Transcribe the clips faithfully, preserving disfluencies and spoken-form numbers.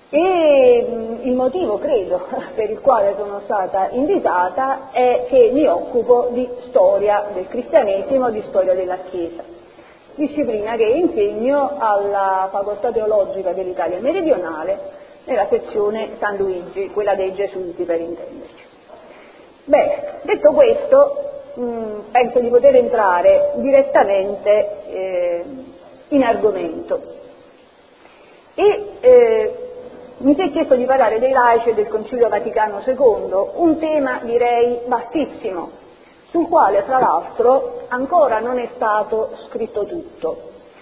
E mh, il motivo, credo, per il quale sono stata invitata è che mi occupo di storia del cristianesimo, di storia della Chiesa, disciplina che insegno alla Facoltà Teologica dell'Italia Meridionale nella sezione San Luigi, quella dei Gesuiti per intenderci. Beh, detto questo, mh, penso di poter entrare direttamente eh, in argomento. E eh, mi si è chiesto di parlare dei laici e del Concilio Vaticano secondo, un tema direi vastissimo, sul quale fra l'altro ancora non è stato scritto tutto.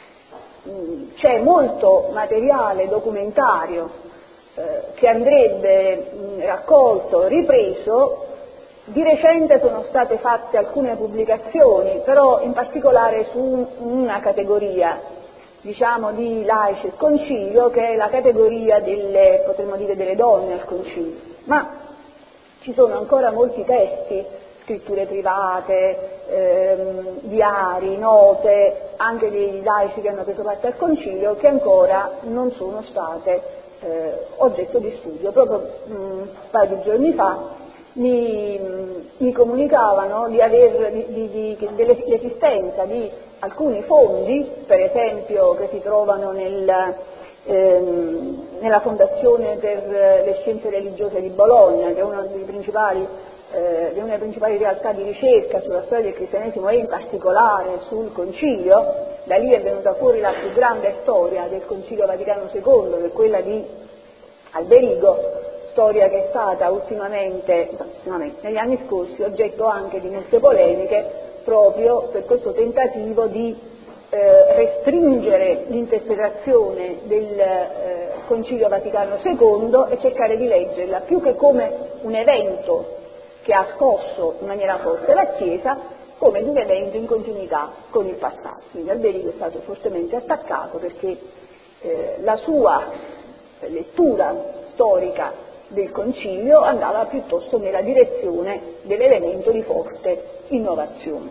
C'è molto materiale documentario eh, che andrebbe mh, raccolto, ripreso. Di recente sono state fatte alcune pubblicazioni, però in particolare su una categoria, diciamo, di laici al concilio, che è la categoria delle, potremmo dire, delle donne al concilio, ma ci sono ancora molti testi, scritture private, ehm, diari, note, anche dei laici che hanno preso parte al concilio, che ancora non sono state eh, oggetto di studio. Proprio mh, un paio di giorni fa mi, mi comunicavano di aver, di, di, di, dell'esistenza di alcuni fondi, per esempio, che si trovano nel, ehm, nella Fondazione per le Scienze Religiose di Bologna, che è una delle principali, eh, una delle principali realtà di ricerca sulla storia del cristianesimo e in particolare sul Concilio. Da lì è venuta fuori la più grande storia del Concilio Vaticano secondo, che è quella di Alberigo, storia che è stata ultimamente, ultimamente, negli anni scorsi, oggetto anche di molte polemiche, proprio per questo tentativo di eh, restringere l'interpretazione del eh, Concilio Vaticano secondo e cercare di leggerla più che come un evento che ha scosso in maniera forte la Chiesa, come di un evento in continuità con il passato. Quindi Alberigo è stato fortemente attaccato perché eh, la sua lettura storica del Concilio andava piuttosto nella direzione dell'elemento di forte innovazione.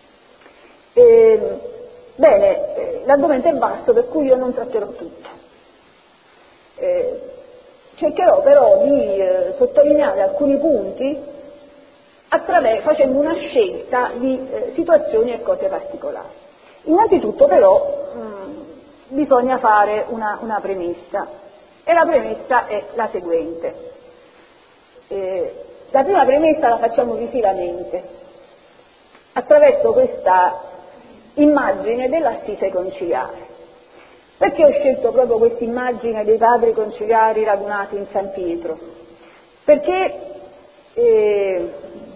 E, bene, eh, l'argomento è vasto, per cui io non tratterò tutto. Eh, cercherò però di eh, sottolineare alcuni punti attraverso, facendo una scelta di eh, situazioni e cose particolari. Innanzitutto però mh, bisogna fare una, una premessa. E la premessa è la seguente. Eh, la prima premessa la facciamo visivamente, attraverso questa immagine dell'assise conciliare. Perché ho scelto proprio questa immagine dei padri conciliari radunati in San Pietro? Perché eh,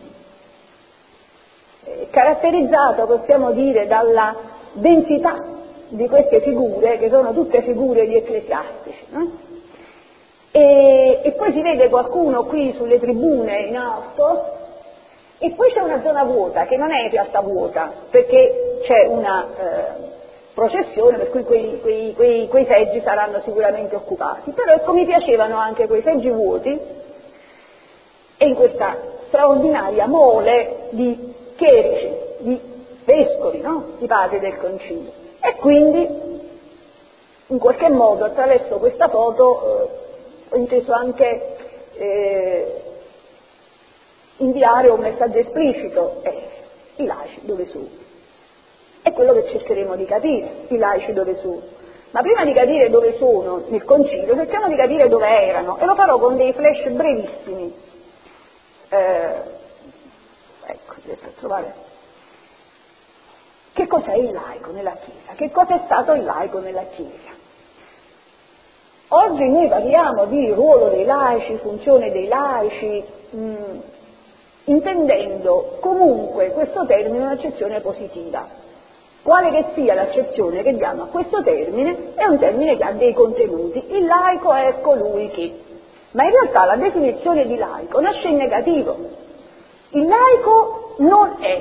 è caratterizzata, possiamo dire, dalla densità di queste figure, che sono tutte figure di ecclesiastici, no? E, e poi si vede qualcuno qui sulle tribune in alto, e poi c'è una zona vuota, che non è in realtà vuota, perché c'è una eh, processione, per cui quei, quei, quei, quei seggi saranno sicuramente occupati. Però ecco, mi piacevano anche quei seggi vuoti, e in questa straordinaria mole di chierici, di vescovi, no? Di padri del concilio. E quindi, in qualche modo, attraverso questa foto, eh, ho inteso anche eh, inviare un messaggio esplicito. Eh, i laici dove sono? È quello che cercheremo di capire, i laici dove sono. Ma prima di capire dove sono nel concilio, cerchiamo di capire dove erano, e lo farò con dei flash brevissimi. Eh, ecco, riesco a trovare. Che cos'è il laico nella Chiesa? Che cosa è stato il laico nella Chiesa? Oggi noi parliamo di ruolo dei laici, funzione dei laici, mh, intendendo comunque questo termine un'accezione positiva. Quale che sia l'accezione che diamo a questo termine, è un termine che ha dei contenuti. Il laico è colui che. Ma in realtà la definizione di laico nasce in negativo. Il laico non è.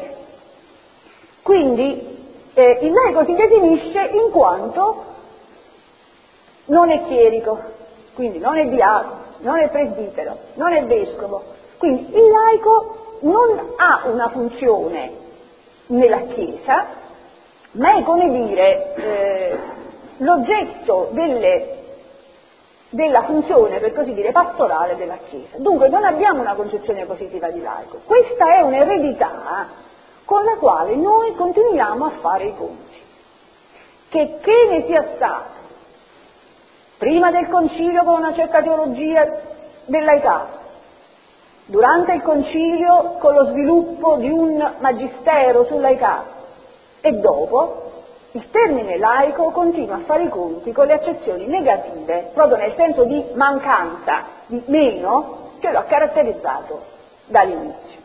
Quindi eh, il laico si definisce in quanto non è chierico, quindi non è diacono, non è presbitero, non è vescovo. Quindi il laico non ha una funzione nella Chiesa, ma è, come dire, eh, l'oggetto delle della funzione, per così dire, pastorale della Chiesa. Dunque non abbiamo una concezione positiva di laico, questa è un'eredità con la quale noi continuiamo a fare i conti. Che che ne sia stato prima del concilio con una certa teologia del laicato, durante il concilio con lo sviluppo di un magistero sul laicato e dopo, il termine laico continua a fare i conti con le accezioni negative, proprio nel senso di mancanza, di meno, che lo ha caratterizzato dall'inizio.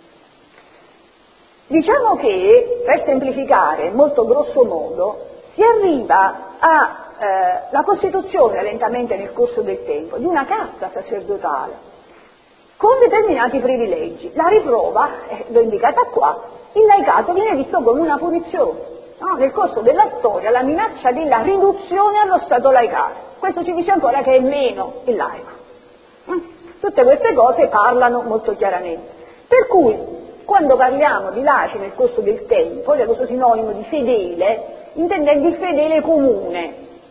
Diciamo che, per semplificare molto grosso modo, si arriva alla eh, costituzione lentamente nel corso del tempo di una casta sacerdotale con determinati privilegi. La riprova, eh, l'ho indicata qua, il laicato viene visto come una punizione. No, nel corso della storia la minaccia della riduzione allo stato laicale, questo ci dice ancora che è meno il laico. Tutte queste cose parlano molto chiaramente, per cui quando parliamo di laici nel corso del tempo, da questo sinonimo di fedele, intendendo il fedele comune,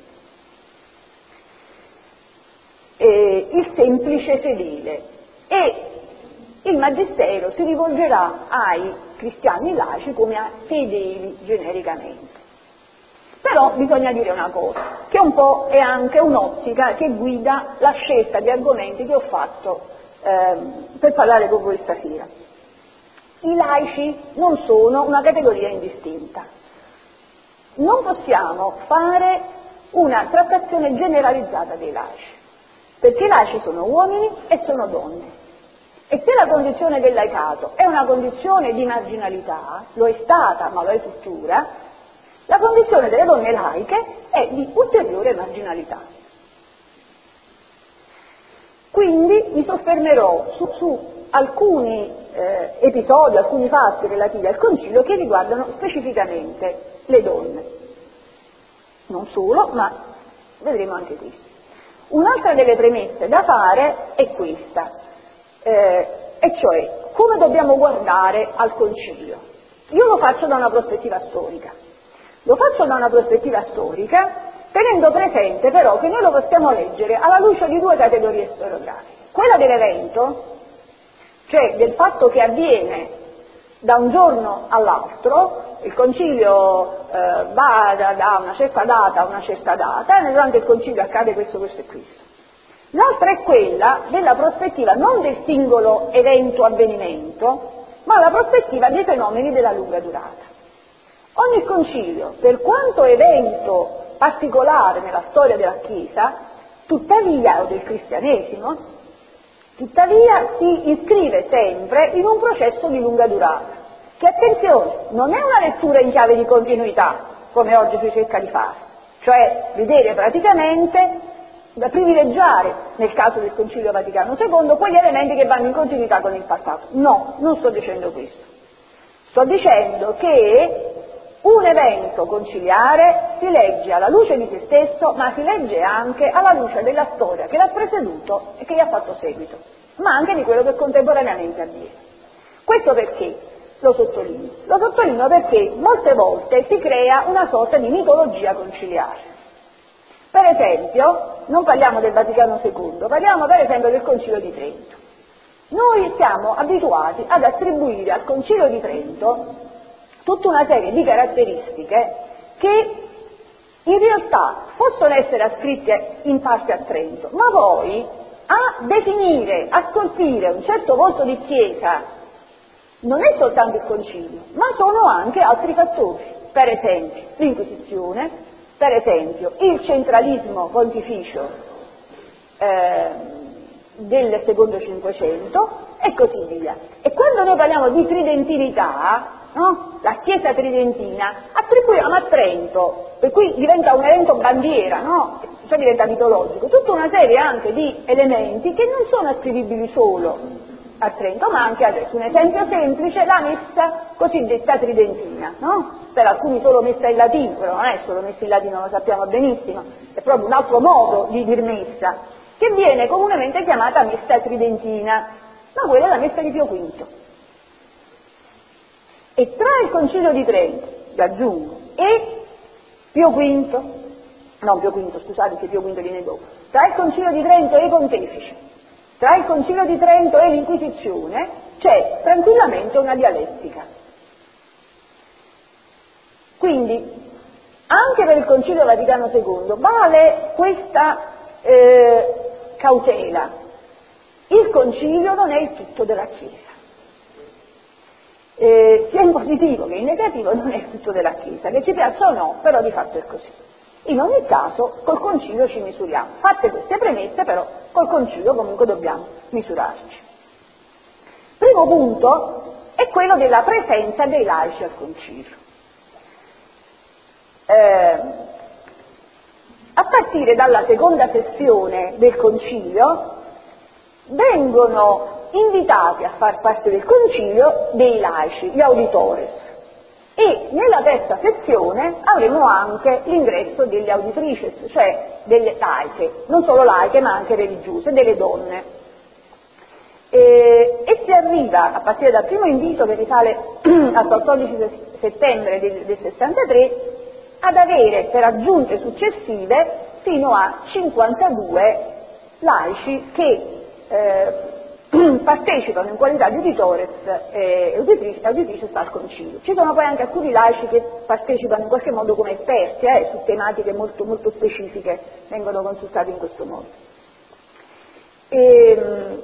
eh, il semplice fedele, e il magistero si rivolgerà ai cristiani laici come a fedeli genericamente. Però bisogna dire una cosa, che un po' è anche un'ottica che guida la scelta di argomenti che ho fatto ehm, per parlare con voi stasera. I laici non sono una categoria indistinta. Non possiamo fare una trattazione generalizzata dei laici, perché i laici sono uomini e sono donne. E se la condizione del laicato è una condizione di marginalità, lo è stata ma lo è tuttora, la condizione delle donne laiche è di ulteriore marginalità. Quindi mi soffermerò su, su alcuni eh, episodi, alcuni fatti relativi al concilio che riguardano specificamente le donne. Non solo, ma vedremo anche questo. Un'altra delle premesse da fare è questa. Eh, e cioè come dobbiamo guardare al concilio. Io lo faccio da una prospettiva storica, lo faccio da una prospettiva storica tenendo presente però che noi lo possiamo leggere alla luce di due categorie storiografiche, quella dell'evento, cioè del fatto che avviene da un giorno all'altro, il concilio eh, va da, da una certa data a una certa data e durante il concilio accade questo, questo e questo. L'altra è quella della prospettiva non del singolo evento avvenimento, ma la prospettiva dei fenomeni della lunga durata. Ogni concilio, per quanto evento particolare nella storia della Chiesa, tuttavia, o del cristianesimo, tuttavia si iscrive sempre in un processo di lunga durata, che attenzione, non è una lettura in chiave di continuità, come oggi si cerca di fare, cioè vedere praticamente da privilegiare, nel caso del Concilio Vaticano secondo, quegli elementi che vanno in continuità con il passato. No, non sto dicendo questo. Sto dicendo che un evento conciliare si legge alla luce di se stesso, ma si legge anche alla luce della storia che l'ha preceduto e che gli ha fatto seguito, ma anche di quello che contemporaneamente avviene. Questo perché? Lo sottolineo. Lo sottolineo perché molte volte si crea una sorta di mitologia conciliare. Per esempio, non parliamo del Vaticano secondo, parliamo per esempio del Concilio di Trento. Noi siamo abituati ad attribuire al Concilio di Trento tutta una serie di caratteristiche che in realtà possono essere ascritte in parte a Trento, ma poi a definire, a scolpire un certo volto di Chiesa non è soltanto il Concilio, ma sono anche altri fattori, per esempio l'Inquisizione, per esempio il centralismo pontificio eh, del secondo Cinquecento e così via. E quando noi parliamo di tridentinità, no? La Chiesa tridentina, attribuiamo a Trento, per cui diventa un evento bandiera, no? Cioè diventa mitologico, tutta una serie anche di elementi che non sono ascrivibili solo a Trento, ma anche adesso. Un esempio semplice, la messa cosiddetta tridentina, no? Per alcuni solo messa in latino, però non è solo messa in latino, lo sappiamo benissimo, è proprio un altro modo di dir messa, che viene comunemente chiamata messa tridentina, ma quella è la messa di Pio Quinto. E tra il Concilio di Trento, vi aggiungo, e Pio Quinto, non Pio Quinto, scusate, che Pio Quinto viene dopo, tra il Concilio di Trento e i pontefici, tra il Concilio di Trento e l'Inquisizione, c'è tranquillamente una dialettica. Quindi, anche per il Concilio Vaticano secondo vale questa eh, cautela. Il Concilio non è il tutto della Chiesa. Eh, sia in positivo che in negativo non è il tutto della Chiesa, che ci piaccia o no, però di fatto è così. In ogni caso col Concilio ci misuriamo. Fatte queste premesse però col Concilio comunque dobbiamo misurarci. Primo punto è quello della presenza dei laici al Concilio. Eh, a partire dalla seconda sessione del Concilio vengono invitati a far parte del Concilio dei laici, gli auditores, e nella terza sessione avremo anche l'ingresso delle auditrices, cioè delle laiche, non solo laiche ma anche religiose, delle donne. E, e si arriva, a partire dal primo invito che risale al quattordici settembre del, del sessantatré, ad avere per aggiunte successive fino a cinquantadue laici che eh, partecipano in qualità di uditores e auditrices al Concilio. Ci sono poi anche alcuni laici che partecipano in qualche modo come esperti eh, su tematiche molto, molto specifiche, vengono consultati in questo modo. E,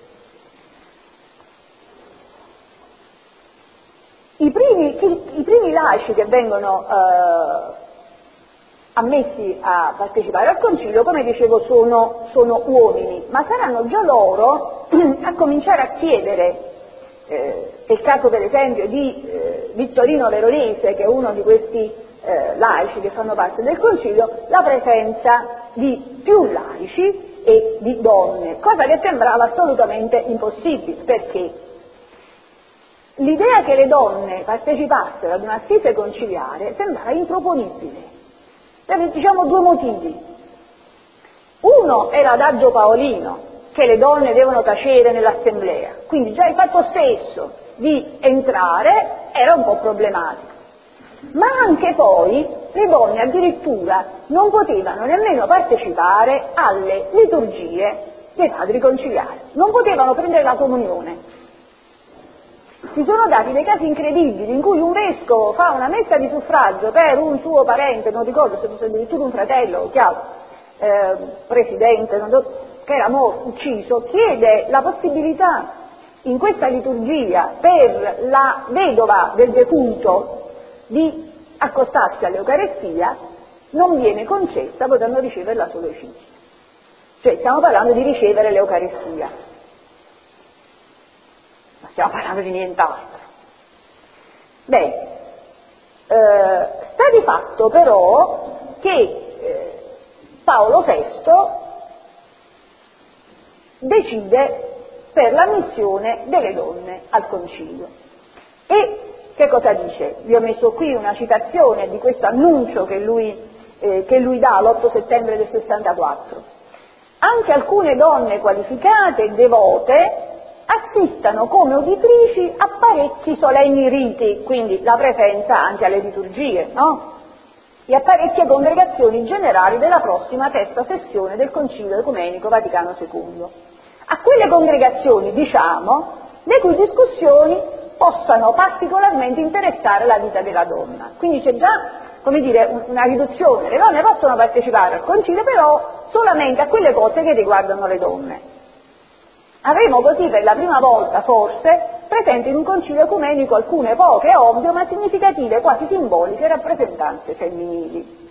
i, primi, i, i primi laici che vengono eh, ammessi a partecipare al Concilio, come dicevo, sono, sono uomini, ma saranno già loro a cominciare a chiedere, eh, è il caso per esempio di eh, Vittorino Veronese, che è uno di questi eh, laici che fanno parte del Concilio, la presenza di più laici e di donne, cosa che sembrava assolutamente impossibile, perché l'idea che le donne partecipassero ad un'assise conciliare sembrava improponibile. Per, diciamo, due motivi. Uno è l'adagio paolino, che le donne devono tacere nell'assemblea, quindi già il fatto stesso di entrare era un po' problematico. Ma anche poi le donne addirittura non potevano nemmeno partecipare alle liturgie dei padri conciliari, non potevano prendere la comunione. Si sono dati dei casi incredibili in cui un vescovo fa una messa di suffragio per un suo parente, non ricordo se fosse addirittura un fratello, chiaro, eh, presidente, non so, che era morto, ucciso, chiede la possibilità in questa liturgia per la vedova del defunto di accostarsi all'Eucarestia, non viene concessa potendo riceverla solo i figli. Cioè stiamo parlando di ricevere l'Eucarestia. Stiamo parlando di nient'altro. Beh, eh, sta di fatto però che eh, Paolo sesto decide per l'ammissione delle donne al Concilio. E che cosa dice? Vi ho messo qui una citazione di questo annuncio che lui, eh, che lui dà l'otto settembre del sessantaquattro. Anche alcune donne qualificate e devote assistano come uditrici a parecchi solenni riti, quindi la presenza anche alle liturgie, no? E a parecchie congregazioni generali della prossima terza sessione del Concilio Ecumenico Vaticano secondo. A quelle congregazioni, diciamo, le cui discussioni possano particolarmente interessare la vita della donna. Quindi c'è già, come dire, una riduzione. Le donne possono partecipare al Concilio, però solamente a quelle cose che riguardano le donne. Avremo così per la prima volta, forse, presenti in un concilio ecumenico alcune poche, ovvio, ma significative, quasi simboliche, rappresentanze femminili.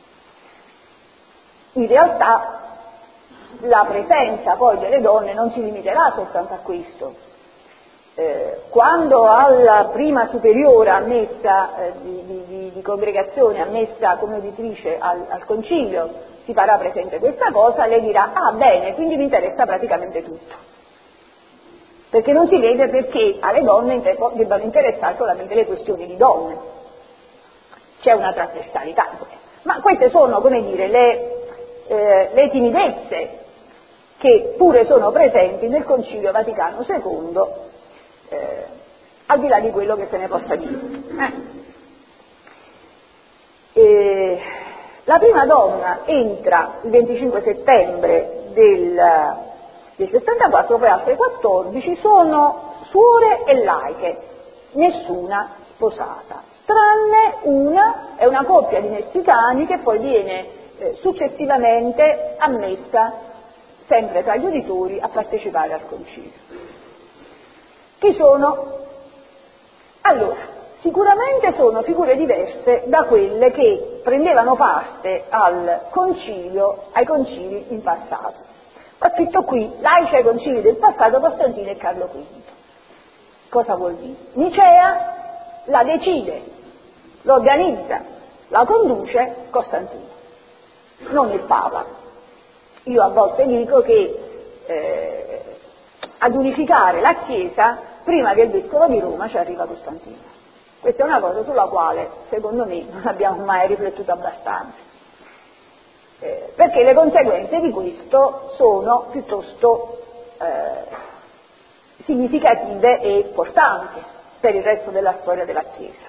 In realtà la presenza poi delle donne non si limiterà soltanto a questo. Eh, quando alla prima superiore ammessa eh, di, di, di congregazione, ammessa come uditrice al, al concilio, si farà presente questa cosa, lei dirà, ah bene, quindi mi interessa praticamente tutto. Perché non si vede perché alle donne debbano interessare solamente le questioni di donne. C'è una trasversalità. Ma queste sono, come dire, le, eh, le timidezze che pure sono presenti nel Concilio Vaticano secondo, eh, al di là di quello che se ne possa dire. Eh. E La prima donna entra il venticinque settembre del, del sessantaquattro, poi altre quattordici sono suore e laiche, nessuna sposata, tranne una, è una coppia di messicani che poi viene eh, successivamente ammessa, sempre tra gli uditori, a partecipare al concilio. Chi sono? Allora, sicuramente sono figure diverse da quelle che prendevano parte al concilio, ai concili in passato. Ho scritto qui, laici ai concili del passato, Costantino e Carlo quinto. Cosa vuol dire? Nicea la decide, l'organizza, la conduce Costantino, non il Papa. Io a volte dico che eh, ad unificare la Chiesa, prima che il Vescovo di Roma, ci arriva Costantino. Questa è una cosa sulla quale, secondo me, non abbiamo mai riflettuto abbastanza, eh, perché le conseguenze di questo sono piuttosto eh, significative e importanti per il resto della storia della Chiesa.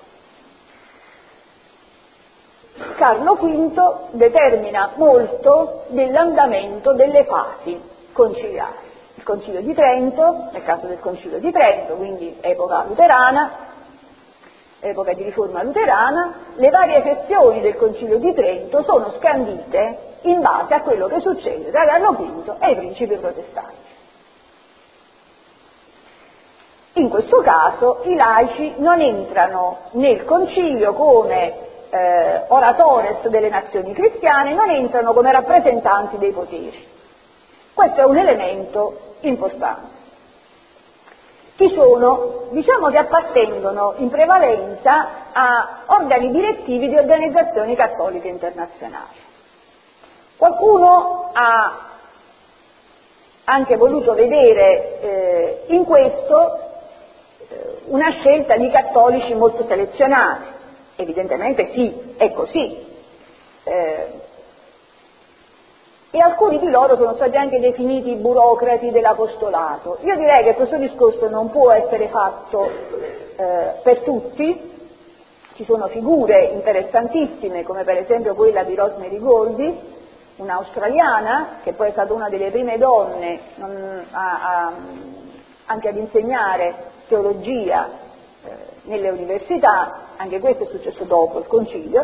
Carlo quinto determina molto dell'andamento delle fasi conciliari. Il Concilio di Trento, nel caso del Concilio di Trento, quindi epoca luterana, epoca di riforma luterana, le varie sezioni del Concilio di Trento sono scandite in base a quello che succede tra Carlo quinto e i principi protestanti. In questo caso i laici non entrano nel concilio come eh, oratores delle nazioni cristiane, non entrano come rappresentanti dei poteri. Questo è un elemento importante. Chi sono? Diciamo che appartengono in prevalenza a organi direttivi di organizzazioni cattoliche internazionali. Qualcuno ha anche voluto vedere eh, in questo eh, una scelta di cattolici molto selezionati. Evidentemente sì, è così. Eh, e alcuni di loro sono stati anche definiti burocrati dell'apostolato. Io direi che questo discorso non può essere fatto eh, per tutti. Ci sono figure interessantissime, come per esempio quella di Rosemary Goldy, un'australiana, che poi è stata una delle prime donne non, a, a, anche ad insegnare teologia eh, nelle università. Anche questo è successo dopo il concilio.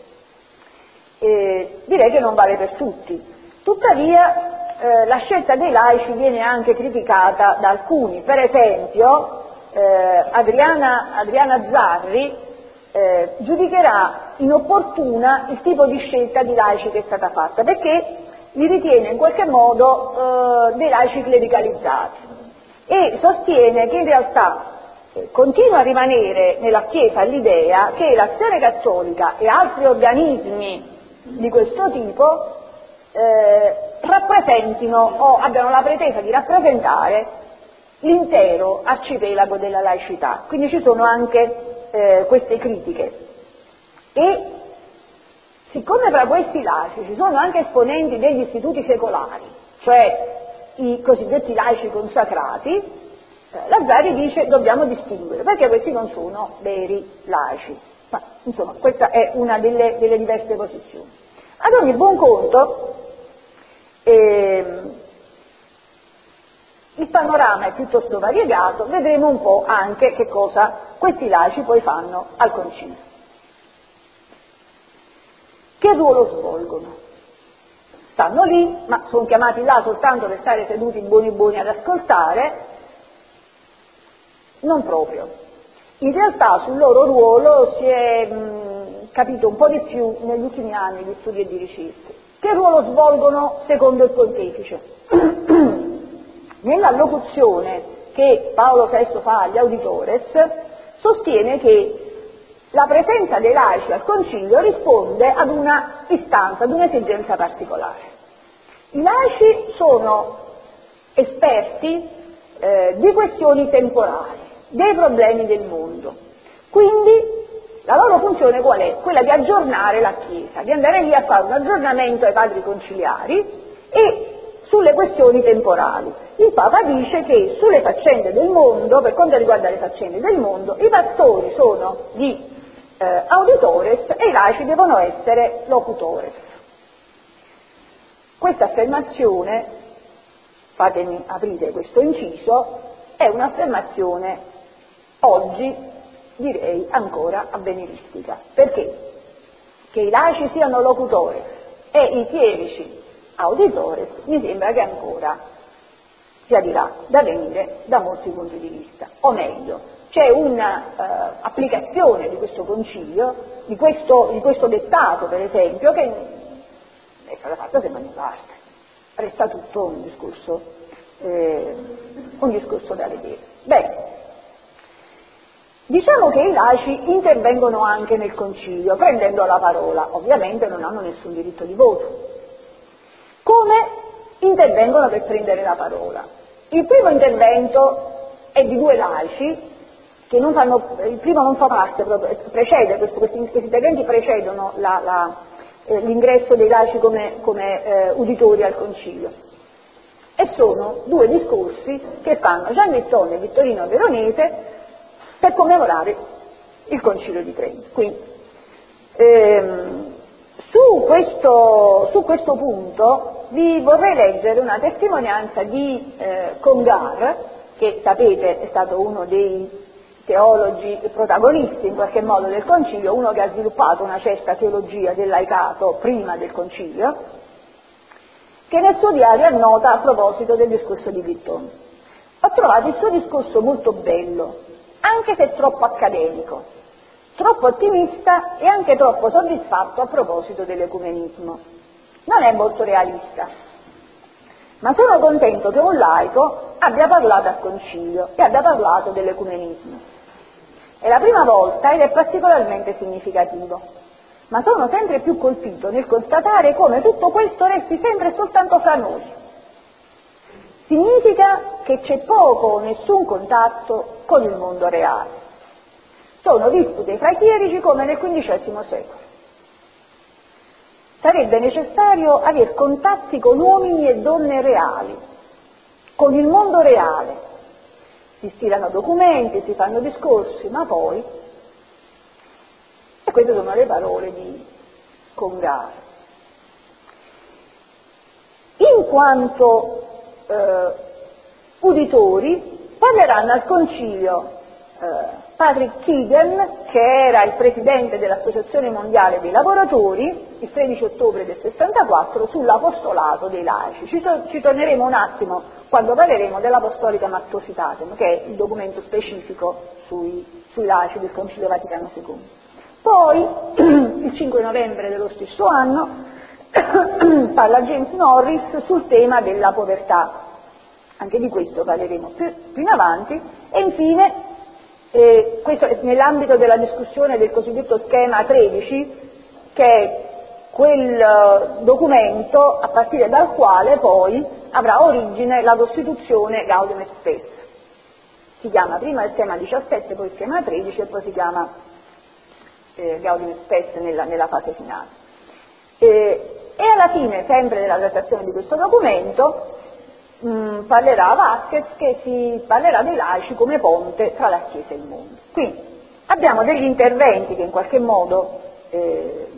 E direi che non vale per tutti. Tuttavia eh, la scelta dei laici viene anche criticata da alcuni. Per esempio eh, Adriana, Adriana Zarri eh, giudicherà inopportuna il tipo di scelta di laici che è stata fatta, perché li ritiene in qualche modo eh, dei laici clericalizzati, e sostiene che in realtà eh, continua a rimanere nella Chiesa l'idea che l'Azione Cattolica e altri organismi di questo tipo Eh, rappresentino o abbiano la pretesa di rappresentare l'intero arcipelago della laicità. Quindi ci sono anche eh, queste critiche. E siccome tra questi laici ci sono anche esponenti degli istituti secolari, cioè i cosiddetti laici consacrati, eh, Lazzari dice dobbiamo distinguere, perché questi non sono veri laici. Ma insomma, questa è una delle, delle diverse posizioni. Ad ogni buon conto eh, il panorama è piuttosto variegato, vedremo un po' anche che cosa questi laici poi fanno al concilio. Che ruolo svolgono? Stanno lì, ma sono chiamati là soltanto per stare seduti buoni buoni ad ascoltare? Non proprio. In realtà sul loro ruolo si è mh, capito un po' di più negli ultimi anni di studi e di ricerche. Che ruolo svolgono secondo il pontefice? Nella locuzione che Paolo sesto fa agli auditores sostiene che la presenza dei laici al concilio risponde ad una istanza, ad un'esigenza particolare. I laici sono esperti eh, di questioni temporali, dei problemi del mondo, quindi la loro funzione qual è? Quella di aggiornare la Chiesa, di andare lì a fare un aggiornamento ai padri conciliari e sulle questioni temporali. Il Papa dice che sulle faccende del mondo, per quanto riguarda le faccende del mondo, i pastori sono di eh, auditores e i laici devono essere locutores. Questa affermazione, fatemi aprire questo inciso, è un'affermazione oggi direi ancora avveniristica. Perché? Che i laici siano locutori e i chierici auditori mi sembra che ancora sia di là da venire da molti punti di vista. O meglio, c'è un'applicazione uh, di questo concilio, di questo, di questo dettato per esempio, che è stata fatta se in parte. Resta tutto un discorso, eh, un discorso da vedere. Bene. Diciamo che i laici intervengono anche nel concilio, prendendo la parola, ovviamente non hanno nessun diritto di voto. Come intervengono per prendere la parola? Il primo intervento è di due laici, che non fanno, il primo non fa parte, proprio, precede, questi, questi interventi precedono la, la, eh, l'ingresso dei laici come, come eh, uditori al concilio. E sono due discorsi che fanno Gian Vittone e Vittorino Veronese per commemorare il Concilio di Trento. Quindi, ehm, su, questo, su questo punto vi vorrei leggere una testimonianza di eh, Congar, che sapete è stato uno dei teologi protagonisti in qualche modo del Concilio, uno che ha sviluppato una certa teologia del laicato prima del Concilio, che nel suo diario annota a proposito del discorso di Vittone. Ho trovato il suo discorso molto bello, anche se troppo accademico, troppo ottimista e anche troppo soddisfatto a proposito dell'ecumenismo. Non è molto realista, ma sono contento che un laico abbia parlato al concilio e abbia parlato dell'ecumenismo. È la prima volta ed è particolarmente significativo, ma sono sempre più colpito nel constatare come tutto questo resti sempre soltanto fra noi. Significa che c'è poco o nessun contatto con il mondo reale. Sono dispute fra i chierici come nel quindicesimo secolo. Sarebbe necessario avere contatti con uomini e donne reali, con il mondo reale. Si stilano documenti, si fanno discorsi, ma poi, e queste sono le parole di Congar, in quanto eh, uditori parleranno al concilio eh, Patrick Keegan, che era il presidente dell'Associazione Mondiale dei Lavoratori, il tredici ottobre del sessantaquattro, sull'apostolato dei laici. Ci, to- ci torneremo un attimo quando parleremo dell'Apostolica Mattositatem, che è il documento specifico sui, sui laici del Concilio Vaticano secondo. Poi, il cinque novembre dello stesso anno, parla James Norris sul tema della povertà. Anche di questo parleremo più, più in avanti. E infine, eh, questo è nell'ambito della discussione del cosiddetto schema tredici, che è quel documento a partire dal quale poi avrà origine la Costituzione Gaudium et Spes. Si chiama prima il schema diciassette, poi il schema tredici e poi si chiama eh, Gaudium et Spes nella, nella fase finale. Eh, e alla fine, sempre della trattazione di questo documento, mh, parlerà Vasquez, che si parlerà dei laici come ponte tra la Chiesa e il mondo. Quindi abbiamo degli interventi che in qualche modo eh,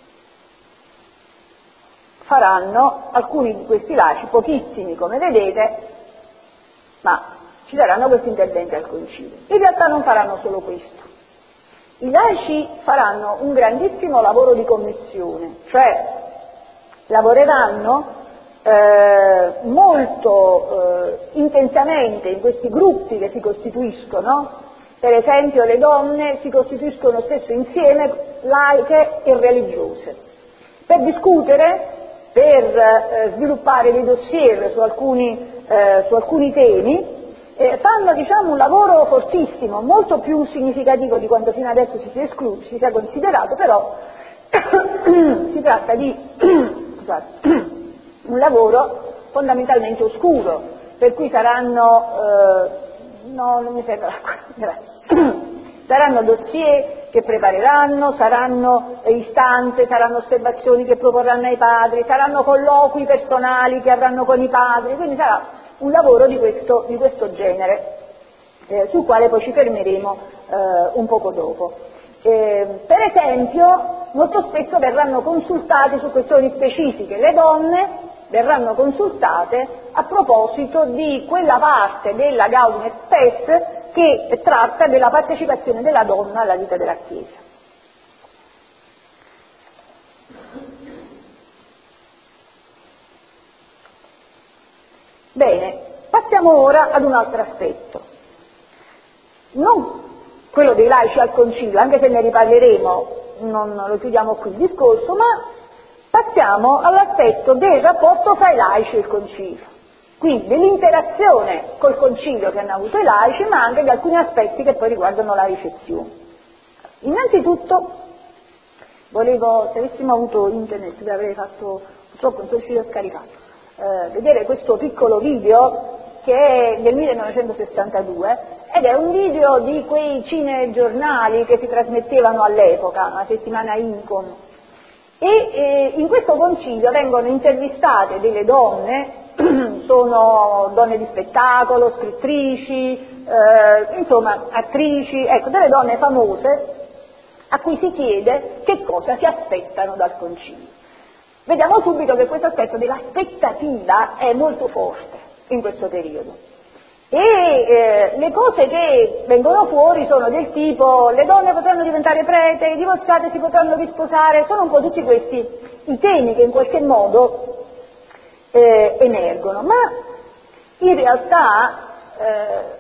faranno alcuni di questi laici, pochissimi come vedete, ma ci daranno questi interventi al concilio. In realtà non faranno solo questo. I laici faranno un grandissimo lavoro di commissione, cioè lavoreranno eh, molto eh, intensamente in questi gruppi che si costituiscono. Per esempio le donne si costituiscono spesso insieme, laiche e religiose, per discutere, per eh, sviluppare dei dossier su alcuni, eh, su alcuni temi. Eh, fanno diciamo un lavoro fortissimo, molto più significativo di quanto fino adesso si sia escluso, si sia considerato, però si tratta di scusate, un lavoro fondamentalmente oscuro, per cui saranno eh, no, non mi serve l'acqua, grazie. Saranno dossier che prepareranno, saranno istanze, saranno osservazioni che proporranno ai padri, saranno colloqui personali che avranno con i padri, quindi sarà un lavoro di questo, di questo genere, eh, sul quale poi ci fermeremo eh, un poco dopo. Eh, per esempio, molto spesso verranno consultate su questioni specifiche, le donne verranno consultate a proposito di quella parte della Gaudium et Spes che tratta della partecipazione della donna alla vita della Chiesa. Bene, passiamo ora ad un altro aspetto, non quello dei laici al concilio, anche se ne riparleremo, non lo chiudiamo qui il discorso, ma passiamo all'aspetto del rapporto fra i laici e il concilio, quindi dell'interazione col concilio che hanno avuto i laici, ma anche di alcuni aspetti che poi riguardano la ricezione. Innanzitutto, volevo, se avessimo avuto internet, vi avrei fatto, purtroppo non sono riuscito a scaricare, eh, vedere questo piccolo video che è del millenovecentosessantadue ed è un video di quei cinegiornali che si trasmettevano all'epoca, una settimana Incom, e eh, in questo concilio vengono intervistate delle donne, sono donne di spettacolo, scrittrici, eh, insomma attrici, ecco, delle donne famose a cui si chiede che cosa si aspettano dal concilio. Vediamo subito che questo aspetto dell'aspettativa è molto forte in questo periodo e eh, le cose che vengono fuori sono del tipo: le donne potranno diventare prete, i divorziati si potranno risposare, sono un po' tutti questi i temi che in qualche modo eh, emergono, ma in realtà eh,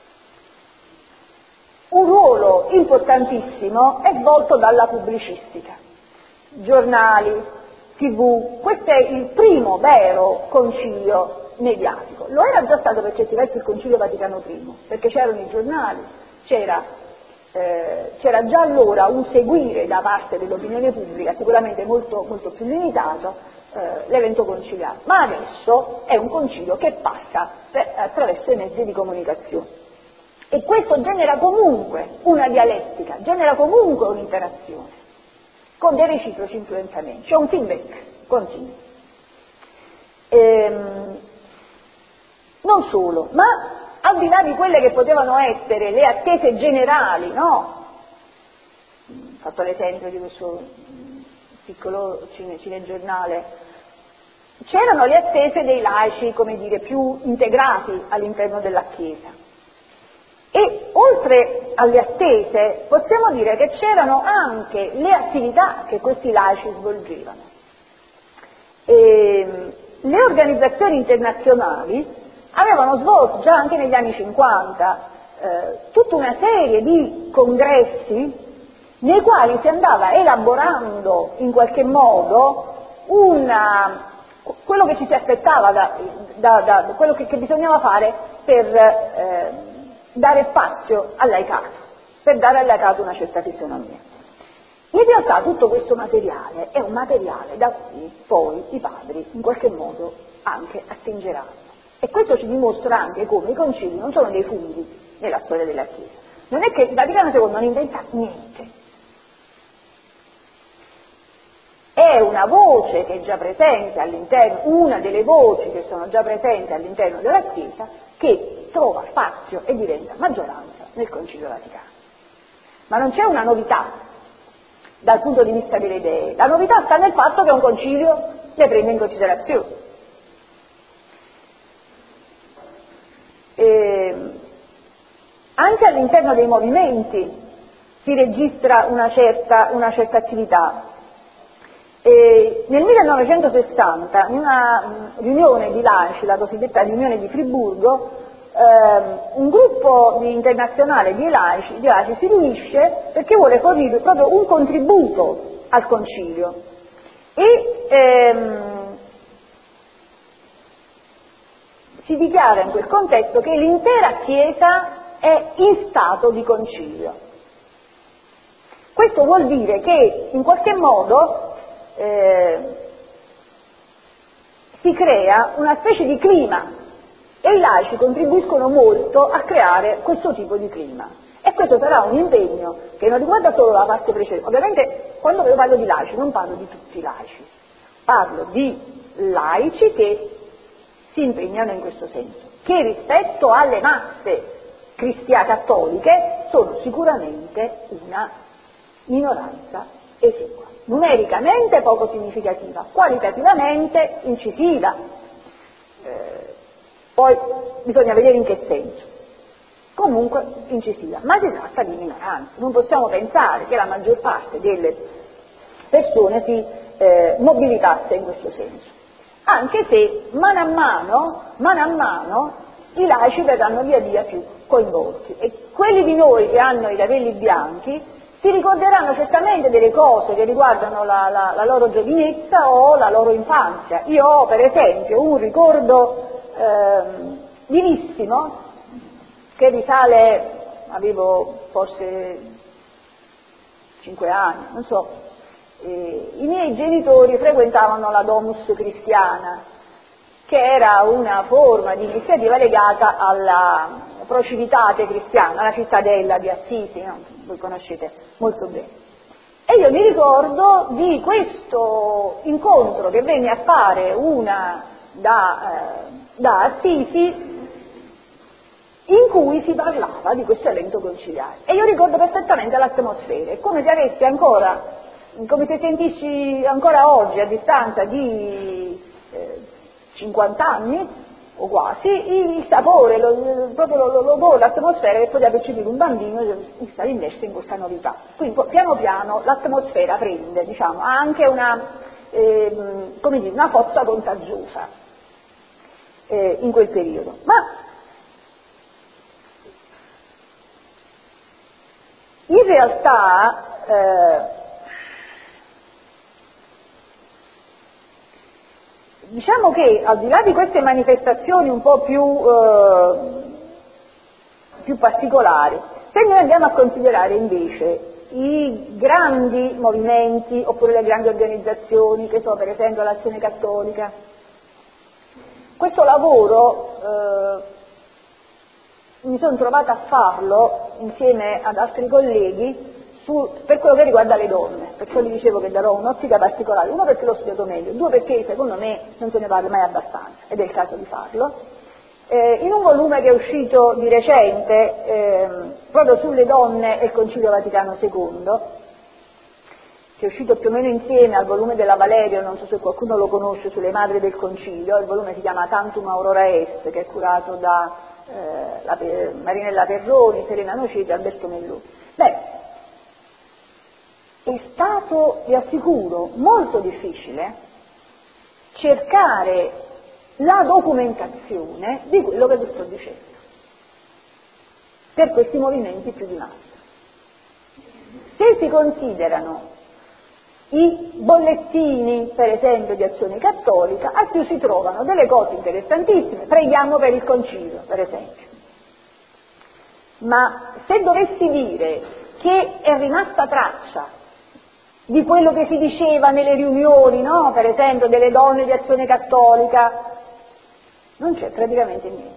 un ruolo importantissimo è svolto dalla pubblicistica, giornali, tivù, questo è il primo vero concilio mediatico, lo era già stato per certi versi il concilio Vaticano primo, perché c'erano i giornali, c'era, eh, c'era già allora un seguire da parte dell'opinione pubblica, sicuramente molto, molto più limitato, eh, l'evento conciliare, ma adesso è un concilio che passa per, attraverso i mezzi di comunicazione. E questo genera comunque una dialettica, genera comunque un'interazione, con dei reciproci influenzamenti, c'è un feedback continuo. Ehm, non solo, ma al di là di quelle che potevano essere le attese generali, no? Ho fatto l'esempio di questo piccolo cine, cinegiornale, c'erano le attese dei laici, come dire, più integrati all'interno della Chiesa. E oltre alle attese possiamo dire che c'erano anche le attività che questi laici svolgevano. E le organizzazioni internazionali avevano svolto già anche negli anni cinquanta eh, tutta una serie di congressi nei quali si andava elaborando in qualche modo una, quello che ci si aspettava, da, da, da quello che, che bisognava fare per eh, dare spazio al laicato, per dare al laicato una certa fisionomia. In realtà tutto questo materiale è un materiale da cui poi i padri in qualche modo anche attingeranno. E questo ci dimostra anche come i concili non sono dei funghi nella storia della Chiesa. Non è che il Vaticano secondo non inventa niente. È una voce che è già presente all'interno, una delle voci che sono già presenti all'interno della Chiesa, che trova spazio e diventa maggioranza nel Concilio Vaticano. Ma non c'è una novità dal punto di vista delle idee, la novità sta nel fatto che un concilio le prende in considerazione. E anche all'interno dei movimenti si registra una certa, una certa attività. E nel millenovecentosessanta, in una riunione di laici, la cosiddetta riunione di Friburgo, ehm, un gruppo di internazionale di laici, di laici si riunisce perché vuole fornire proprio un contributo al concilio e ehm, si dichiara in quel contesto che l'intera Chiesa è in stato di concilio. Questo vuol dire che in qualche modo Eh, si crea una specie di clima e i laici contribuiscono molto a creare questo tipo di clima e questo sarà un impegno che non riguarda solo la parte precedente. Ovviamente quando io parlo di laici non parlo di tutti i laici, parlo di laici che si impegnano in questo senso, che rispetto alle masse cristiane cattoliche sono sicuramente una minoranza esigua, numericamente poco significativa, qualitativamente incisiva. Eh, poi bisogna vedere in che senso. Comunque incisiva, ma si tratta di minoranza. Non possiamo pensare che la maggior parte delle persone si eh, mobilitasse in questo senso, anche se mano a mano, mano a mano i laici verranno via via più coinvolti e quelli di noi che hanno i capelli bianchi si ricorderanno certamente delle cose che riguardano la, la, la loro giovinezza o la loro infanzia. Io ho per esempio un ricordo eh, vivissimo che risale, avevo forse cinque anni, non so, eh, i miei genitori frequentavano la Domus Cristiana, che era una forma di iniziativa legata alla Procivitate cristiana, alla cittadella di Assisi, no? Voi conoscete molto bene. E io mi ricordo di questo incontro che venne a fare una da, eh, da Assisi, in cui si parlava di questo evento conciliare. E io ricordo perfettamente l'atmosfera, è come se avessi ancora, come se sentissi ancora oggi, a distanza di eh, cinquanta anni, o quasi, il sapore, lo, proprio l'odore, l'atmosfera che poteva percepire un bambino che stava immerso in questa novità. Quindi piano piano l'atmosfera prende, diciamo, ha anche una, eh, come dire, una forza contagiosa eh, in quel periodo. Ma in realtà eh, diciamo che al di là di queste manifestazioni un po' più, eh, più particolari, se noi andiamo a considerare invece i grandi movimenti oppure le grandi organizzazioni, che sono per esempio l'Azione Cattolica, questo lavoro eh, mi sono trovata a farlo insieme ad altri colleghi su, per quello che riguarda le donne, perciò vi dicevo che darò un'ottica particolare, uno perché l'ho studiato meglio, due perché secondo me non se ne parla mai abbastanza ed è il caso di farlo, eh, in un volume che è uscito di recente eh, proprio sulle donne e il Concilio Vaticano secondo, che è uscito più o meno insieme al volume della Valerio, non so se qualcuno lo conosce, sulle madri del Concilio. Il volume si chiama Tantum Aurora Est, che è curato da eh, la, Marinella Perroni, Serena Noceti e Alberto Melloni. Beh, è stato, vi assicuro, molto difficile cercare la documentazione di quello che vi sto dicendo per questi movimenti più di massa. Se si considerano i bollettini, per esempio, di Azione Cattolica, a più si trovano delle cose interessantissime, preghiamo per il concilio, per esempio. Ma se dovessi dire che è rimasta traccia di quello che si diceva nelle riunioni, no? Per esempio delle donne di Azione Cattolica, non c'è praticamente niente.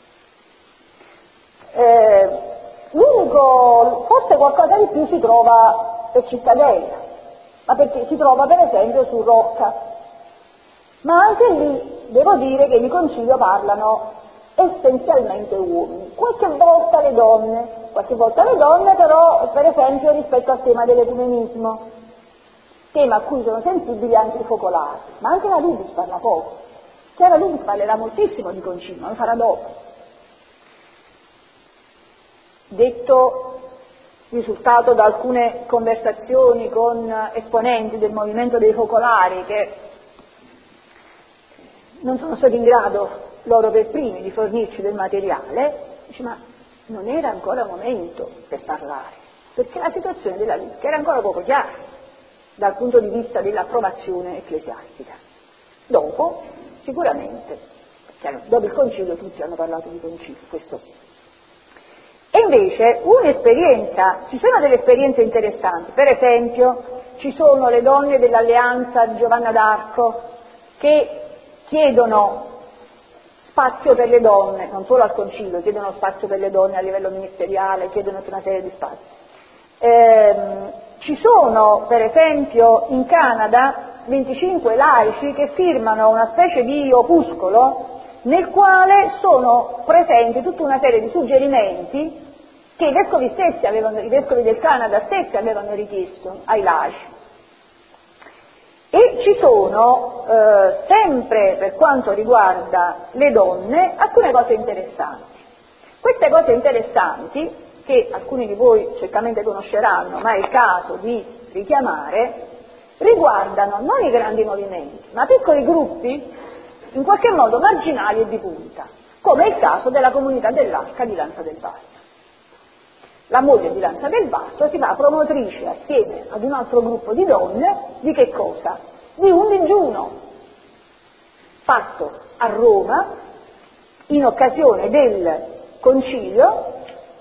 Eh, l'unico, forse qualcosa di più si trova per Cittadella, ma perché si trova per esempio su Rocca, ma anche lì devo dire che di concilio parlano essenzialmente uomini, qualche volta le donne, qualche volta le donne però per esempio rispetto al tema dell'ecumenismo, tema a cui sono sensibili anche i focolari, ma anche la Ludis parla poco, cioè la Ludis parlerà moltissimo di concilio, lo farà dopo. Detto risultato da alcune conversazioni con esponenti del movimento dei focolari che non sono stati in grado loro per primi di fornirci del materiale, dice, ma non era ancora momento per parlare, perché la situazione della Lirica era ancora poco chiara dal punto di vista dell'approvazione ecclesiastica. Dopo, sicuramente, chiaro, dopo il concilio tutti hanno parlato di concilio, questo sì. E invece un'esperienza, ci sono delle esperienze interessanti, per esempio ci sono le donne dell'alleanza Giovanna d'Arco che chiedono spazio per le donne, non solo al concilio, chiedono spazio per le donne a livello ministeriale, chiedono una serie di spazi. Ehm, ci sono per esempio in Canada venticinque laici che firmano una specie di opuscolo nel quale sono presenti tutta una serie di suggerimenti che i vescovi stessi avevano, i vescovi del Canada stessi avevano richiesto ai laici. E ci sono, eh, sempre per quanto riguarda le donne, alcune cose interessanti. Queste cose interessanti, che alcuni di voi certamente conosceranno, ma è il caso di richiamare, riguardano non i grandi movimenti, ma piccoli gruppi, in qualche modo marginali e di punta, come è il caso della comunità dell'Arca di Lanza del Vasto. La moglie di Lanza del Vasto si fa promotrice assieme ad un altro gruppo di donne di che cosa? Di un digiuno fatto a Roma in occasione del concilio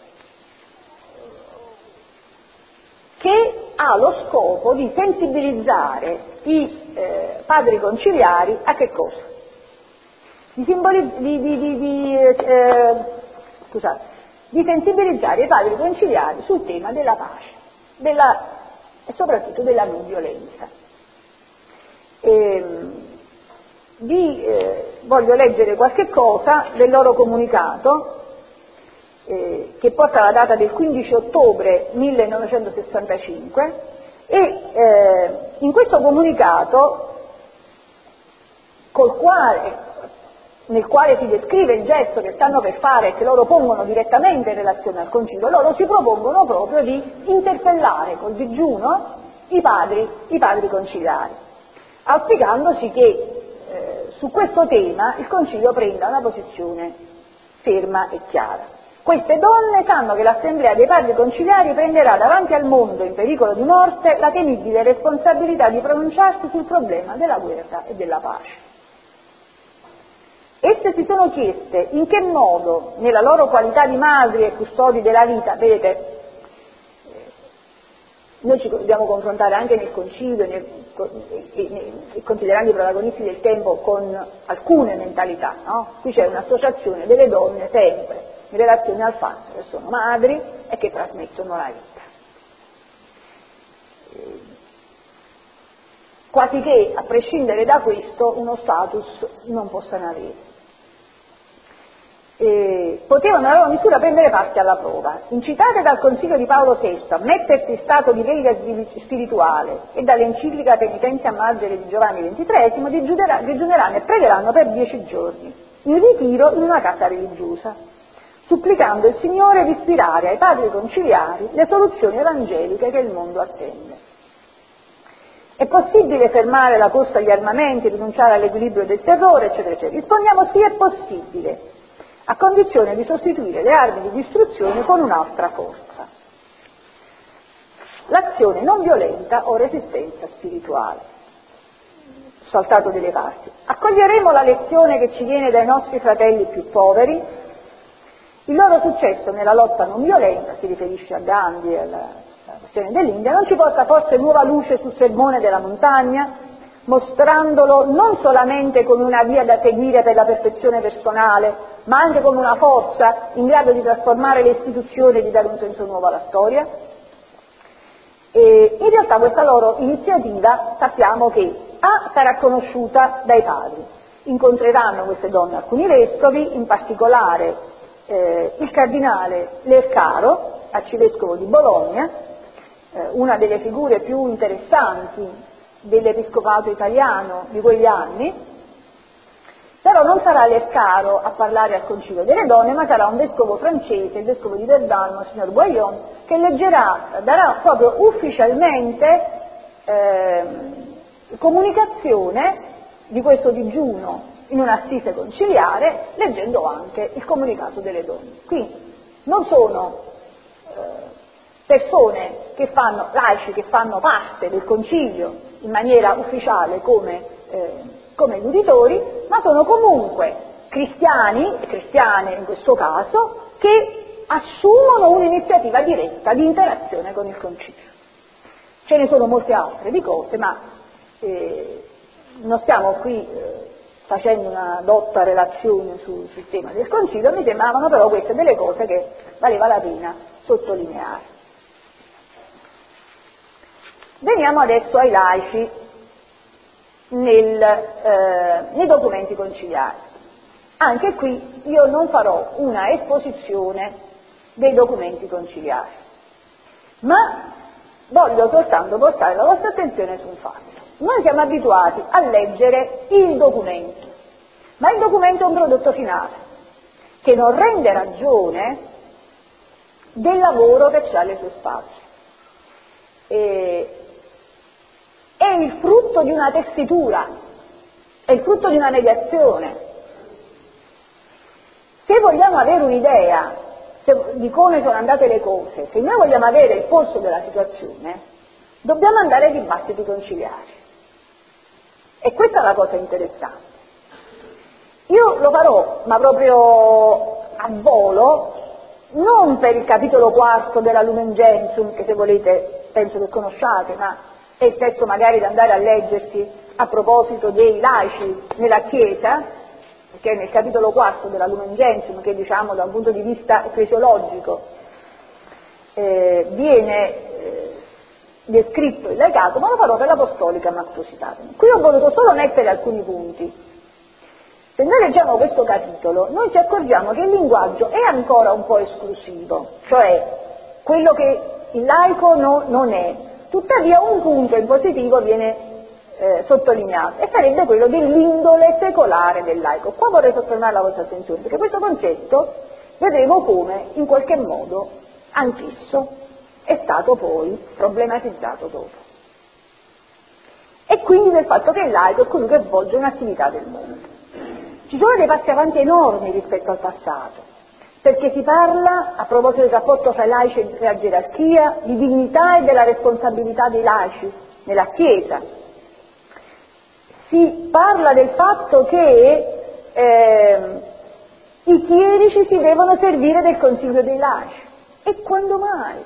che ha lo scopo di sensibilizzare i eh, padri conciliari a che cosa? Di, simboli- di, di, di, di, eh, scusate, di sensibilizzare i padri conciliari sul tema della pace della, e soprattutto della non violenza. E, vi eh, voglio leggere qualche cosa del loro comunicato eh, che porta la data del quindici ottobre millenovecentosessantacinque e eh, in questo comunicato col quale nel quale si descrive il gesto che stanno per fare e che loro pongono direttamente in relazione al concilio, loro si propongono proprio di interpellare col digiuno i padri, i padri conciliari, auspicandosi che eh, su questo tema il concilio prenda una posizione ferma e chiara. Queste donne sanno che l'assemblea dei padri conciliari prenderà davanti al mondo in pericolo di morte la temibile responsabilità di pronunciarsi sul problema della guerra e della pace. Esse si sono chieste in che modo, nella loro qualità di madri e custodi della vita, vedete, noi ci dobbiamo confrontare anche nel concilio nel, e, e considerando i protagonisti del tempo con alcune mentalità, no? Qui c'è un'associazione delle donne sempre in relazione al fatto che sono madri e che trasmettono la vita. Quasi che, a prescindere da questo, uno status non possano avere. Eh, potevano a loro misura prendere parte alla prova, incitate dal Consiglio di Paolo sesto a mettersi in stato di veglia spirituale e dall'enciclica Penitentia Maggiore di Giovanni ventitreesimo, digiuneranno e pregheranno per dieci giorni, in ritiro in una casa religiosa, supplicando il Signore di ispirare ai padri conciliari le soluzioni evangeliche che il mondo attende. È possibile fermare la corsa agli armamenti, rinunciare all'equilibrio del terrore, eccetera, eccetera? Rispondiamo sì, è possibile, a condizione di sostituire le armi di distruzione con un'altra forza. L'azione non violenta o resistenza spirituale. Saltato delle parti. Accoglieremo la lezione che ci viene dai nostri fratelli più poveri. Il loro successo nella lotta non violenta, si riferisce a Gandhi e alla questione dell'India, non ci porta forse nuova luce sul sermone della montagna, mostrandolo non solamente come una via da seguire per la perfezione personale, ma anche come una forza in grado di trasformare le istituzioni e di dare un senso nuovo alla storia? E in realtà questa loro iniziativa sappiamo che A sarà conosciuta dai padri. Incontreranno queste donne alcuni vescovi, in particolare eh, il cardinale Lercaro, arcivescovo di Bologna, eh, una delle figure più interessanti dell'episcopato italiano di quegli anni, però non sarà Lercaro a parlare al Concilio delle donne, ma sarà un vescovo francese, il vescovo di Verdun, il signor Boyon, che leggerà, darà proprio ufficialmente eh, comunicazione di questo digiuno in un'assise conciliare, leggendo anche il comunicato delle donne. Quindi non sono eh, persone che fanno, laici che fanno parte del concilio in maniera ufficiale come, eh, come gli uditori, ma sono comunque cristiani e cristiane in questo caso che assumono un'iniziativa diretta di interazione con il concilio. Ce ne sono molte altre di cose, ma eh, non stiamo qui eh, facendo una dotta relazione su, sul tema del concilio, mi sembravano però queste delle cose che valeva la pena sottolineare. Veniamo adesso ai laici nel, eh, nei documenti conciliari. Anche qui io non farò una esposizione dei documenti conciliari. Ma voglio soltanto portare la vostra attenzione su un fatto. Noi siamo abituati a leggere il documento, ma il documento è un prodotto finale, che non rende ragione del lavoro che c'è alle sue spalle. E è il frutto di una tessitura, è il frutto di una mediazione. Se vogliamo avere un'idea se, di come sono andate le cose, se noi vogliamo avere il polso della situazione, dobbiamo andare ai dibattiti conciliari. E questa è la cosa interessante. Io lo farò, ma proprio a volo, non per il capitolo quarto della Lumen Gentium, che se volete penso che conosciate, ma è il testo magari da andare a leggersi a proposito dei laici nella Chiesa, perché è nel capitolo quarto della Lumen Gentium, che diciamo da un punto di vista ecclesiologico eh, viene eh, descritto il laicato, ma lo farò per l'apostolica Mactositatem. Qui ho voluto solo mettere alcuni punti. Se noi leggiamo questo capitolo, noi ci accorgiamo che il linguaggio è ancora un po' esclusivo, cioè quello che il laico no, non è. Tuttavia un punto in positivo viene eh, sottolineato, e sarebbe quello dell'indole secolare del laico. Qua vorrei soffermare la vostra attenzione, perché questo concetto vedremo come in qualche modo anch'esso è stato poi problematizzato dopo. E quindi del fatto che il laico è colui che svolge un'attività del mondo. Ci sono dei passi avanti enormi rispetto al passato, perché si parla, a proposito del rapporto tra i laici e la gerarchia, di dignità e della responsabilità dei laici nella Chiesa. Si parla del fatto che eh, i chierici si devono servire del consiglio dei laici. E quando mai?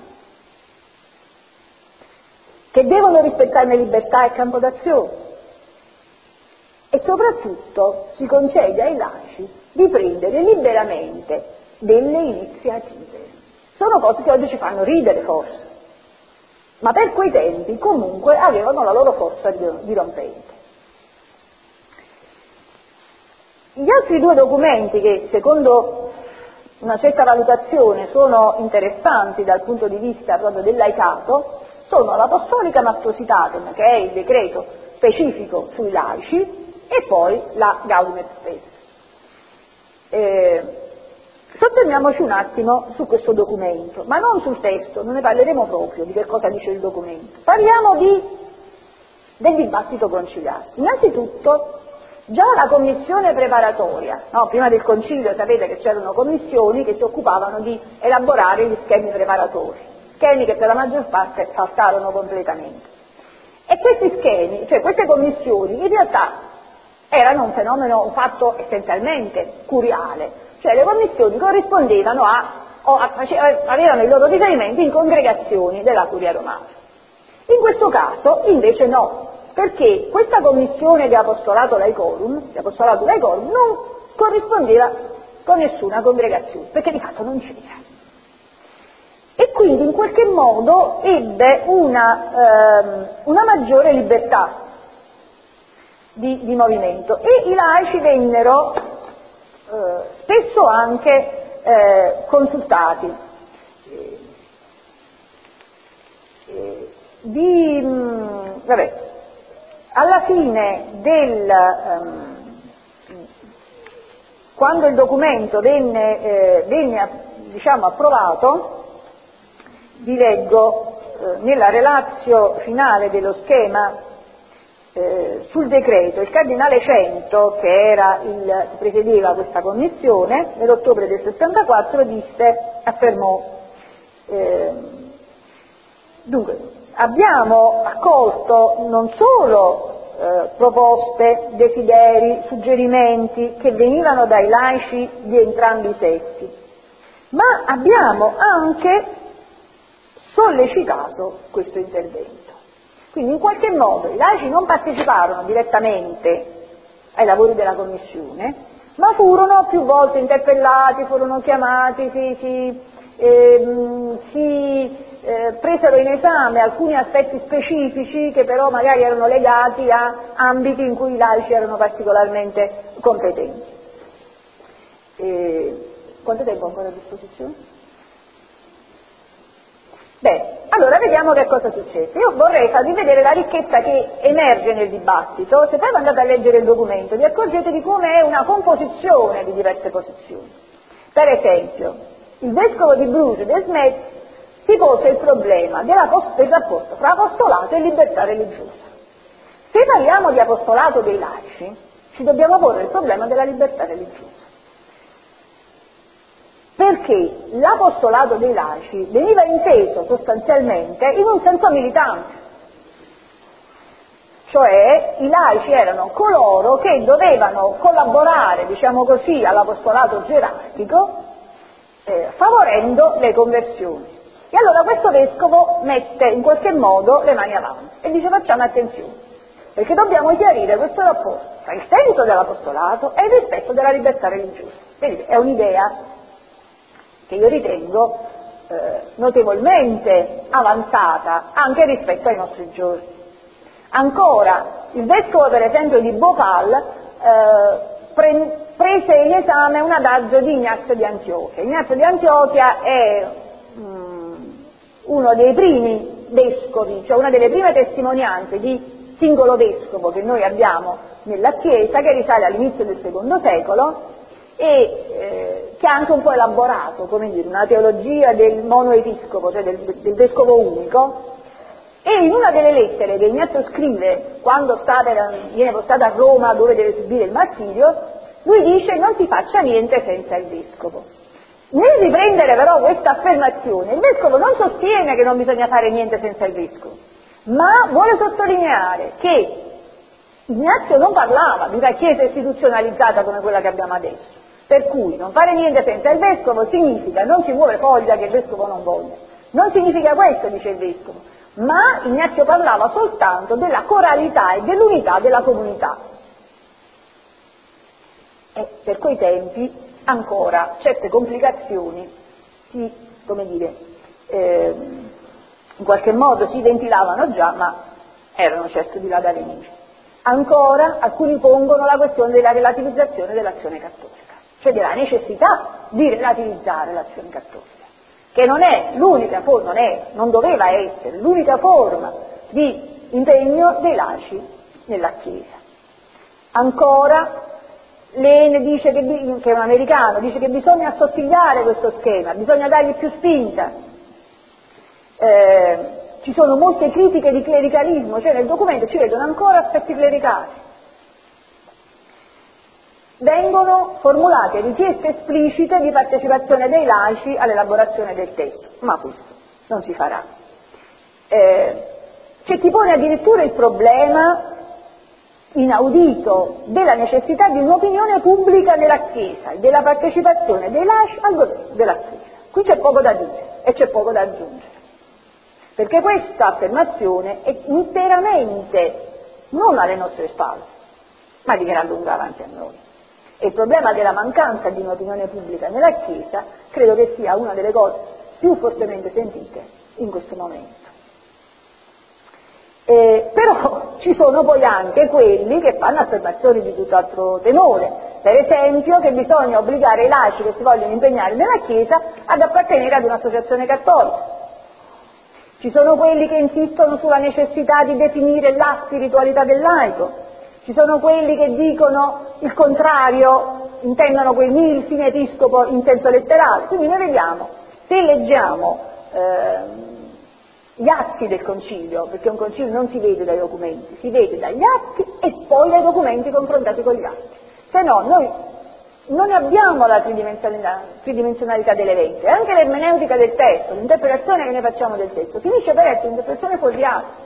Che devono rispettare libertà e campo d'azione. E soprattutto si concede ai laici di prendere liberamente delle iniziative. Sono cose che oggi ci fanno ridere forse, ma per quei tempi comunque avevano la loro forza dirompente. Gli altri due documenti che secondo una certa valutazione sono interessanti dal punto di vista proprio del laicato sono l'Apostolica Mactositatem, che è il decreto specifico sui laici, e poi la Gaudium et Spes. Eh, soffermiamoci un attimo su questo documento, ma non sul testo, non ne parleremo proprio di che cosa dice il documento. Parliamo di, del dibattito conciliare. Innanzitutto, già la commissione preparatoria, no? Prima del concilio sapete che c'erano commissioni che si occupavano di elaborare gli schemi preparatori, schemi che per la maggior parte saltarono completamente. E questi schemi, cioè queste commissioni, in realtà erano un fenomeno, un fatto essenzialmente curiale, cioè le commissioni corrispondevano a, o a, avevano i loro riferimenti in congregazioni della Curia Romana. In questo caso invece no, perché questa commissione di apostolato laicorum, di apostolato laicorum non corrispondeva con nessuna congregazione, perché di fatto non c'era. E quindi in qualche modo ebbe una, ehm, una maggiore libertà Di, di movimento, e i laici vennero eh, spesso anche eh, consultati. Eh, eh, di, mh, vabbè, alla fine del um, quando il documento venne, eh, venne diciamo approvato, vi leggo eh, nella relatio finale dello schema Eh, sul decreto, il cardinale Cento, che era il che presiedeva questa commissione, nell'ottobre del sessantaquattro disse, affermò, eh, dunque, abbiamo accolto non solo eh, proposte, desideri, suggerimenti che venivano dai laici di entrambi i sessi, ma abbiamo anche sollecitato questo intervento. Quindi in qualche modo i laici non parteciparono direttamente ai lavori della commissione, ma furono più volte interpellati, furono chiamati, si, si, ehm, si eh, presero in esame alcuni aspetti specifici che però magari erano legati a ambiti in cui i laici erano particolarmente competenti. E quanto tempo ho ancora a disposizione? vediamo che cosa succede. Io vorrei farvi vedere la ricchezza che emerge nel dibattito. Se poi andate a leggere il documento vi accorgete di come è una composizione di diverse posizioni. Per esempio, il vescovo di Bruges, De Smet, si pose il problema della, del rapporto tra apostolato e libertà religiosa. Se parliamo di apostolato dei laici, ci dobbiamo porre il problema della libertà religiosa. Perché l'apostolato dei laici veniva inteso sostanzialmente in un senso militante, cioè i laici erano coloro che dovevano collaborare, diciamo così, all'apostolato gerarchico, eh, favorendo le conversioni. E allora questo vescovo mette in qualche modo le mani avanti e dice: facciamo attenzione, perché dobbiamo chiarire questo rapporto tra il senso dell'apostolato e il rispetto della libertà religiosa. Vedete, è un'idea che io ritengo eh, notevolmente avanzata anche rispetto ai nostri giorni. Ancora, il vescovo per esempio di Bhopal eh, pre- prese in esame un adagio di Ignazio di Antiochia. Ignazio di Antiochia è um, uno dei primi vescovi, cioè una delle prime testimonianze di singolo vescovo che noi abbiamo nella Chiesa, che risale all'inizio del secondo secolo, e eh, che ha anche un po' elaborato, come dire, una teologia del monoepiscopo, cioè del, del vescovo unico, e in una delle lettere che Ignazio scrive quando sta per, viene portato a Roma dove deve subire il martirio, lui dice: non si faccia niente senza il vescovo. Nel riprendere però questa affermazione, il vescovo non sostiene che non bisogna fare niente senza il vescovo, ma vuole sottolineare che Ignazio non parlava di una chiesa istituzionalizzata come quella che abbiamo adesso, per cui non fare niente senza il vescovo significa non si muove foglia che il vescovo non voglia. Non significa questo, dice il vescovo, ma Ignazio parlava soltanto della coralità e dell'unità della comunità. E per quei tempi ancora certe complicazioni si, come dire, eh, in qualche modo si ventilavano già, ma erano certo di là da venire. Ancora alcuni pongono la questione della relativizzazione dell'azione cattolica, cioè della necessità di relativizzare l'azione cattolica, che non è l'unica forma, non è, non doveva essere l'unica forma di impegno dei laici nella Chiesa. Ancora Lehne dice che, che è un americano, dice che bisogna assottigliare questo schema, bisogna dargli più spinta. Eh, ci sono molte critiche di clericalismo, cioè nel documento ci vedono ancora aspetti clericali. Vengono formulate richieste esplicite di partecipazione dei laici all'elaborazione del testo, ma questo non si farà. Eh, c'è chi pone addirittura il problema inaudito della necessità di un'opinione pubblica nella Chiesa e della partecipazione dei laici al governo della Chiesa. Qui c'è poco da dire e c'è poco da aggiungere, perché questa affermazione è interamente non alle nostre spalle, ma di gran lunga avanti a noi. E il problema della mancanza di un'opinione pubblica nella Chiesa credo che sia una delle cose più fortemente sentite in questo momento. Eh, però ci sono poi anche quelli che fanno affermazioni di tutt'altro tenore, per esempio che bisogna obbligare i laici che si vogliono impegnare nella Chiesa ad appartenere ad un'associazione cattolica. Ci sono quelli che insistono sulla necessità di definire la spiritualità del laico, ci sono quelli che dicono il contrario, intendono quel nihil fine episcopo in senso letterale. Quindi noi vediamo, se leggiamo eh, gli atti del concilio, perché un concilio non si vede dai documenti, si vede dagli atti e poi dai documenti confrontati con gli atti, se no noi non abbiamo la tridimensionalità, tridimensionalità dell'evento, e anche l'ermeneutica del testo, l'interpretazione che ne facciamo del testo, finisce per essere un'interpretazione fuorviata.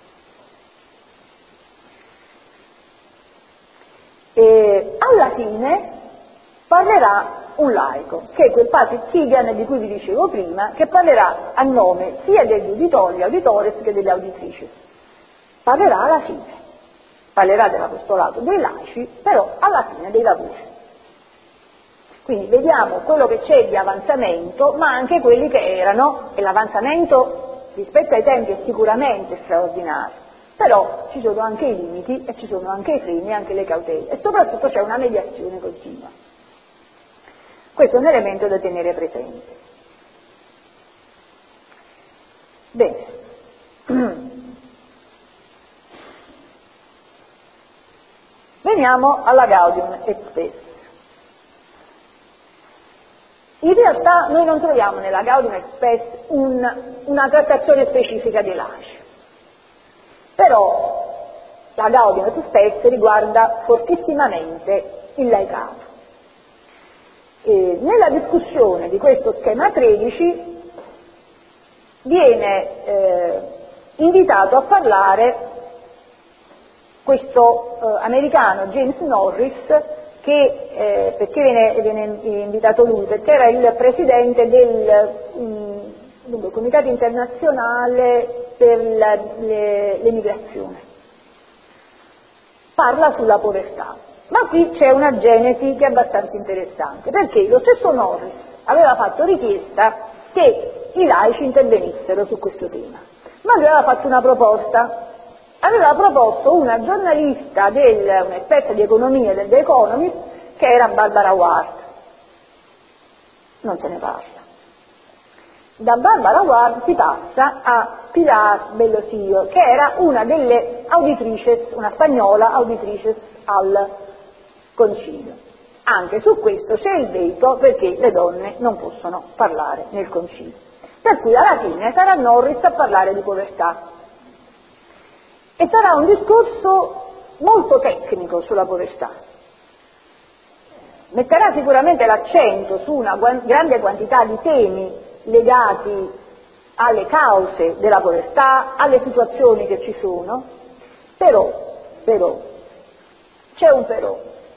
E alla fine parlerà un laico, che è quel Patrick Keegan di cui vi dicevo prima, che parlerà a nome sia degli uditori, auditores, che delle auditrici. Parlerà alla fine, parlerà dell'apostolato dei laici, però alla fine dei lavori. Quindi vediamo quello che c'è di avanzamento, ma anche quelli che erano, e l'avanzamento rispetto ai tempi è sicuramente straordinario, però ci sono anche i limiti e ci sono anche i freni e anche le cautele, e soprattutto c'è una mediazione continua. Questo è un elemento da tenere presente. Bene, Veniamo alla Gaudium et Spes. In realtà noi non troviamo nella Gaudium et Spes un, una trattazione specifica dei laici, però la Gaudium et Spes riguarda fortissimamente il laicato. E nella discussione di questo schema tredici viene eh, invitato a parlare questo eh, americano James Norris, che, eh, perché viene, viene invitato lui? Perché era il presidente del mh, Comitato Internazionale per la, le, l'emigrazione. Parla sulla povertà, ma qui c'è una genesi che è abbastanza interessante, perché lo stesso Norris aveva fatto richiesta che i laici intervenissero su questo tema, ma aveva fatto una proposta. Aveva proposto una giornalista, del, un'esperta di economia del The Economist, che era Barbara Ward. Non se ne parla. Da Barbara Ward si passa a Pilar Bellosio, che era una delle auditrices, una spagnola auditrices al concilio. Anche su questo c'è il veto, perché le donne non possono parlare nel concilio. Per cui alla fine sarà Norris a parlare di povertà. E sarà un discorso molto tecnico sulla povertà. Metterà sicuramente l'accento su una grande quantità di temi legati alle cause della povertà, alle situazioni che ci sono, però, però, c'è un però.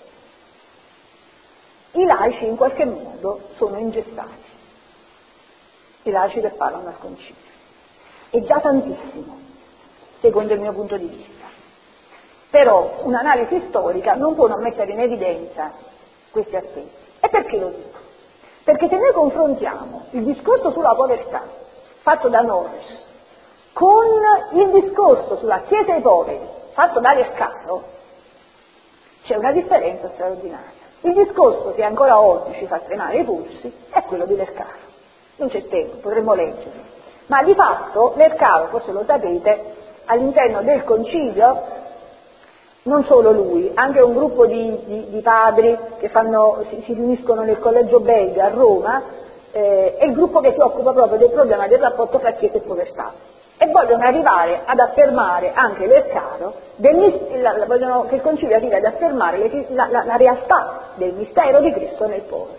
I laici in qualche modo sono ingessati, i laici che parlano al concilio, e già tantissimo, secondo il mio punto di vista. Però un'analisi storica non può non mettere in evidenza questi aspetti. E perché lo dico? Perché se noi confrontiamo il discorso sulla povertà fatto da Norris con il discorso sulla Chiesa ai poveri fatto da Lercaro, c'è una differenza straordinaria. Il discorso che ancora oggi ci fa tremare i polsi è quello di Lercaro. Non c'è tempo, potremmo leggerlo. Ma di fatto Lercaro, forse lo sapete, all'interno del concilio, non solo lui, anche un gruppo di, di, di padri che fanno, si, si riuniscono nel collegio belga a Roma, eh, è il gruppo che si occupa proprio del problema del rapporto fra Chiesa e povertà, e vogliono arrivare ad affermare anche Lercaro, del, la, la, vogliono che il concilio arrivi ad affermare le, la, la, la realtà del mistero di Cristo nel povero.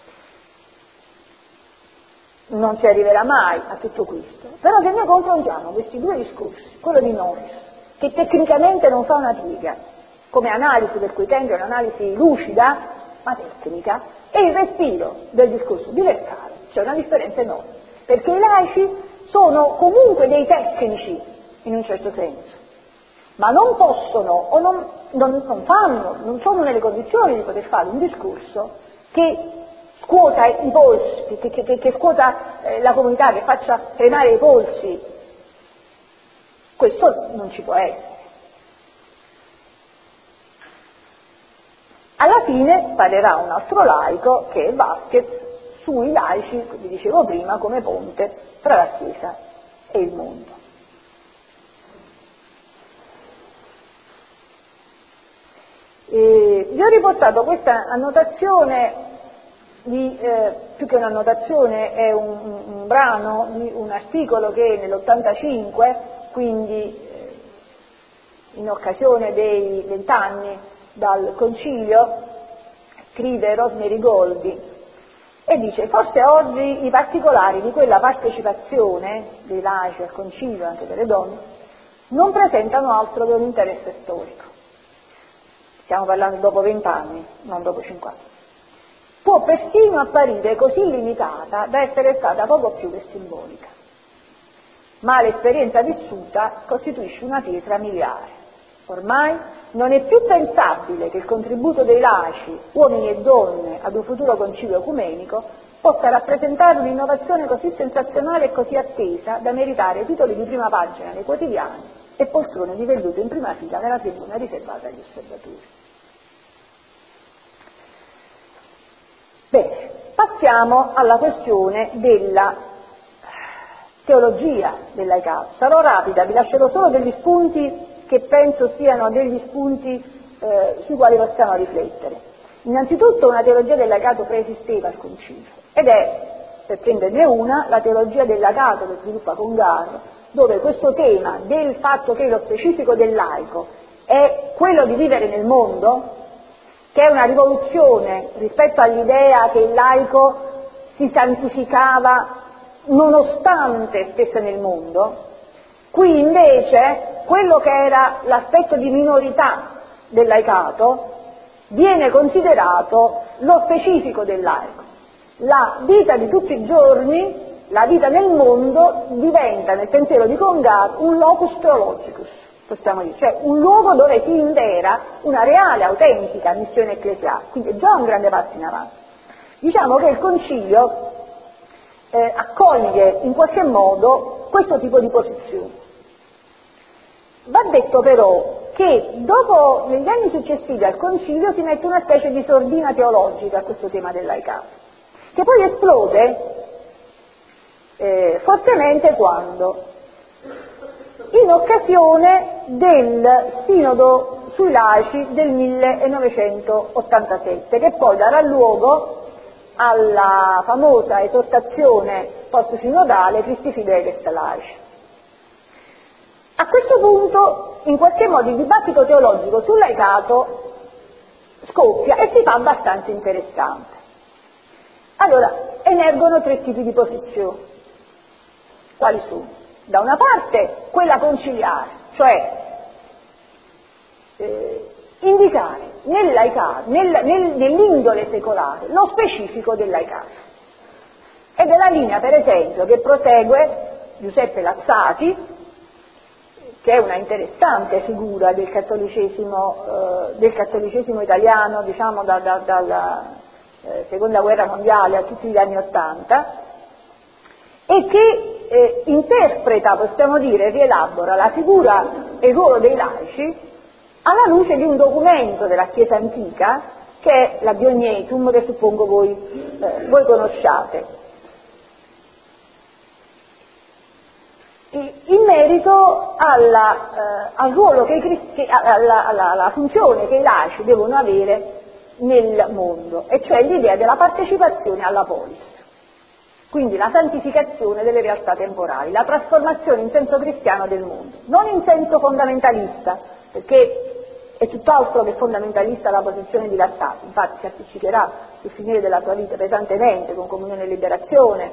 Non si arriverà mai a tutto questo, però se noi confrontiamo questi due discorsi, quello di Norris, che tecnicamente non fa una piega, come analisi, per cui tende un'analisi lucida, ma tecnica, e il respiro del discorso di Lercaro, c'è una differenza enorme, perché i laici sono comunque dei tecnici, in un certo senso, ma non possono, o non, non, non fanno, non sono nelle condizioni di poter fare un discorso che scuota i polsi, che, che, che, che scuota eh, la comunità, che faccia tremare i polsi. Questo non ci può essere. Alla fine parlerà un altro laico, che è Vasquez, sui laici, come dicevo prima, come ponte tra la Chiesa e il mondo. E vi ho riportato questa annotazione di, eh, più che un'annotazione, è un, un, un brano di un articolo che nell'ottantacinque, quindi eh, in occasione dei vent'anni dal concilio, scrive Rosemary Goldy e dice: forse oggi i particolari di quella partecipazione dei laici al concilio, anche delle donne, non presentano altro che un interesse storico. Stiamo parlando dopo vent'anni, non dopo cinquanta. Può persino apparire così limitata da essere stata poco più che simbolica, ma l'esperienza vissuta costituisce una pietra miliare. Ormai non è più pensabile che il contributo dei laici, uomini e donne, ad un futuro concilio ecumenico possa rappresentare un'innovazione così sensazionale e così attesa da meritare titoli di prima pagina nei quotidiani e poltrone di velluto in prima fila nella tribuna riservata agli osservatori. Bene, passiamo alla questione della teologia del laicato. Sarò rapida, vi lascerò solo degli spunti che penso siano degli spunti eh, sui quali possiamo riflettere. Innanzitutto una teologia del laicato preesisteva al concilio, ed è, per prenderne una, la teologia del laicato che sviluppa Congar, dove questo tema del fatto che lo specifico del laico è quello di vivere nel mondo, che è una rivoluzione rispetto all'idea che il laico si santificava nonostante stesse nel mondo. Qui invece quello che era l'aspetto di minorità del laicato viene considerato lo specifico del laico. La vita di tutti i giorni, la vita nel mondo, diventa nel pensiero di Congar un locus theologicus, possiamo dire, cioè un luogo dove si invera una reale, autentica missione ecclesiale, quindi è già un grande passo in avanti. Diciamo che il concilio eh, accoglie in qualche modo questo tipo di posizione. Va detto però che dopo, negli anni successivi al concilio, si mette una specie di sordina teologica a questo tema del laicato, che poi esplode eh, fortemente quando? In occasione del sinodo sui laici del millenovecentottantasette, che poi darà luogo alla famosa esortazione post-sinodale Christi Fideles Laici. A questo punto, in qualche modo, il dibattito teologico sul laicato scoppia e si fa abbastanza interessante. Allora, emergono tre tipi di posizioni. Quali sono? Da una parte quella conciliare, cioè eh, indicare nel laicato, nel, nel, nell'indole secolare, lo specifico del laicato. Ed è la linea, per esempio, che prosegue Giuseppe Lazzati, che è una interessante figura del cattolicesimo, eh, del cattolicesimo italiano, diciamo da, da, dalla eh, seconda guerra mondiale a tutti gli anni Ottanta, e che eh, interpreta, possiamo dire, rielabora la figura e il ruolo dei laici alla luce di un documento della Chiesa antica che è la Diognetum, che suppongo voi, eh, voi conosciate. In merito alla, eh, al ruolo che, che alla, alla, alla funzione che i laici devono avere nel mondo, e cioè l'idea della partecipazione alla polis, quindi la santificazione delle realtà temporali, la trasformazione in senso cristiano del mondo, non in senso fondamentalista, perché è tutt'altro che fondamentalista la posizione di Lazzati, infatti si appiccicherà sul finire della sua vita pesantemente con Comunione e Liberazione,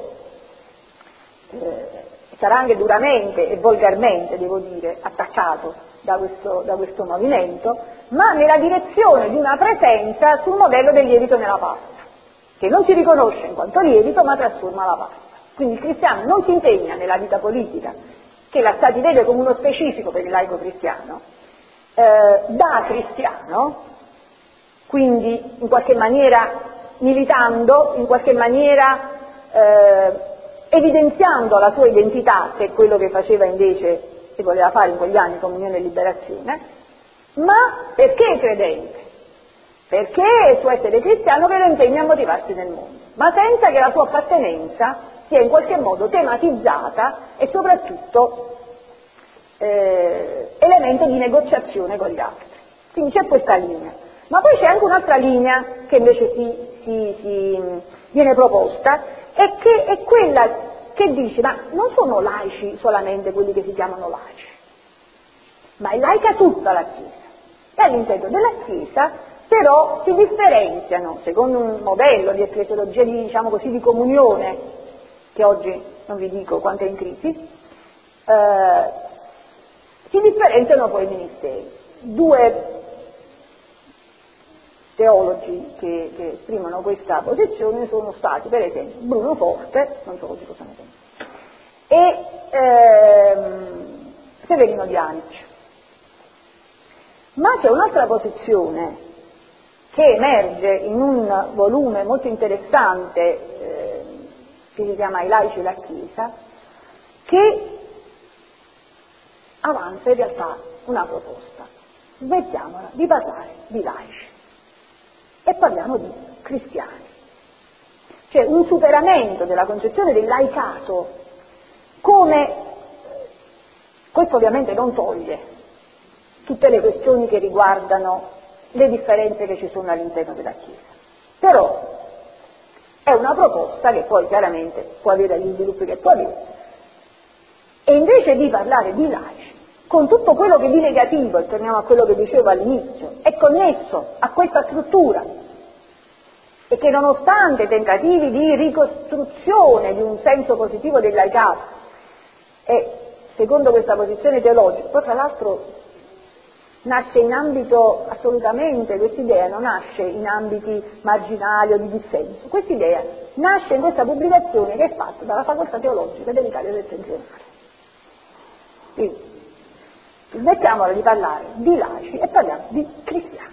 eh, sarà anche duramente e volgarmente, devo dire, attaccato da questo, da questo movimento, ma nella direzione di una presenza sul modello del lievito nella pasta, che non si riconosce in quanto lievito ma trasforma la pasta. Quindi il cristiano non si impegna nella vita politica, che Lazzati vede come uno specifico per il laico cristiano, eh, da cristiano, quindi in qualche maniera militando, in qualche maniera eh, evidenziando la sua identità, che è quello che faceva invece e voleva fare in quegli anni Comunione e Liberazione, ma perché credente? Perché è il suo essere cristiano che lo impegna a motivarsi nel mondo, ma senza che la sua appartenenza sia in qualche modo tematizzata e soprattutto eh, elemento di negoziazione con gli altri. Quindi c'è questa linea, ma poi c'è anche un'altra linea che invece si, si, si viene proposta, e che è quella che dice: ma non sono laici solamente quelli che si chiamano laici, ma è laica tutta la Chiesa, e all'interno della Chiesa però si differenziano, secondo un modello di ecclesiologia, di, diciamo così, di comunione, che oggi non vi dico quanto è in crisi, eh, si differenziano poi i ministeri. Due teologi che, che esprimono questa posizione sono stati, per esempio, Bruno Forte, non so cosa ne pensa, e ehm, Severino Dianic. Ma c'è un'altra posizione che emerge in un volume molto interessante eh, che si chiama I laici e la Chiesa, che avanza in realtà una proposta: smettiamola di parlare di laici e parliamo di cristiani. Cioè un superamento della concezione del laicato come, questo ovviamente non toglie tutte le questioni che riguardano le differenze che ci sono all'interno della Chiesa. Però è una proposta che poi chiaramente può avere gli sviluppi che può avere, e invece di parlare di laici, con tutto quello che di negativo, e torniamo a quello che dicevo all'inizio, è connesso a questa struttura, e che nonostante tentativi di ricostruzione di un senso positivo del laicato, e secondo questa posizione teologica, poi tra l'altro nasce in ambito assolutamente, quest'idea non nasce in ambiti marginali o di dissenso, quest'idea nasce in questa pubblicazione che è fatta dalla Facoltà Teologica dell'Italia Settentrionale. Quindi smettiamola di parlare di laici e parliamo di cristiani.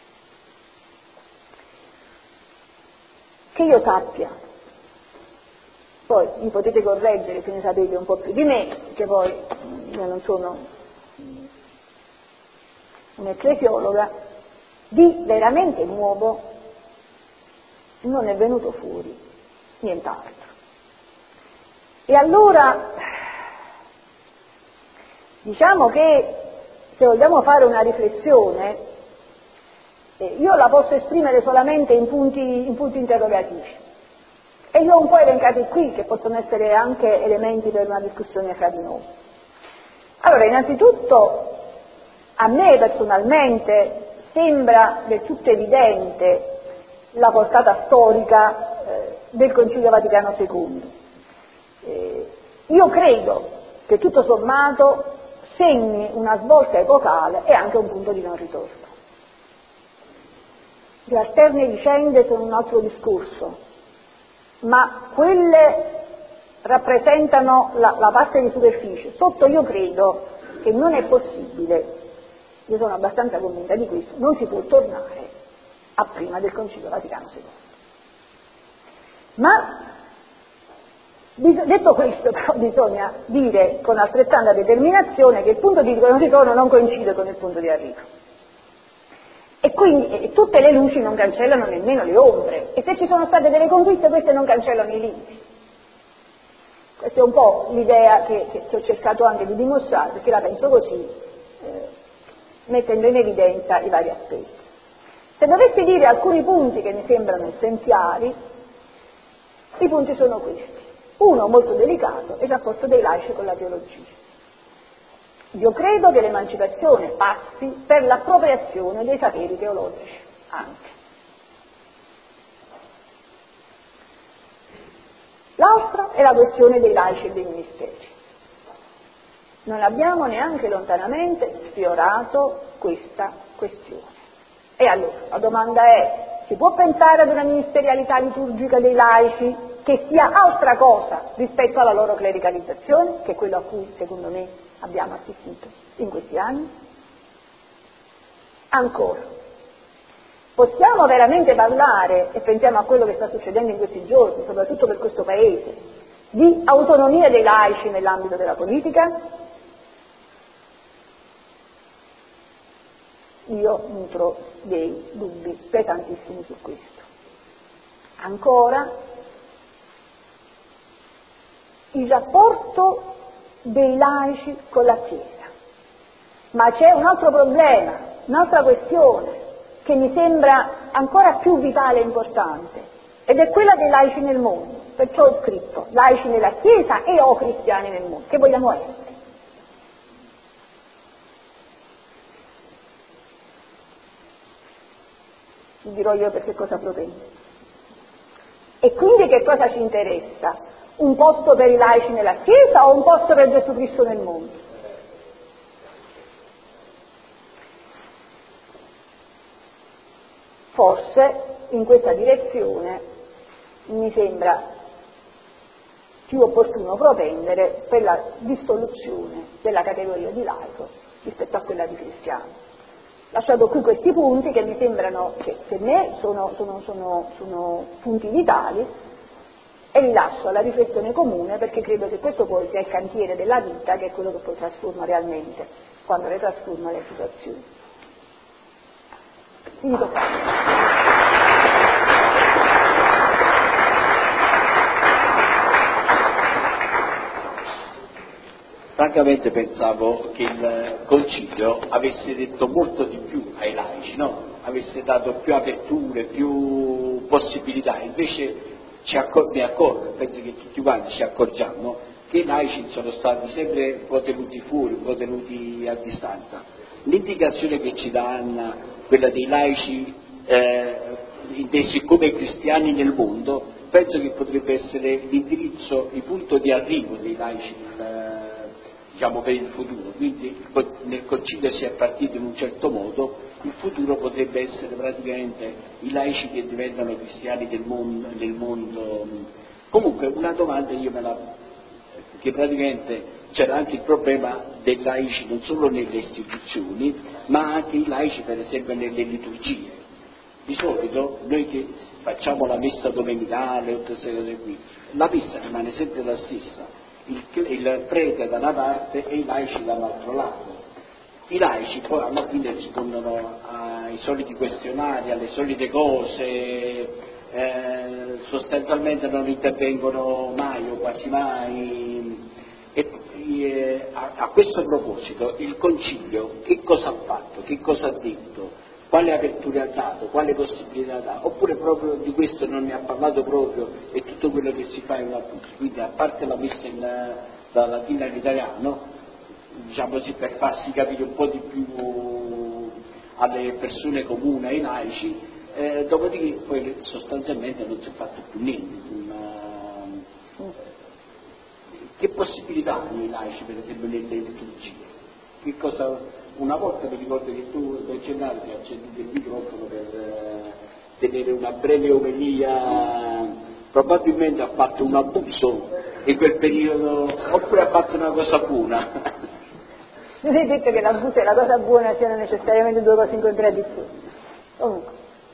Che io sappia, poi mi potete correggere se ne sapete un po' più di me, perché poi io non sono un'ecclesiologa, di veramente nuovo non è venuto fuori nient'altro. E allora diciamo che se vogliamo fare una riflessione, eh, io la posso esprimere solamente in punti, in punti interrogativi, e li ho un po' elencati qui, che possono essere anche elementi per una discussione fra di noi. Allora, innanzitutto, a me personalmente sembra del tutto evidente la portata storica eh, del Concilio Vaticano secondo. Eh, io credo che tutto sommato segni una svolta epocale e anche un punto di non ritorno. Le alterne vicende sono un altro discorso, ma quelle rappresentano la, la parte di superficie. Sotto io credo che non è possibile, io sono abbastanza convinta di questo, non si può tornare a prima del Concilio Vaticano secondo. Ma detto questo, però, bisogna dire con altrettanta determinazione che il punto di ritorno non coincide con il punto di arrivo. E quindi e tutte le luci non cancellano nemmeno le ombre, e se ci sono state delle conquiste, queste non cancellano i limiti. Questa è un po' l'idea che, che, che ho cercato anche di dimostrare, perché la penso così, eh, mettendo in evidenza i vari aspetti. Se dovessi dire alcuni punti che mi sembrano essenziali, i punti sono questi. Uno molto delicato è il rapporto dei laici con la teologia. Io credo che l'emancipazione passi per l'appropriazione dei saperi teologici anche. L'altra è la questione dei laici e dei ministeri. Non abbiamo neanche lontanamente sfiorato questa questione. E allora la domanda è: si può pensare ad una ministerialità liturgica dei laici che sia altra cosa rispetto alla loro clericalizzazione, che è quello a cui secondo me abbiamo assistito in questi anni? Ancora, possiamo veramente parlare, e pensiamo a quello che sta succedendo in questi giorni, soprattutto per questo Paese, di autonomia dei laici nell'ambito della politica? Io nutro dei dubbi pesantissimi su questo. Ancora, il rapporto dei laici con la Chiesa. Ma c'è un altro problema, un'altra questione che mi sembra ancora più vitale e importante, ed è quella dei laici nel mondo. Perciò ho scritto laici nella Chiesa e o cristiani nel mondo. Che vogliamo essere? Vi dirò io per che cosa propendo. E quindi che cosa ci interessa? Un posto per i laici nella Chiesa o un posto per Gesù Cristo nel mondo? Forse in questa direzione mi sembra più opportuno propendere per la dissoluzione della categoria di laico rispetto a quella di cristiano. Lasciato qui questi punti che mi sembrano, che per me sono, sono, sono, sono punti vitali, e li lascio alla riflessione comune, perché credo che questo poi sia il cantiere della vita, che è quello che poi trasforma realmente, quando le trasforma le situazioni. Finito qua. Francamente pensavo che il Concilio avesse detto molto di più ai laici, no? avesse dato più aperture, più possibilità, invece ci accor- mi accorgo, penso che tutti quanti ci accorgiamo, che i laici sono stati sempre un po' tenuti fuori, un po' tenuti a distanza. L'indicazione che ci dà Anna, quella dei laici eh, intesi come cristiani nel mondo, penso che potrebbe essere l'indirizzo, il punto di arrivo dei laici nel, diciamo, per il futuro. Quindi nel concilio si è partito in un certo modo, il futuro potrebbe essere praticamente i laici che diventano cristiani del mondo, nel mondo. Comunque una domanda io me la, che praticamente c'era anche il problema dei laici non solo nelle istituzioni, ma anche i laici per esempio nelle liturgie. Di solito noi che facciamo la messa domenicale o tutte queste cose qui, la messa rimane sempre la stessa, il, il prete da una parte e i laici dall'altro lato. I laici poi alla fine rispondono ai soliti questionari, alle solite cose, eh, sostanzialmente non intervengono mai o quasi mai. E, e, a, a questo proposito il concilio che cosa ha fatto, che cosa ha detto? Quale apertura ha dato, quale possibilità ha dato, oppure proprio di questo non ne ha parlato proprio e tutto quello che si fa è una puzza. Quindi a parte la messa in, da latino all'italiano, diciamo così, per farsi capire un po' di più alle persone comuni, ai laici, eh, dopodiché poi sostanzialmente non si è fatto più niente. Una... Che possibilità hanno i laici per esempio nelle liturgie? Che cosa... Una volta mi ricordo che tu, Don Gennaro, ti hai acceso il microfono per eh, tenere una breve omelia, probabilmente ha fatto un abuso in quel periodo, oppure ha fatto una cosa buona. Non è detto che l'abuso e la cosa buona siano necessariamente due cose in contraddizione. Comunque.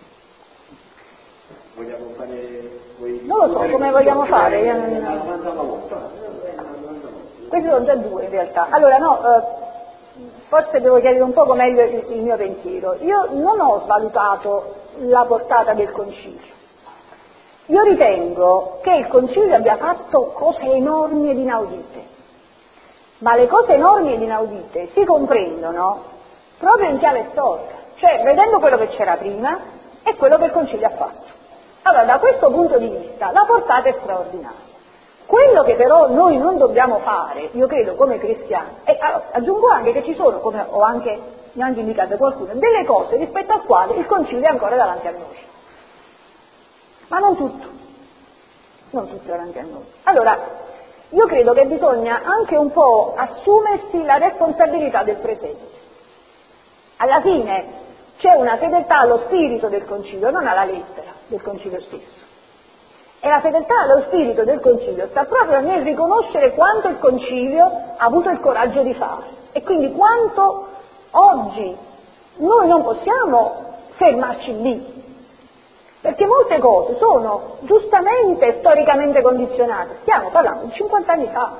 Vogliamo fare... Vuoi... Non lo so, come vogliamo fare? Io non... Questi sono già due in realtà. Allora no... Eh, forse devo chiarire un poco meglio il, il mio pensiero. Io non ho svalutato la portata del concilio. Io ritengo che il concilio abbia fatto cose enormi ed inaudite, ma le cose enormi ed inaudite si comprendono proprio in chiave storica, cioè vedendo quello che c'era prima e quello che il concilio ha fatto. Allora, da questo punto di vista, la portata è straordinaria. Quello che però noi non dobbiamo fare, io credo come cristiani, e aggiungo anche che ci sono, come ho anche, mi ha anche indicato qualcuno, delle cose rispetto al quale il concilio è ancora davanti a noi. Ma non tutto, non tutto davanti a noi. Allora, io credo che bisogna anche un po' assumersi la responsabilità del presente. Alla fine c'è una fedeltà allo spirito del concilio, non alla lettera del concilio stesso. E la fedeltà allo spirito del concilio sta proprio nel riconoscere quanto il concilio ha avuto il coraggio di fare e quindi quanto oggi noi non possiamo fermarci lì, perché molte cose sono giustamente storicamente condizionate. Stiamo parlando di cinquanta anni fa,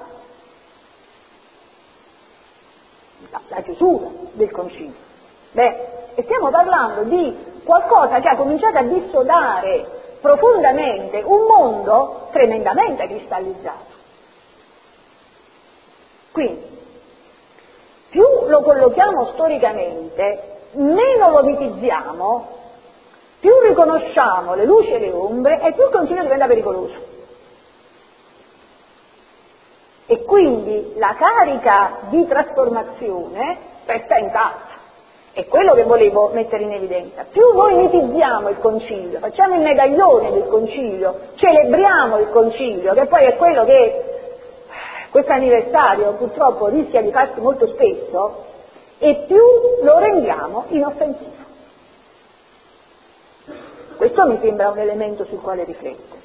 la, la chiusura del concilio. Beh, e stiamo parlando di qualcosa che ha cominciato a dissodare profondamente un mondo tremendamente cristallizzato. Quindi, più lo collochiamo storicamente, meno lo mitizziamo, più riconosciamo le luci e le ombre e più il concilio diventa pericoloso. E quindi la carica di trasformazione resta intatta. È quello che volevo mettere in evidenza. Più noi mitizziamo il concilio, facciamo il medaglione del concilio, celebriamo il concilio, che poi è quello che questo anniversario purtroppo rischia di farsi molto spesso, e più lo rendiamo inoffensivo. Questo mi sembra un elemento sul quale riflettere.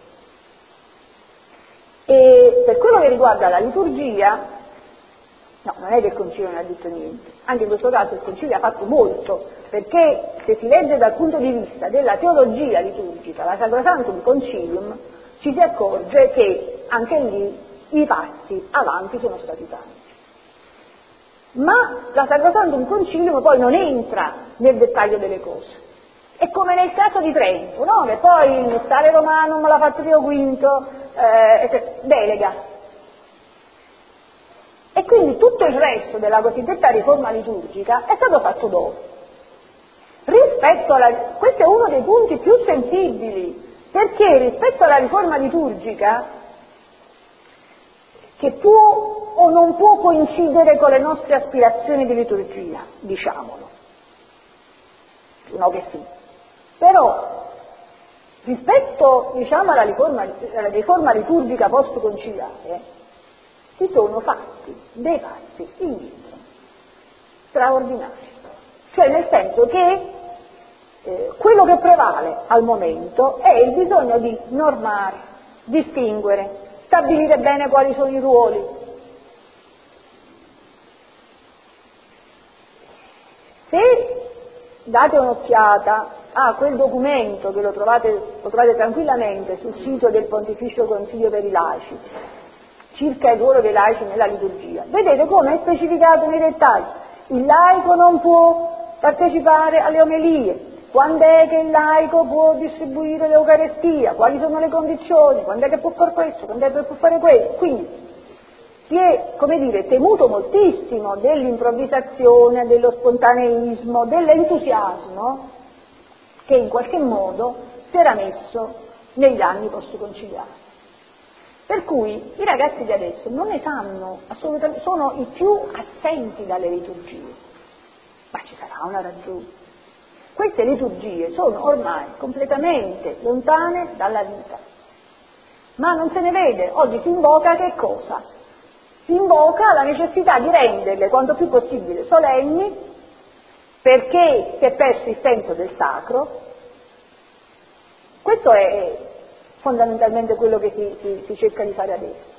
E per quello che riguarda la liturgia, no, non è che il concilio non ha detto niente, anche in questo caso il concilio ha fatto molto, perché se si legge dal punto di vista della teologia liturgica, la Sacrosanctum Concilium, ci si accorge che anche lì i passi avanti sono stati tanti. Ma la Sacrosanctum Concilium poi non entra nel dettaglio delle cose. È come nel caso di Trento, no? Che poi il Mustare Romanum l'ha fatto Pio V, eh, delega. E quindi tutto il resto della cosiddetta riforma liturgica è stato fatto dopo. rispetto alla, questo è uno dei punti più sensibili, perché rispetto alla riforma liturgica, che può o non può coincidere con le nostre aspirazioni di liturgia, diciamolo, no che sì, però rispetto, diciamo, alla riforma, alla riforma liturgica post-conciliare si sono fatti dei passi indietro straordinari, cioè nel senso che eh, quello che prevale al momento è il bisogno di normare, distinguere, stabilire bene quali sono i ruoli. Se date un'occhiata a quel documento che lo trovate, lo trovate tranquillamente sul sito del Pontificio Consiglio per i Laici, circa il ruolo dei laici nella liturgia, vedete come è specificato nei dettagli. Il laico non può partecipare alle omelie, quando è che il laico può distribuire l'Eucarestia, quali sono le condizioni, quando è che può fare questo, quando è che può fare questo. Quindi si è, come dire, temuto moltissimo dell'improvvisazione, dello spontaneismo, dell'entusiasmo che in qualche modo si era messo negli anni post-conciliari. Per cui i ragazzi di adesso non ne sanno assolutamente, sono i più assenti dalle liturgie, ma ci sarà una ragione. Queste liturgie sono ormai completamente lontane dalla vita, ma non se ne vede. Oggi si invoca che cosa? Si invoca la necessità di renderle quanto più possibile solenni, perché si è perso il senso del sacro. Questo è fondamentalmente quello che si, si, si cerca di fare adesso.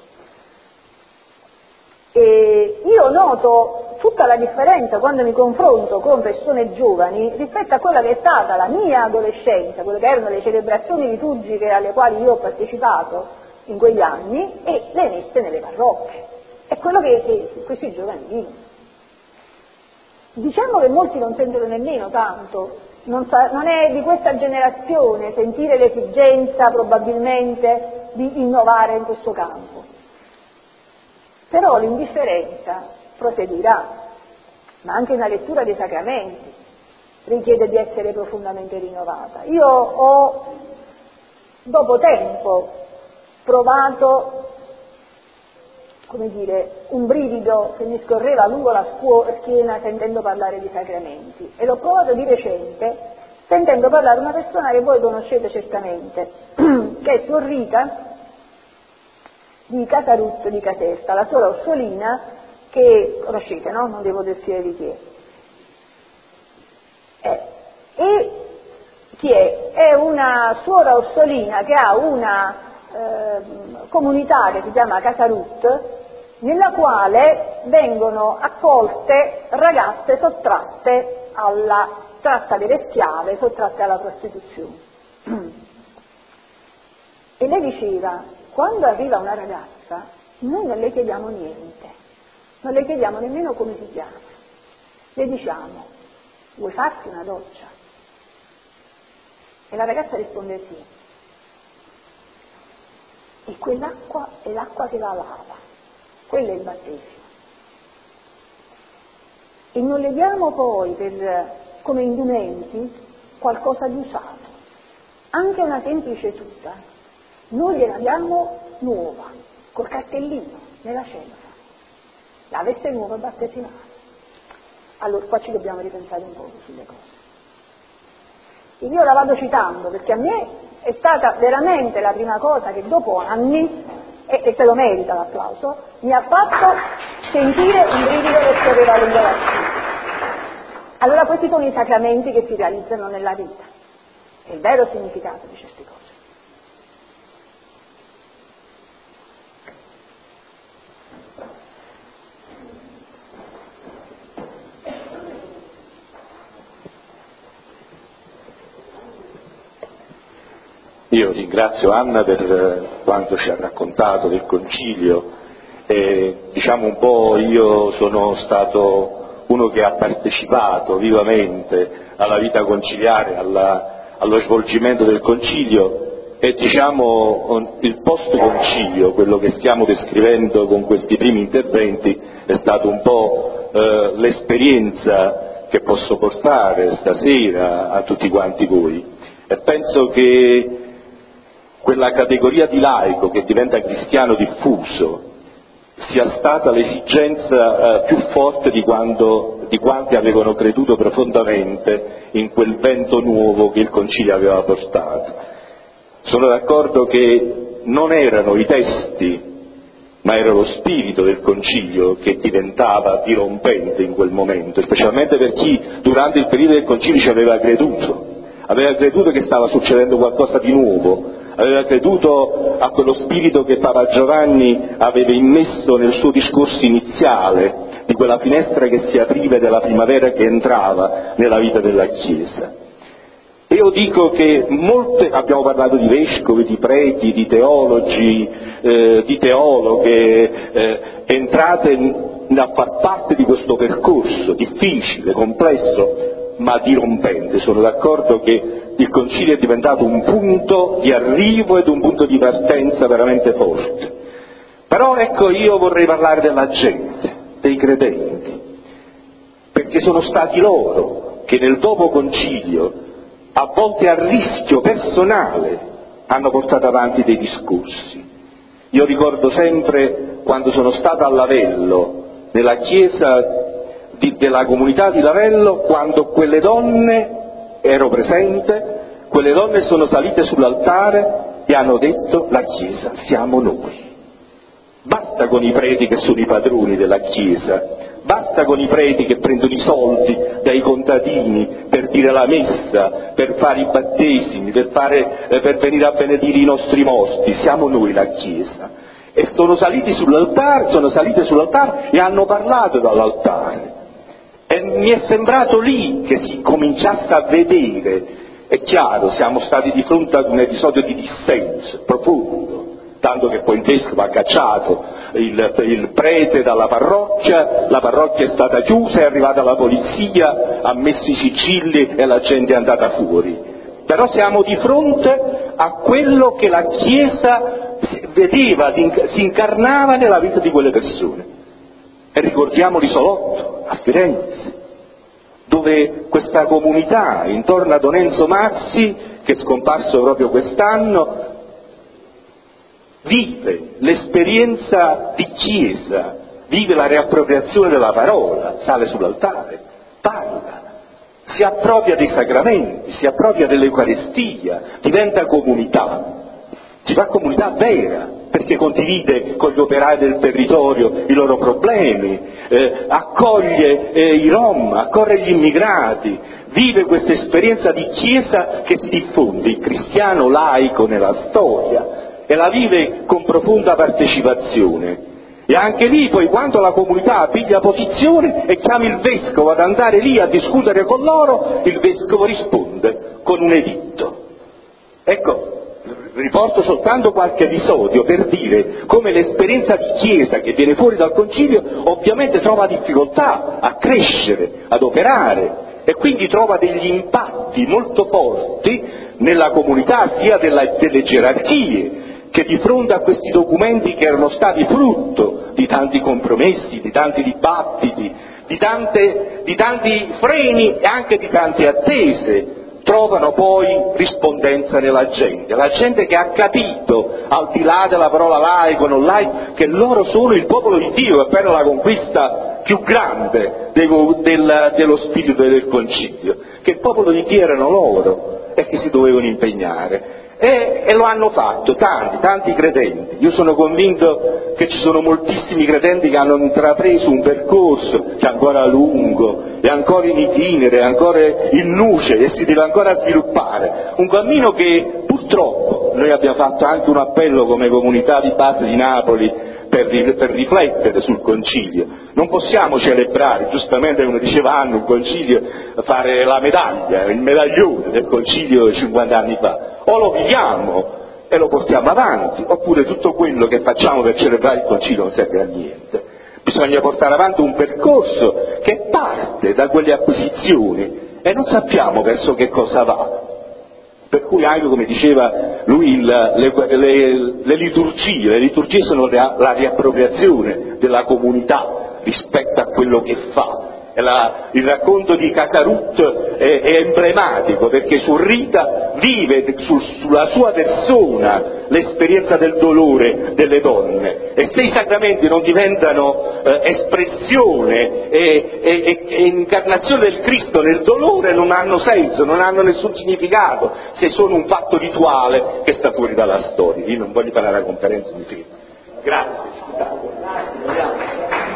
E io noto tutta la differenza quando mi confronto con persone giovani rispetto a quella che è stata la mia adolescenza, quelle che erano le celebrazioni liturgiche alle quali io ho partecipato in quegli anni, e le messe nelle parrocchie. È quello che, che questi giovani vivono. Diciamo che molti non sentono nemmeno tanto. Non, sa, non è di questa generazione sentire l'esigenza probabilmente di innovare in questo campo, però l'indifferenza proseguirà, ma anche una lettura dei sacramenti richiede di essere profondamente rinnovata. Io ho dopo tempo provato, come dire, un brivido che mi scorreva lungo la schiena sentendo parlare di sacramenti, e l'ho provato di recente sentendo parlare una persona che voi conoscete certamente, che è Suor Rita di Casarut di Caserta, la suora Orsolina, che conoscete, no? Non devo descrivere di chi è. Eh, e chi è? È una suora Orsolina che ha una eh, comunità che si chiama Casarut, nella quale vengono accolte ragazze sottratte alla tratta delle schiave, sottratte alla prostituzione. E lei diceva, quando arriva una ragazza, noi non le chiediamo niente, non le chiediamo nemmeno come si chiama, le diciamo, vuoi farti una doccia? E la ragazza risponde sì. E quell'acqua è l'acqua che la lava, quello è il battesimo. E non le diamo poi per, come indumenti qualcosa di usato, anche una semplice tuta, noi gliela diamo nuova, col cartellino, nella cenota, la veste nuova battesimale. Allora qua ci dobbiamo ripensare un po' sulle cose. E io la vado citando perché a me è stata veramente la prima cosa che dopo anni, e, e se lo merita l'applauso, mi ha fatto sentire un brivido che scorreva lungo la schiena. Allora questi sono i sacramenti che si realizzano nella vita, è il vero significato di certe cose. Io ringrazio Anna per quanto ci ha raccontato del concilio, e diciamo un po' io sono stato uno che ha partecipato vivamente alla vita conciliare, alla, allo svolgimento del concilio, e diciamo il post concilio, quello che stiamo descrivendo con questi primi interventi, è stato un po' eh, l'esperienza che posso portare stasera a tutti quanti voi, e penso che quella categoria di laico che diventa cristiano diffuso sia stata l'esigenza eh, più forte di, quando, di quanti avevano creduto profondamente in quel vento nuovo che il Concilio aveva portato. Sono d'accordo che non erano i testi, ma era lo spirito del Concilio che diventava dirompente in quel momento, specialmente per chi durante il periodo del Concilio ci aveva creduto, aveva creduto che stava succedendo qualcosa di nuovo, aveva creduto a quello spirito che Papa Giovanni aveva immesso nel suo discorso iniziale, di quella finestra che si apriva e della primavera che entrava nella vita della Chiesa. E io dico che molte, abbiamo parlato di vescovi, di preti, di teologi, eh, di teologhe, eh, entrate a far parte di questo percorso difficile, complesso, ma dirompente. Sono d'accordo che il Concilio è diventato un punto di arrivo ed un punto di partenza veramente forte. Però ecco, io vorrei parlare della gente, dei credenti, perché sono stati loro che nel dopo Concilio, a volte a rischio personale, hanno portato avanti dei discorsi. Io ricordo sempre quando sono stato a Lavello, nella chiesa di, della comunità di Lavello, quando quelle donne, ero presente, quelle donne sono salite sull'altare e hanno detto: la Chiesa siamo noi. Basta con i preti che sono i padroni della Chiesa, basta con i preti che prendono i soldi dai contadini per dire la messa, per fare i battesimi, per, fare, eh, per venire a benedire i nostri morti. Siamo noi la Chiesa. E sono saliti sull'altare, sono salite sull'altare e hanno parlato dall'altare. E mi è sembrato lì che si cominciasse a vedere. È chiaro, siamo stati di fronte ad un episodio di dissenso profondo, tanto che poi il vescovo ha cacciato il, il prete dalla parrocchia, la parrocchia è stata chiusa, è arrivata la polizia, ha messo i sigilli e la gente è andata fuori. Però siamo di fronte a quello che la Chiesa vedeva, si incarnava nella vita di quelle persone. E ricordiamo l'Isolotto a Firenze, dove questa comunità intorno a Don Enzo Mazzi, che è scomparso proprio quest'anno, vive l'esperienza di Chiesa, vive la riappropriazione della parola, sale sull'altare, parla, si appropria dei sacramenti, si appropria dell'Eucaristia, diventa comunità, si fa comunità vera, perché condivide con gli operai del territorio i loro problemi, eh, accoglie eh, i Rom, accoglie gli immigrati, vive questa esperienza di Chiesa che si diffonde, il cristiano laico nella storia, e la vive con profonda partecipazione. E anche lì poi quando la comunità piglia posizione e chiama il vescovo ad andare lì a discutere con loro, il vescovo risponde con un editto. Ecco, riporto soltanto qualche episodio per dire come l'esperienza di Chiesa che viene fuori dal Concilio ovviamente trova difficoltà a crescere, ad operare, e quindi trova degli impatti molto forti nella comunità, sia della, delle gerarchie, che di fronte a questi documenti che erano stati frutto di tanti compromessi, di tanti dibattiti, di, tante, di tanti freni e anche di tante attese, trovano poi rispondenza nella gente, la gente che ha capito, al di là della parola laico, non laico, che loro sono il popolo di Dio, e per la conquista più grande del, del, dello spirito del Concilio, che il popolo di Dio erano loro e che si dovevano impegnare. E, e lo hanno fatto tanti, tanti credenti. Io sono convinto che ci sono moltissimi credenti che hanno intrapreso un percorso che è ancora lungo, è ancora in itinere, è ancora in luce e si deve ancora sviluppare. Un cammino che purtroppo noi abbiamo fatto anche un appello come comunità di base di Napoli per, per riflettere sul Concilio. Non possiamo celebrare, giustamente come diceva Anno, un Concilio, fare la medaglia, il medaglione del Concilio cinquanta anni fa. O lo viviamo e lo portiamo avanti, oppure tutto quello che facciamo per celebrare il Concilio non serve a niente. Bisogna portare avanti un percorso che parte da quelle acquisizioni e non sappiamo verso che cosa va. Per cui anche, come diceva lui, il, le, le, le liturgie, le liturgie sono la, la riappropriazione della comunità rispetto a quello che fa. La, il racconto di Casarut è, è emblematico, perché su Rita vive su, sulla sua persona l'esperienza del dolore delle donne, e se i sacramenti non diventano eh, espressione e, e, e incarnazione del Cristo nel dolore, non hanno senso, non hanno nessun significato, se sono un fatto rituale che sta fuori dalla storia. Io non voglio fare la conferenza di fine. Grazie, scusate.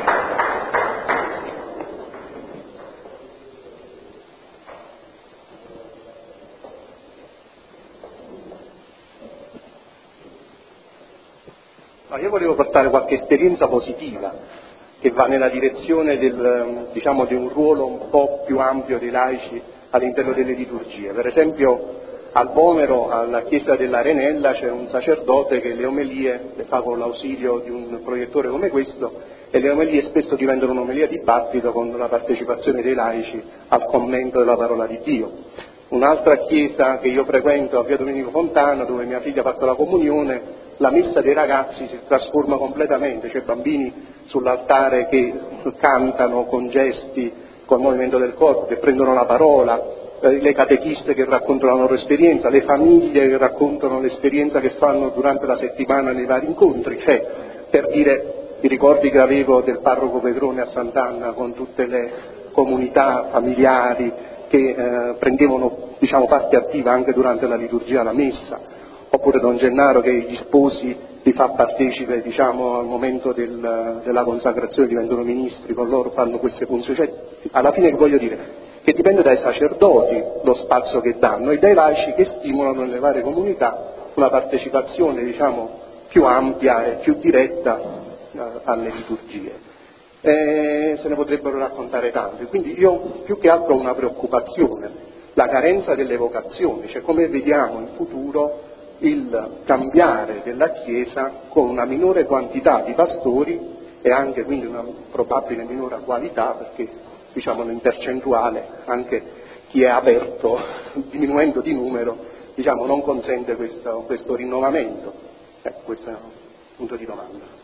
No, io volevo portare qualche esperienza positiva che va nella direzione del, diciamo, di un ruolo un po' più ampio dei laici all'interno delle liturgie. Per esempio al Vomero, alla chiesa dell'Arenella, c'è un sacerdote che le omelie le fa con l'ausilio di un proiettore come questo, e le omelie spesso diventano un'omelia dibattito con la partecipazione dei laici al commento della parola di Dio. Un'altra chiesa che io frequento a via Domenico Fontana, dove mia figlia ha fatto la comunione, la messa dei ragazzi si trasforma completamente, c'è bambini sull'altare che cantano con gesti, col movimento del corpo, che prendono la parola, eh, le catechiste che raccontano la loro esperienza, le famiglie che raccontano l'esperienza che fanno durante la settimana nei vari incontri. Cioè, per dire, i ricordi che avevo del parroco Petrone a Sant'Anna con tutte le comunità familiari che eh, prendevano, diciamo, parte attiva anche durante la liturgia, la messa, oppure Don Gennaro che gli sposi li fa partecipe, diciamo, al momento del, della consacrazione, diventano ministri, con loro fanno queste funzioni. Cioè, alla fine che voglio dire? Che dipende dai sacerdoti lo spazio che danno e dai laici che stimolano nelle varie comunità una partecipazione, diciamo, più ampia e più diretta eh, alle liturgie. E se ne potrebbero raccontare tante, quindi io più che altro ho una preoccupazione, la carenza delle vocazioni, cioè come vediamo in futuro il cambiare della Chiesa con una minore quantità di pastori e anche quindi una probabile minore qualità, perché, diciamo, in percentuale anche chi è aperto, diminuendo di numero, diciamo, non consente questo, questo rinnovamento. Ecco, questo è un punto di domanda.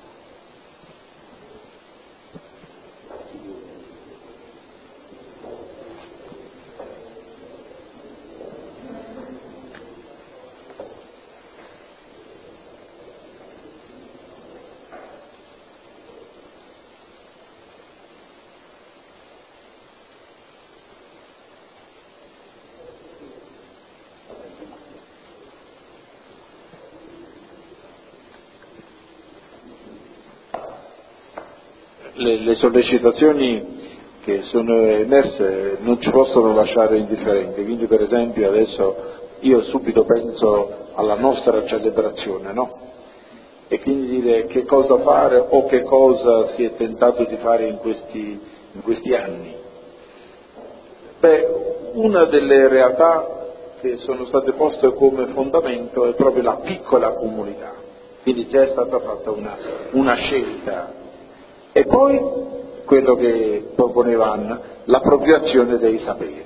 Le, le sollecitazioni che sono emerse non ci possono lasciare indifferenti, quindi per esempio adesso io subito penso alla nostra celebrazione, no? E quindi dire che cosa fare o che cosa si è tentato di fare in questi, in questi anni. Beh, una delle realtà che sono state poste come fondamento è proprio la piccola comunità, quindi già è stata fatta una, una scelta. E poi quello che proponeva Anna, l'appropriazione dei saperi,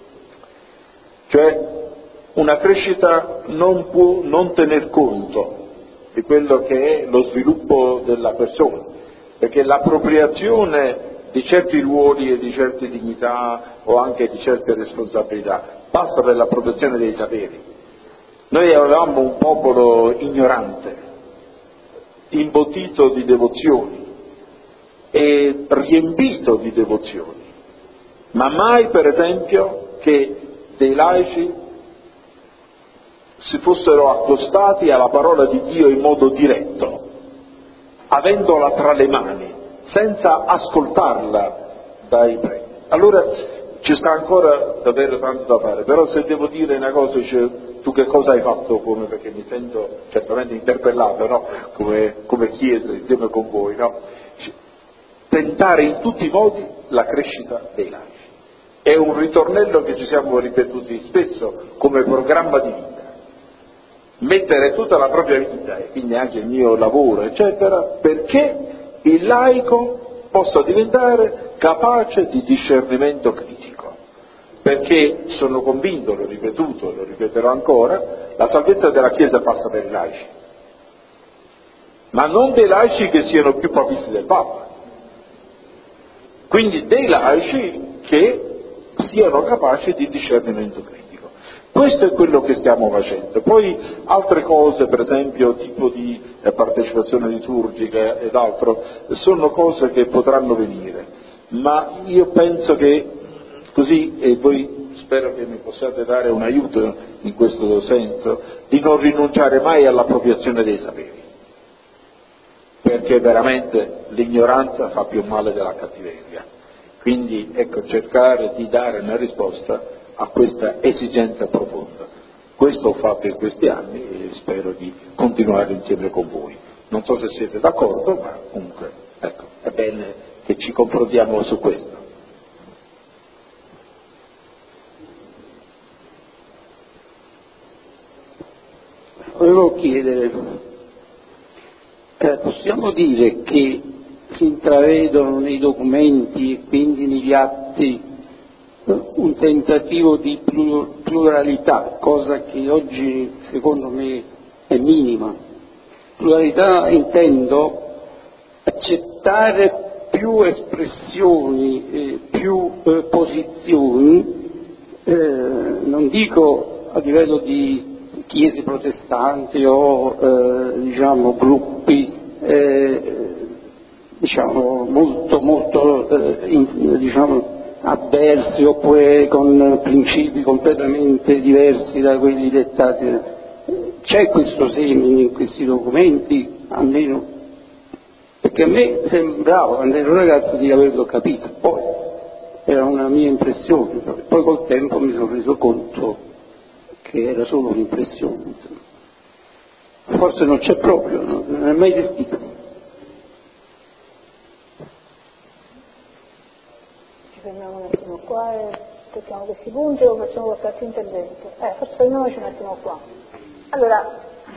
cioè una crescita non può non tener conto di quello che è lo sviluppo della persona, perché l'appropriazione di certi ruoli e di certe dignità o anche di certe responsabilità passa per l'appropriazione dei saperi. Noi avevamo un popolo ignorante, imbottito di devozioni e riempito di devozioni, ma mai per esempio che dei laici si fossero accostati alla parola di Dio in modo diretto, avendola tra le mani, senza ascoltarla dai preti. Allora ci sta ancora davvero tanto da fare, però se devo dire una cosa, dice, tu che cosa hai fatto, come, perché mi sento certamente interpellato, no? come, come Chiesa insieme con voi, no? Tentare in tutti i modi la crescita dei laici. È un ritornello che ci siamo ripetuti spesso come programma di vita. Mettere tutta la propria vita, e quindi anche il mio lavoro, eccetera, perché il laico possa diventare capace di discernimento critico. Perché sono convinto, l'ho ripetuto, lo ripeterò ancora, la salvezza della Chiesa passa per i laici. Ma non dei laici che siano più papisti del Papa. quindi dei laici che siano capaci di discernimento critico. Questo è quello che stiamo facendo. Poi altre cose, per esempio tipo di eh, partecipazione liturgica ed altro, sono cose che potranno venire, ma io penso che così, e voi spero che mi possiate dare un aiuto in questo senso, di non rinunciare mai all'appropriazione dei saperi, perché veramente l'ignoranza fa più male della cattiveria. Quindi ecco, cercare di dare una risposta a questa esigenza profonda. Questo ho fatto in questi anni e spero di continuare insieme con voi. Non so se siete d'accordo, ma comunque ecco, è bene che ci confrontiamo su questo. Volevo chiedere, eh, possiamo dire che si intravedono nei documenti e quindi negli atti un tentativo di pluralità, cosa che oggi secondo me è minima. Pluralità intendo accettare più espressioni, eh, più eh, posizioni, eh, non dico a livello di chiese protestanti o eh, diciamo gruppi eh, diciamo molto molto eh, in, diciamo avversi oppure con principi completamente diversi da quelli dettati. C'è questo semine in questi documenti, almeno perché a me sembrava quando ero ragazzo di averlo capito, poi era una mia impressione, poi col tempo mi sono reso conto che era solo un'impressione, forse non c'è proprio, no? Non è mai esistito. Ci fermiamo un attimo qua e tocchiamo questi punti o facciamo qualche altro intervento? Eh, forse fermiamoci un attimo qua. Allora,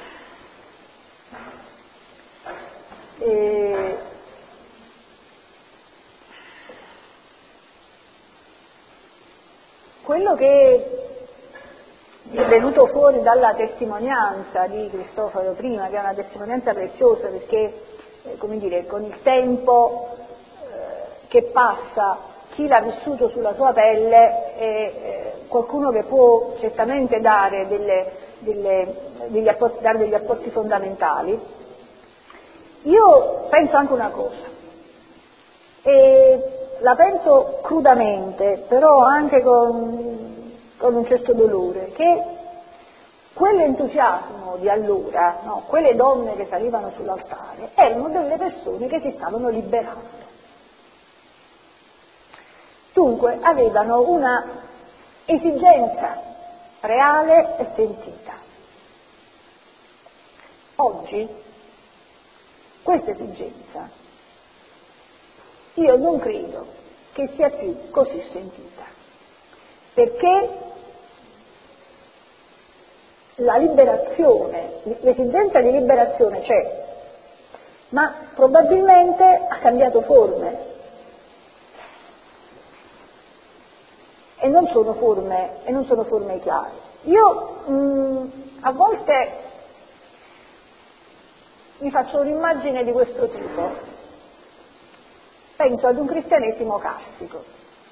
eh, quello che è venuto fuori dalla testimonianza di Cristoforo prima, che è una testimonianza preziosa perché, eh, come dire, con il tempo eh, che passa, chi l'ha vissuto sulla sua pelle è eh, qualcuno che può certamente dare, delle, delle, degli apporti, dare degli apporti fondamentali. Io penso anche una cosa, e la penso crudamente, però anche con, con un certo dolore, che quell'entusiasmo di allora, no, quelle donne che salivano sull'altare, erano delle persone che si stavano liberando. Dunque avevano una esigenza reale e sentita. Oggi questa esigenza io non credo che sia più così sentita, perché la liberazione, l'esigenza di liberazione c'è, ma probabilmente ha cambiato forme. E non sono forme, e non sono forme chiare. Io mh, a volte mi faccio un'immagine di questo tipo, penso ad un cristianesimo carsico.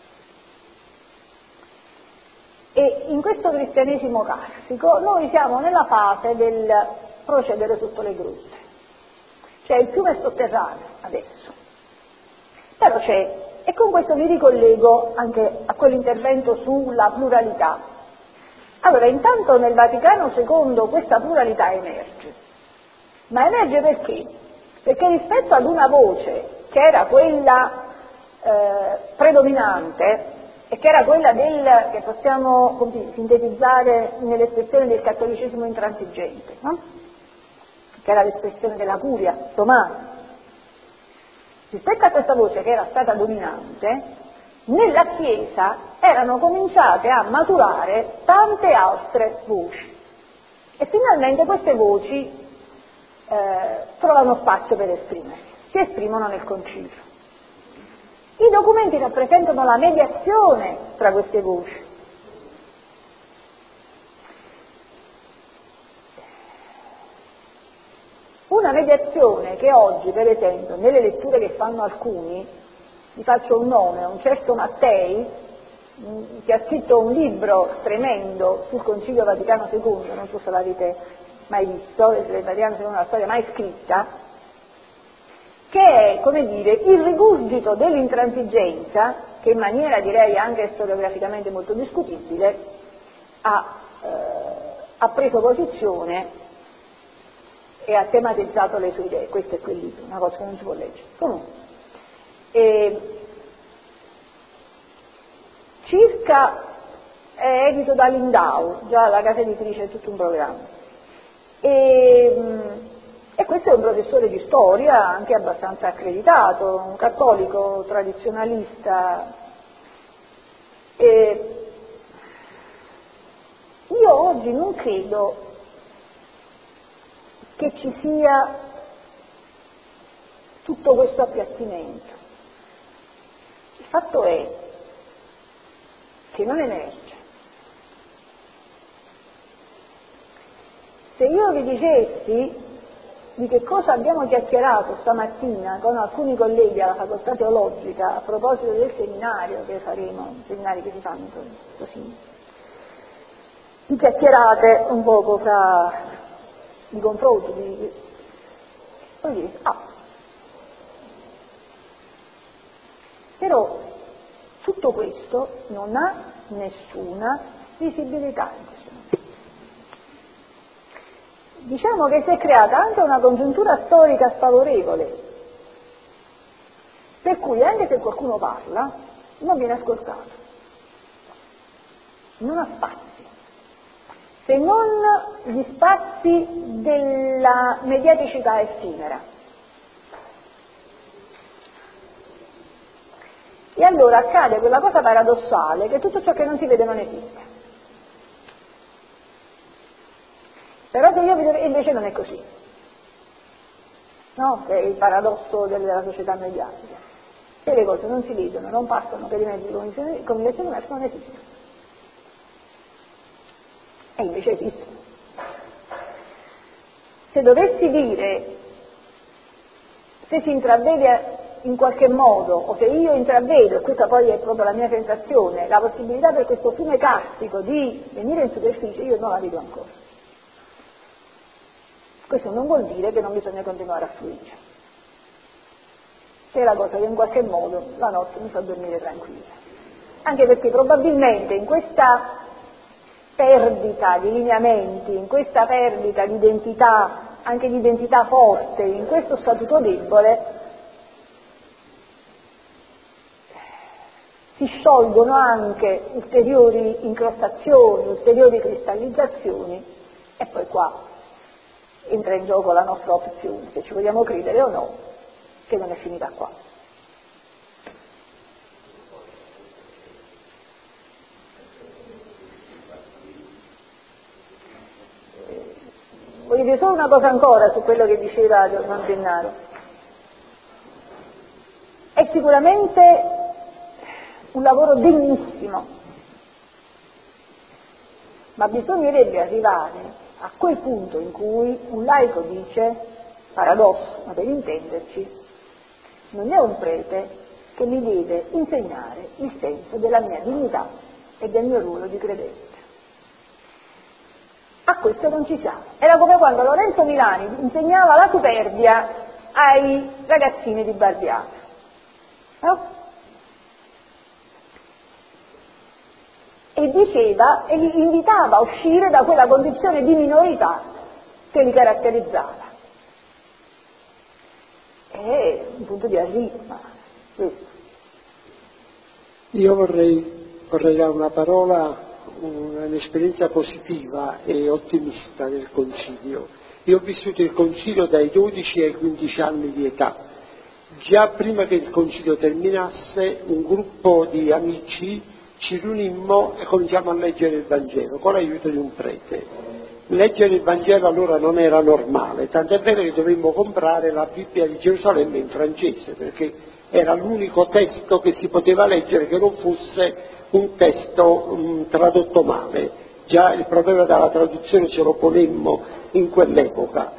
E in questo cristianesimo carsico noi siamo nella fase del procedere sotto le grotte, cioè il fiume è sotterraneo adesso, però c'è. E con questo mi ricollego anche a quell'intervento sulla pluralità. Allora, intanto nel Vaticano secondo questa pluralità emerge. Ma emerge perché? Perché rispetto ad una voce che era quella eh, predominante e che era quella del, che possiamo così, sintetizzare nell'espressione del cattolicesimo intransigente, no? Che era l'espressione della curia romana. Rispetto a questa voce che era stata dominante, nella Chiesa erano cominciate a maturare tante altre voci e finalmente queste voci eh, trovano spazio per esprimersi, si esprimono nel concilio. I documenti rappresentano la mediazione tra queste voci. Una mediazione che oggi, per esempio, nelle letture che fanno alcuni, vi faccio un nome, un certo Mattei, che ha scritto un libro tremendo sul Concilio Vaticano secondo, non so se l'avete mai visto, il Vaticano secondo è una storia mai scritta, che è, come dire, il rigurgito dell'intransigenza, che in maniera direi anche storiograficamente molto discutibile ha, eh, ha preso posizione e ha tematizzato le sue idee. Questo è quel libro, una cosa che non si può leggere. Comunque, e circa è edito da Lindau, già la casa editrice è tutto un programma, e, e questo è un professore di storia anche abbastanza accreditato, un cattolico tradizionalista. E io oggi non credo che ci sia tutto questo appiattimento. Il fatto è che non emerge. Se io vi dicessi di che cosa abbiamo chiacchierato stamattina con alcuni colleghi alla facoltà teologica a proposito del seminario che faremo, i seminari che si fanno così, di chiacchierate un poco fra di confronto, di, voi direte, ah, però tutto questo non ha nessuna visibilità in questo momento. Diciamo che si è creata anche una congiuntura storica sfavorevole, per cui anche se qualcuno parla non viene ascoltato, non ha spazi, se non gli spazi della mediaticità effimera. E allora accade quella cosa paradossale che tutto ciò che non si vede non esiste. Però se io vi devo... invece non è così, no? È il paradosso della società mediatica. Se le cose non si vedono, non passano per i mezzi di comunicazione, non esistono. E invece esistono. Se dovessi dire, se si intravede in qualche modo, o se io intravedo, e questa poi è proprio la mia sensazione, la possibilità per questo fiume carsico di venire in superficie, io non la vedo ancora. Questo non vuol dire che non bisogna continuare a fluire, che è la cosa che in qualche modo la notte mi fa dormire tranquilla, anche perché probabilmente in questa perdita di lineamenti, in questa perdita di identità, anche di identità forte, in questo statuto debole, si sciolgono anche ulteriori incrostazioni, ulteriori cristallizzazioni, e poi qua entra in gioco la nostra opzione, se ci vogliamo credere o no, che non è finita qua. Voglio dire solo una cosa ancora su quello che diceva Giovanni Gennaro. È sicuramente un lavoro degnissimo, ma bisognerebbe arrivare a quel punto in cui un laico dice, paradosso, ma per intenderci, non è un prete che mi deve insegnare il senso della mia dignità e del mio ruolo di credente. A questo non ci siamo. Era come quando Lorenzo Milani insegnava la superbia ai ragazzini di Barbiano, no? E diceva e li invitava a uscire da quella condizione di minorità che li caratterizzava. È un punto di arrivo, ma questo. Io vorrei, vorrei dare una parola, un'esperienza positiva e ottimista del Concilio. Io ho vissuto il Concilio dai dodici ai quindici anni di età. Già prima che il Concilio terminasse, un gruppo di amici ci riunimmo e cominciamo a leggere il Vangelo con l'aiuto di un prete. Leggere il Vangelo allora non era normale, tant'è vero che dovemmo comprare la Bibbia di Gerusalemme in francese, perché era l'unico testo che si poteva leggere che non fosse un testo um, tradotto male. Già il problema della traduzione ce lo ponemmo in quell'epoca.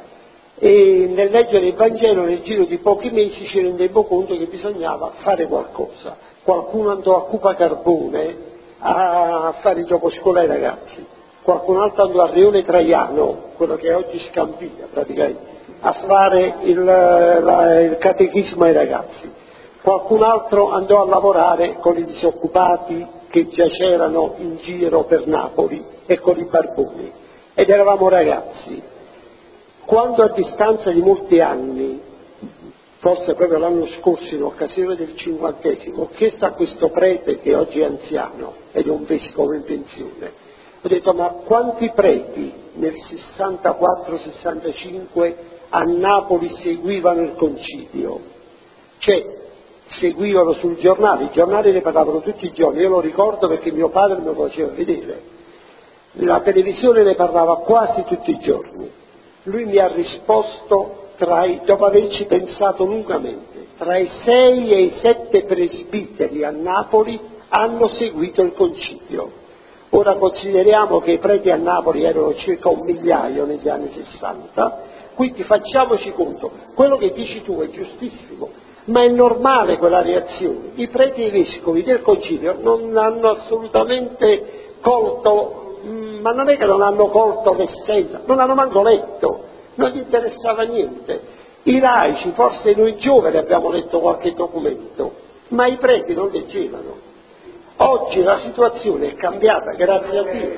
e nel leggere il Vangelo nel giro di pochi mesi ci rendemmo conto che bisognava fare qualcosa. Qualcuno andò a Cupa Carbone a fare il gioco scuola ai ragazzi, qualcun altro andò a Rione Traiano, quello che è oggi Scampia praticamente, a fare il, la, il catechismo ai ragazzi, qualcun altro andò a lavorare con i disoccupati che già c'erano in giro per Napoli e con i barboni, ed eravamo ragazzi. Quando a distanza di molti anni, forse proprio l'anno scorso in occasione del cinquantesimo, ho chiesto a questo prete che oggi è anziano ed è un vescovo in pensione, ho detto: ma quanti preti nel sessantaquattro sessantacinque a Napoli seguivano il concilio? Cioè, seguivano sul giornale, i giornali ne parlavano tutti i giorni, io lo ricordo perché mio padre me lo faceva vedere, la televisione ne parlava quasi tutti i giorni. Lui mi ha risposto, tra i, dopo averci pensato lungamente, tra i sei e i sette presbiteri a Napoli hanno seguito il concilio. Ora consideriamo che i preti a Napoli erano circa un migliaio negli anni sessanta, quindi facciamoci conto, quello che dici tu è giustissimo, ma è normale quella reazione. I preti e i vescovi del concilio non hanno assolutamente colto, ma non è che non hanno colto l'essenza, non hanno manco letto, non gli interessava niente. I laici, forse noi giovani abbiamo letto qualche documento, ma i preti non leggevano. Oggi la situazione è cambiata, grazie a Dio.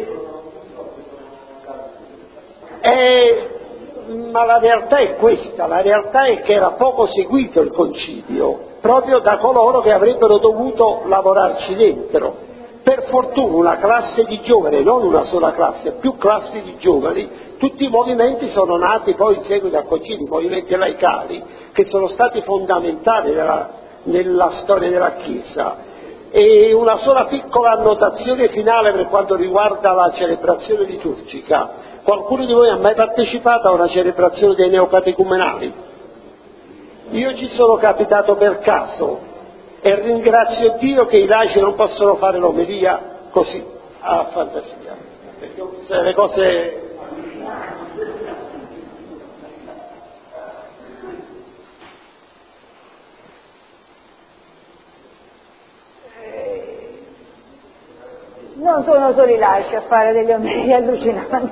E, ma la realtà è questa, la realtà è che era poco seguito il concilio, proprio da coloro che avrebbero dovuto lavorarci dentro. Per fortuna una classe di giovani, non una sola classe, più classi di giovani, tutti i movimenti sono nati poi in seguito al concilio, i movimenti laicali, che sono stati fondamentali nella, nella storia della Chiesa. E una sola piccola annotazione finale per quanto riguarda la celebrazione liturgica. Qualcuno di voi ha mai partecipato a una celebrazione dei neocatecumenali? Io ci sono capitato per caso e ringrazio Dio che i laici non possono fare l'omelia così, a fantasia, perché se le cose... Non sono solo i laici a fare delle omelie allucinanti.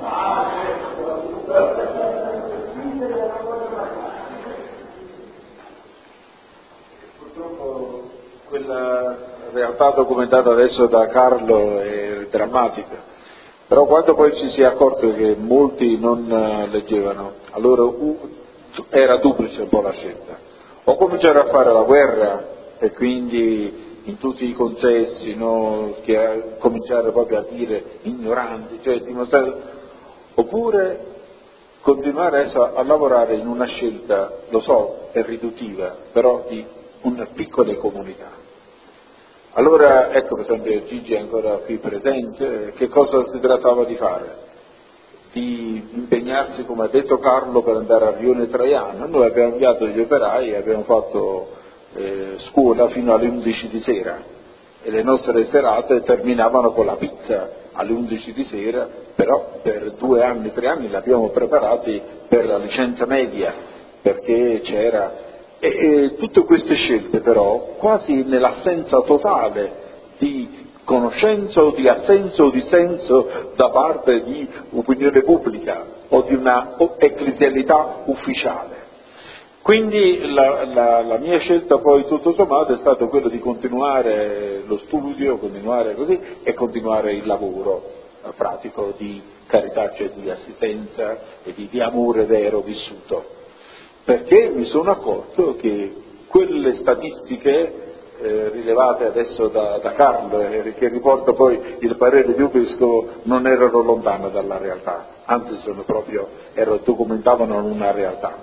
Purtroppo quella realtà documentata adesso da Carlo è drammatica, però quando poi ci si è accorto che molti non leggevano, allora era duplice un po' la scelta: o cominciare a fare la guerra e quindi in tutti i consessi, no, che cominciare proprio a dire ignoranti, cioè dimostrare, oppure continuare adesso a lavorare in una scelta, lo so, è riduttiva, però di una piccola comunità. Allora, ecco, per esempio Gigi è ancora qui presente, che cosa si trattava di fare? Di impegnarsi, come ha detto Carlo, per andare a Rione Traiano. Noi abbiamo inviato gli operai e abbiamo fatto eh, scuola fino alle undici di sera e le nostre serate terminavano con la pizza alle undici di sera, però per due anni, tre anni li abbiamo preparati per la licenza media, perché c'era... E, e tutte queste scelte però, quasi nell'assenza totale di conoscenza o di assenso o di senso da parte di opinione pubblica o di una ecclesialità ufficiale. Quindi la, la, la mia scelta poi tutto sommato è stata quella di continuare lo studio, continuare così e continuare il lavoro pratico di carità, cioè di assistenza e di, di amore vero vissuto. Perché mi sono accorto che quelle statistiche eh, rilevate adesso da, da Carlo, eh, che riporta poi il parere di un vescovo, non erano lontane dalla realtà, anzi sono proprio, erano, documentavano una realtà.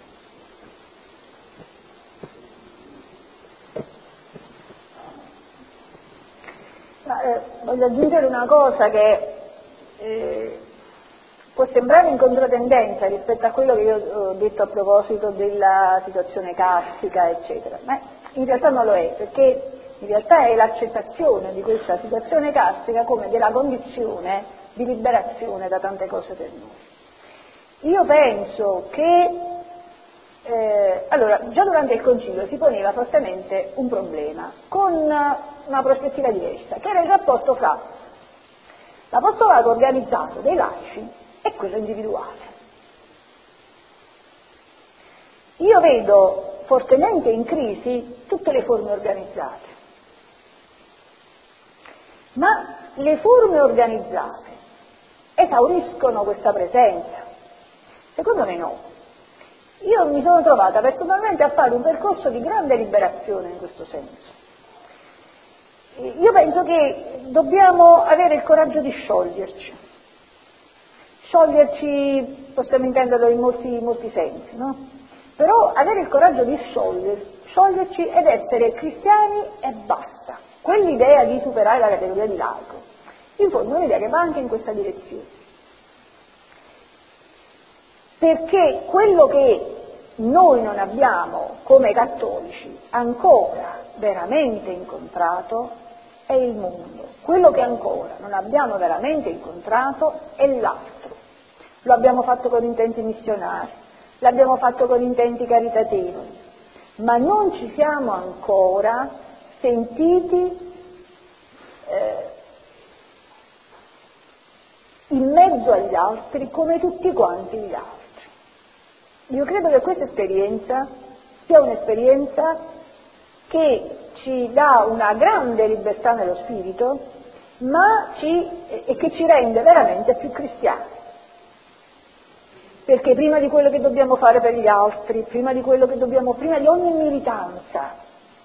Ma, eh, voglio aggiungere una cosa che eh, può sembrare in controtendenza rispetto a quello che io ho detto a proposito della situazione castica, eccetera, ma in realtà non lo è, perché in realtà è l'accettazione di questa situazione castica come della condizione di liberazione da tante cose per noi. Io penso che, eh, allora, già durante il Concilio si poneva fortemente un problema con una prospettiva diversa, che era il rapporto fra l'apostolato organizzato dei laici e quello individuale. Io vedo fortemente in crisi tutte le forme organizzate, ma le forme organizzate esauriscono questa presenza? Secondo me no. Io mi sono trovata personalmente a fare un percorso di grande liberazione in questo senso. Io penso che dobbiamo avere il coraggio di scioglierci. Scioglierci possiamo intenderlo in molti, molti sensi, no? Però avere il coraggio di scioglier, scioglierci ed essere cristiani e basta. Quell'idea di superare la categoria di laico, in fondo è un'idea che va anche in questa direzione. Perché quello che noi non abbiamo come cattolici ancora veramente incontrato è il mondo. Quello che ancora non abbiamo veramente incontrato è l'altro. Lo abbiamo fatto con intenti missionari, l'abbiamo fatto con intenti caritatevoli, ma non ci siamo ancora sentiti eh, in mezzo agli altri come tutti quanti gli altri. Io credo che questa esperienza sia un'esperienza che ci dà una grande libertà nello spirito, ma ci, e che ci rende veramente più cristiani. Perché prima di quello che dobbiamo fare per gli altri, prima di quello che dobbiamo, prima di ogni militanza,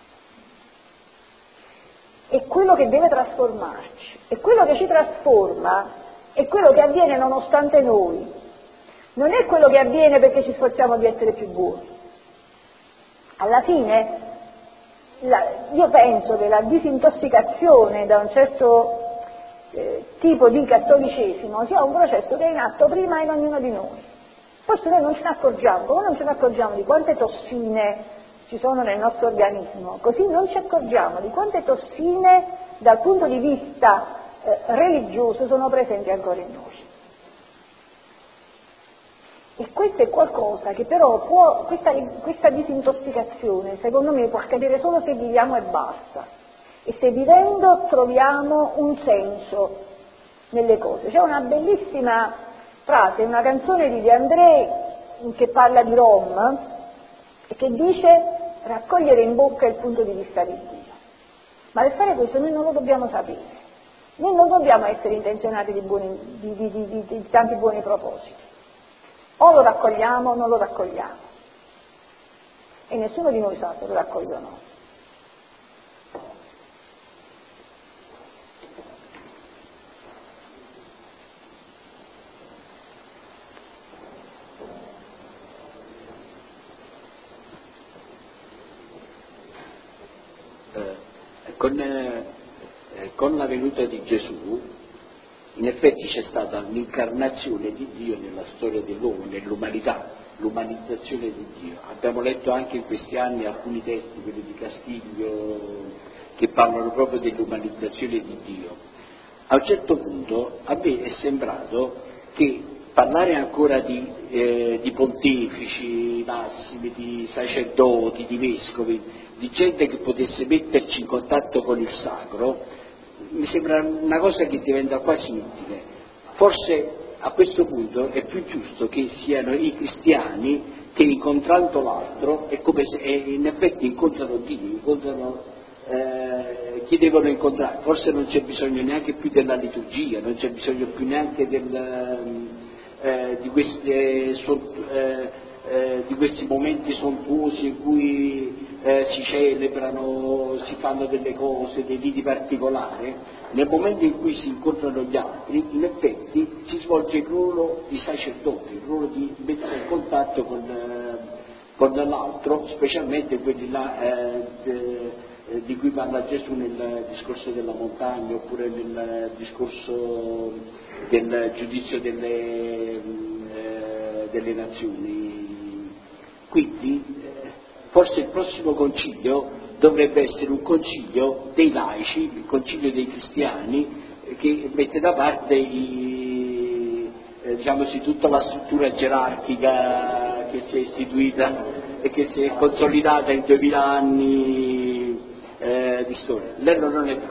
è quello che deve trasformarci, e quello che ci trasforma è quello che avviene nonostante noi, non è quello che avviene perché ci sforziamo di essere più buoni. Alla fine, la, io penso che la disintossicazione da un certo eh, tipo di cattolicesimo sia un processo che è in atto prima in ognuno di noi. Forse noi non ce ne accorgiamo, come non ce ne accorgiamo di quante tossine ci sono nel nostro organismo, così non ci accorgiamo di quante tossine dal punto di vista eh, religioso sono presenti ancora in noi. E questo è qualcosa che però può, questa, questa disintossicazione secondo me può accadere solo se viviamo e basta, e se vivendo troviamo un senso nelle cose. C'è una bellissima frase, una canzone di De André che parla di Rom e che dice raccogliere in bocca il punto di vista di Dio. Ma per fare questo noi non lo dobbiamo sapere, noi non dobbiamo essere intenzionati di, buoni, di, di, di, di, di tanti buoni propositi. O lo raccogliamo o non lo raccogliamo, e nessuno di noi sa se lo raccoglie o no. Eh, con, eh, con la venuta di Gesù in effetti c'è stata l'incarnazione di Dio nella storia dell'uomo, nell'umanità, l'umanizzazione di Dio. Abbiamo letto anche in questi anni alcuni testi, quelli di Castiglio, che parlano proprio dell'umanizzazione di Dio. A un certo punto a me è sembrato che parlare ancora di, eh, di pontefici massimi, di sacerdoti, di vescovi, di gente che potesse metterci in contatto con il sacro, mi sembra una cosa che diventa quasi inutile. Forse a questo punto è più giusto che siano i cristiani che incontrando l'altro, è come se e in effetti incontrano Dio, incontrano eh, chi devono incontrare. Forse non c'è bisogno neanche più della liturgia, non c'è bisogno più neanche del, eh, di, queste, eh, eh, di questi momenti sontuosi in cui Eh, si celebrano, si fanno delle cose, dei riti particolari. Nel momento in cui si incontrano gli altri, in effetti si svolge il ruolo di sacerdote, il ruolo di mettere in contatto con, eh, con l'altro, specialmente quelli là eh, de, eh, di cui parla Gesù nel discorso della montagna, oppure nel discorso del giudizio delle, eh, delle nazioni. Quindi forse il prossimo concilio dovrebbe essere un concilio dei laici, il concilio dei cristiani, che mette da parte i, eh, diciamo sì, tutta la struttura gerarchica che si è istituita e che si è consolidata in duemila anni eh, di storia. Lei non è d'accordo?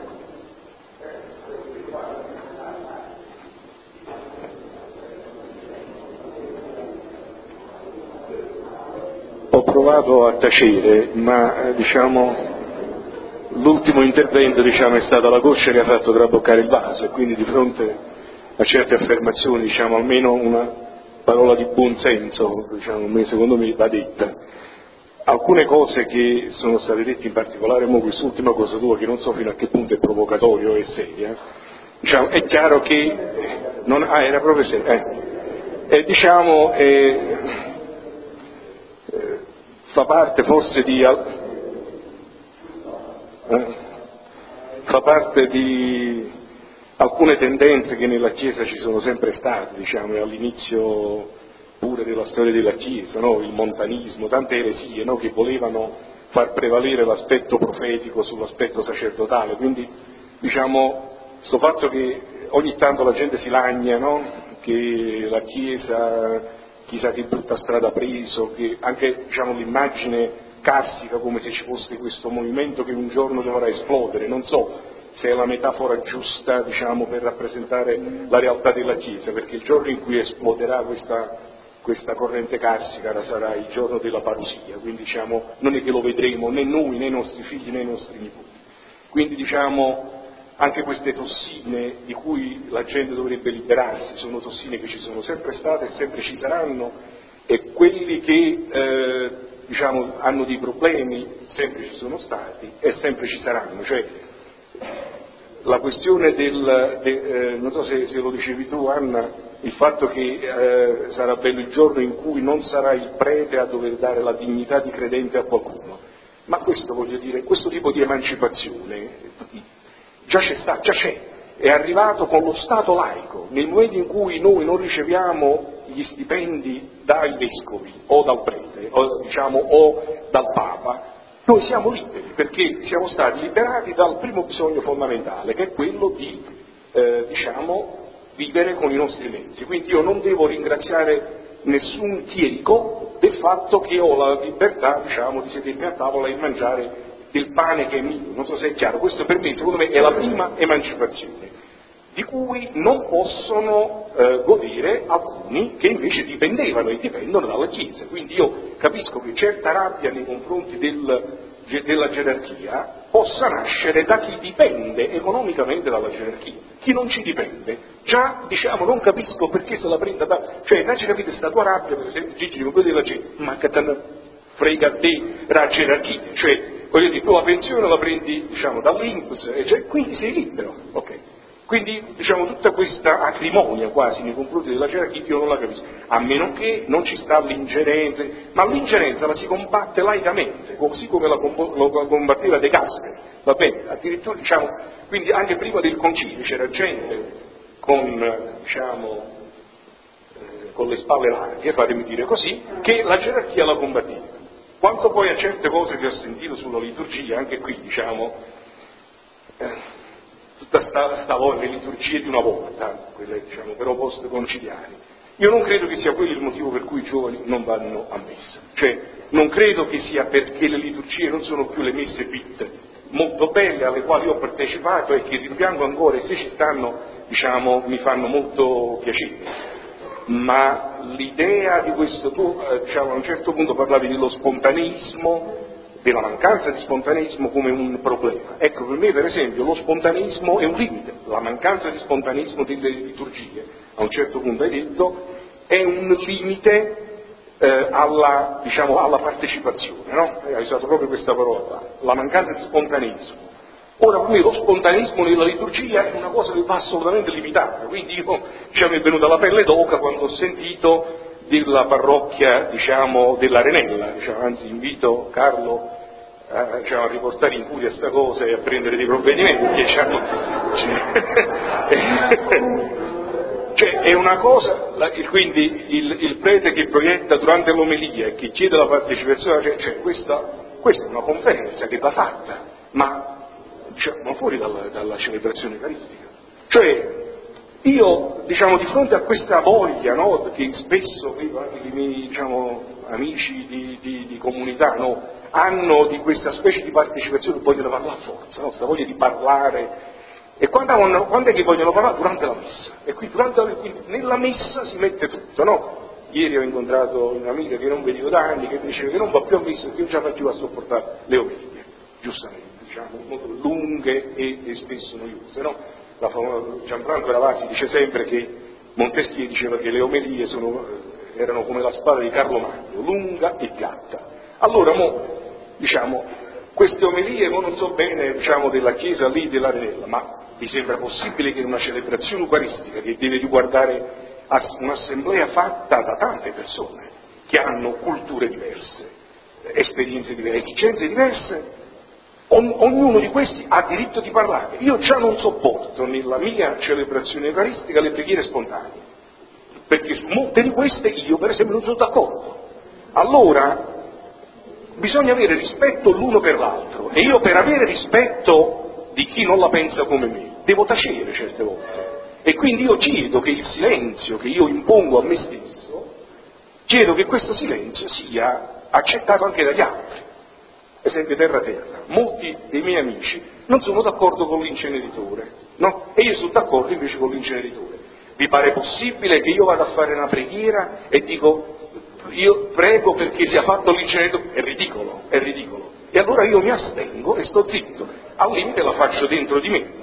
Ho provato a tacere, ma diciamo l'ultimo intervento diciamo, è stata la goccia che ha fatto traboccare il vaso, e quindi di fronte a certe affermazioni diciamo, almeno una parola di buon senso diciamo, secondo me va detta. Alcune cose che sono state dette, in particolare mo quest'ultima cosa tua, che non so fino a che punto è provocatorio o è seria, diciamo, è chiaro che non, ah, era proprio seria, eh, eh, diciamo eh, eh, fa parte forse di eh, fa parte di alcune tendenze che nella Chiesa ci sono sempre state, diciamo, e all'inizio pure della storia della Chiesa, no? Il montanismo, tante eresie, no? Che volevano far prevalere l'aspetto profetico sull'aspetto sacerdotale, quindi diciamo sto fatto che ogni tanto la gente si lagna, no? Che la Chiesa chissà che brutta strada ha preso, che anche diciamo, l'immagine carsica come se ci fosse questo movimento che un giorno dovrà esplodere, non so se è la metafora giusta diciamo, per rappresentare la realtà della Chiesa, perché il giorno in cui esploderà questa, questa corrente carsica sarà il giorno della parusia, quindi diciamo, non è che lo vedremo né noi né i nostri figli né i nostri nipoti. Quindi diciamo anche queste tossine di cui la gente dovrebbe liberarsi sono tossine che ci sono sempre state e sempre ci saranno, e quelli che eh, diciamo, hanno dei problemi sempre ci sono stati e sempre ci saranno. Cioè, la questione del, de, eh, non so se, se lo dicevi tu Anna, il fatto che eh, sarà bello il giorno in cui non sarà il prete a dover dare la dignità di credente a qualcuno, ma questo voglio dire, questo tipo di emancipazione già c'è sta, già c'è, è arrivato con lo Stato laico. Nel momento in cui noi non riceviamo gli stipendi dai vescovi o dal prete o, diciamo, o dal Papa, noi siamo liberi, perché siamo stati liberati dal primo bisogno fondamentale, che è quello di eh, diciamo, vivere con i nostri mezzi. Quindi io non devo ringraziare nessun chierico del fatto che ho la libertà diciamo, di sedermi a tavola e mangiare del pane che è mio. Non so se è chiaro, questo per me secondo me è la prima emancipazione, di cui non possono eh, godere alcuni che invece dipendevano e dipendono dalla Chiesa. Quindi io capisco che certa rabbia nei confronti del, della gerarchia possa nascere da chi dipende economicamente dalla gerarchia. Chi non ci dipende, già diciamo non capisco perché se la prenda da... Cioè, innanzi capite sta tua rabbia, per esempio, Gigi, come quello della gente, ma che te ne frega a te la gerarchia, cioè, voglio dire, tu la pensione la prendi, diciamo, dall'I N P S, e cioè, quindi sei libero, ok. Quindi, diciamo, tutta questa acrimonia quasi nei confronti della gerarchia io non la capisco, a meno che non ci sta l'ingerenza, ma l'ingerenza la si combatte laicamente, così come la, comb- la combatteva De Gasperi, va bene, addirittura, diciamo, quindi anche prima del concilio c'era gente con, diciamo, eh, con le spalle larghe, fatemi dire così, che la gerarchia la combatteva. Quanto poi a certe cose che ho sentito sulla liturgia, anche qui, diciamo, eh, tutta sta, sta le liturgie di una volta, quelle diciamo però post-conciliari, io non credo che sia quello il motivo per cui i giovani non vanno a messa, cioè non credo che sia perché le liturgie non sono più le messe bit molto belle alle quali ho partecipato e che rimpiango ancora, e se ci stanno diciamo mi fanno molto piacere, ma l'idea di questo, tu diciamo a un certo punto parlavi dello spontaneismo, della mancanza di spontaneismo come un problema. Ecco, per me per esempio lo spontaneismo è un limite, la mancanza di spontaneismo delle liturgie, a un certo punto hai detto, è un limite eh, alla, diciamo, alla partecipazione, no? Hai usato proprio questa parola, la mancanza di spontaneismo. Ora per me lo spontaneismo nella liturgia è una cosa che va assolutamente limitata, quindi io diciamo, mi è venuta la pelle d'oca quando ho sentito della parrocchia diciamo, dell'Arenella, diciamo, anzi invito Carlo a, diciamo, a riportare in curia sta cosa e a prendere dei provvedimenti, perché diciamo, cioè, cioè è una cosa, quindi il, il prete che proietta durante l'omelia e che chiede la partecipazione, cioè, cioè questa, questa è una conferenza che va fatta, ma diciamo, fuori dalla, dalla celebrazione eucaristica. Cioè, io, diciamo, di fronte a questa voglia, no, che spesso vedo anche i miei, diciamo, amici di, di, di comunità, no, hanno di questa specie di partecipazione, vogliono parlare a forza, no, questa voglia di parlare, e quando, quando è che vogliono parlare? Durante la messa, e qui durante la, quindi nella messa si mette tutto, no? Ieri ho incontrato un'amica che non vedevo da anni, che diceva che non va più a messa perché non ce la fa più a sopportare le omelie, giustamente, diciamo, molto lunghe e, e spesso noiose, no? La famosa, Gianfranco Ravasi dice sempre che Montesquieu diceva che le omelie sono, erano come la spada di Carlo Magno, lunga e gatta. Allora, mo, diciamo, queste omelie, mo non so bene, diciamo, della Chiesa lì della Renella, ma vi sembra possibile che in una celebrazione eucaristica che deve riguardare un'assemblea fatta da tante persone che hanno culture diverse, esperienze diverse, esigenze diverse, On, ognuno di questi ha diritto di parlare. Io già non sopporto nella mia celebrazione eucaristica le preghiere spontanee, perché su molte di queste io per esempio non sono d'accordo. Allora bisogna avere rispetto l'uno per l'altro, e io per avere rispetto di chi non la pensa come me devo tacere certe volte, e quindi io chiedo che il silenzio che io impongo a me stesso, chiedo che questo silenzio sia accettato anche dagli altri. Esempio terra terra, molti dei miei amici non sono d'accordo con l'inceneritore, no? E io sono d'accordo invece con l'inceneritore. Vi pare possibile che io vada a fare una preghiera e dico io prego perché sia fatto l'inceneritore? È ridicolo, è ridicolo. E allora io mi astengo e sto zitto, al limite la faccio dentro di me,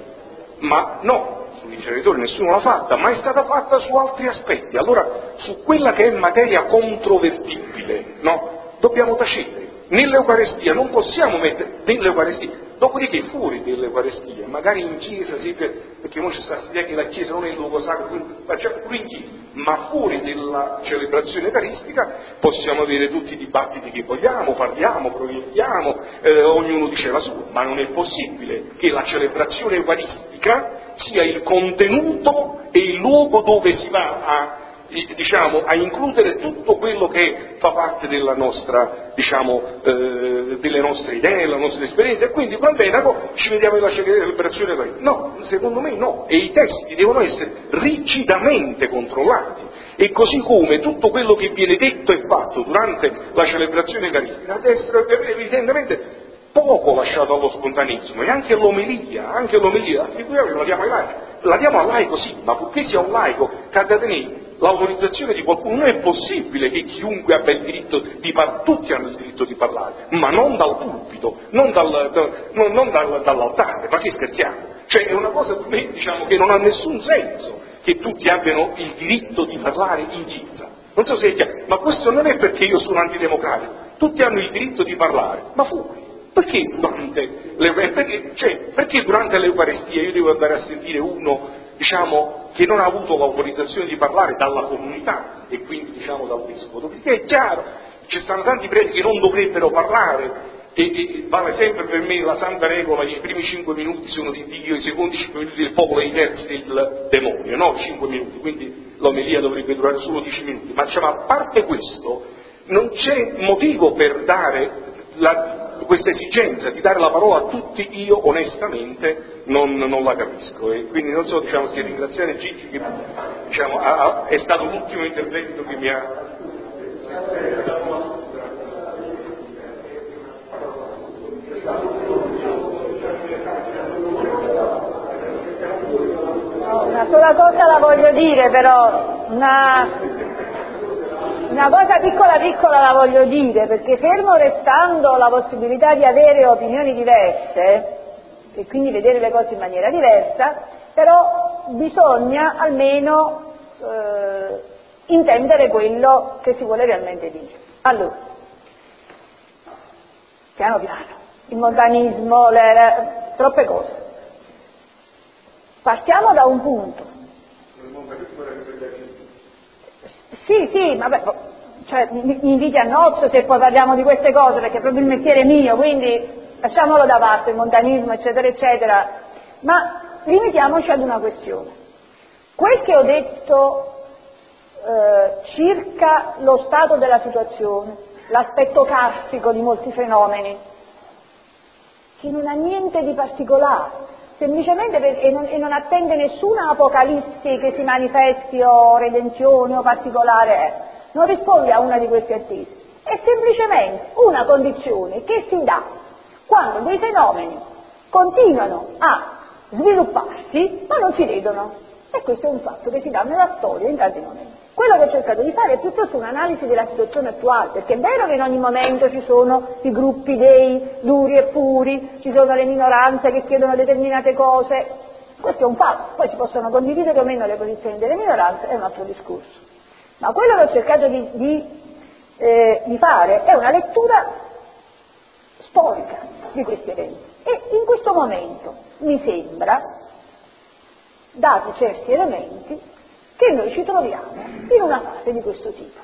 ma no, sull'inceneritore nessuno l'ha fatta, ma è stata fatta su altri aspetti. Allora su quella che è materia controvertibile, no? Dobbiamo tacere. Nell'Eucarestia non possiamo mettere, nell'Eucarestia, dopodiché fuori dell'Eucarestia, magari in chiesa, sì, perché noi ci sta idea che la chiesa non è il luogo sacro, quindi facciamo pure in chiesa, ma fuori della celebrazione eucaristica possiamo avere tutti i dibattiti che vogliamo, parliamo, proiettiamo, eh, ognuno dice la sua, ma non è possibile che la celebrazione eucaristica sia il contenuto e il luogo dove si va a diciamo a includere tutto quello che fa parte della nostra, diciamo, eh, delle nostre idee, della nostra esperienza, e quindi va bene, ci vediamo nella celebrazione eucaristica. No, secondo me no, e i testi devono essere rigidamente controllati, e così come tutto quello che viene detto e fatto durante la celebrazione eucaristica deve essere evidentemente poco lasciato allo spontaneismo, e anche l'omelia, anche l'omelia, figuriamoci, la diamo ai laici, la diamo al laico sì, ma purché sia un laico che abbia l'autorizzazione di qualcuno, non è possibile che chiunque abbia il diritto di parlare, tutti hanno il diritto di parlare, ma non dal pulpito, non, dal, da, non, non dal, dall'altare, ma che scherziamo? Cioè è una cosa per me, diciamo, che non ha nessun senso che tutti abbiano il diritto di parlare in chiesa. Non so se è chiaro, ma questo non è perché io sono antidemocratico, tutti hanno il diritto di parlare, ma fuori. Perché durante, le, perché, cioè, perché durante l'Eucaristia io devo andare a sentire uno, diciamo, che non ha avuto l'autorizzazione di parlare dalla comunità e quindi, diciamo, dal vescovo? Perché è chiaro, ci stanno tanti preti che non dovrebbero parlare, e, e vale sempre per me la santa regola: i primi cinque minuti sono di Dio, i secondi cinque minuti del popolo e i terzi del demonio, no? cinque minuti, quindi l'omelia dovrebbe durare solo dieci minuti, ma diciamo, a parte questo non c'è motivo per dare la questa esigenza di dare la parola a tutti. Io onestamente non, non la capisco, e quindi non so, diciamo, se ringraziare Gigi che, diciamo, ha, è stato l'ultimo intervento che mi ha una sola cosa la voglio dire, però una Una cosa piccola piccola la voglio dire, perché fermo restando la possibilità di avere opinioni diverse e quindi vedere le cose in maniera diversa, però bisogna almeno eh, intendere quello che si vuole realmente dire. Allora, piano piano, il montanismo, le, le, troppe cose. Partiamo da un punto. Sì, sì, ma beh, cioè, mi, mi inviti a nozze se poi parliamo di queste cose, perché è proprio il mestiere mio, quindi lasciamolo da parte, il montanismo, eccetera, eccetera, ma limitiamoci ad una questione. Quel che ho detto eh, circa lo stato della situazione, l'aspetto carsico di molti fenomeni, che non ha niente di particolare. semplicemente per, e, non, e non attende nessuna apocalissi che si manifesti o redenzione o particolare, eh. non risponde a una di queste attese, è semplicemente una condizione che si dà quando dei fenomeni continuano a svilupparsi ma non si vedono, e questo è un fatto che si dà nella storia in tanti momenti. Quello che ho cercato di fare è piuttosto un'analisi della situazione attuale, perché è vero che in ogni momento ci sono i gruppi dei duri e puri, ci sono le minoranze che chiedono determinate cose, questo è un fatto, poi si possono condividere o meno le posizioni delle minoranze, è un altro discorso. Ma quello che ho cercato di, di, eh, di fare è una lettura storica di questi eventi, e in questo momento mi sembra, dati certi elementi, che noi ci troviamo in una fase di questo tipo.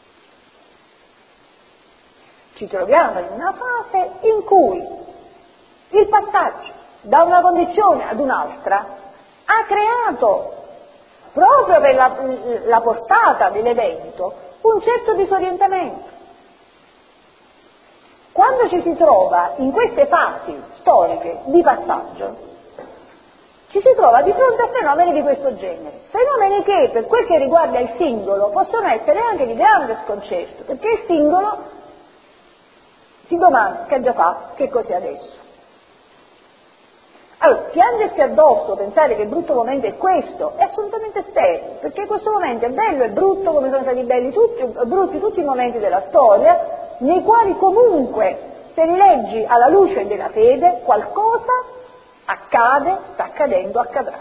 Ci troviamo in una fase in cui il passaggio da una condizione ad un'altra ha creato, proprio per la, la portata dell'evento, un certo disorientamento. Quando ci si trova in queste fasi storiche di passaggio, ci si trova di fronte a fenomeni di questo genere, fenomeni che per quel che riguarda il singolo possono essere anche di grande sconcerto, perché il singolo si domanda che ha già fatto, che cos'è adesso. Allora, piangersi addosso, pensare che il brutto momento è questo, è assolutamente stereo, perché questo momento è bello e brutto come sono stati belli tutti, brutti tutti i momenti della storia, nei quali comunque, se li leggi alla luce della fede, qualcosa accade, sta accadendo, accadrà.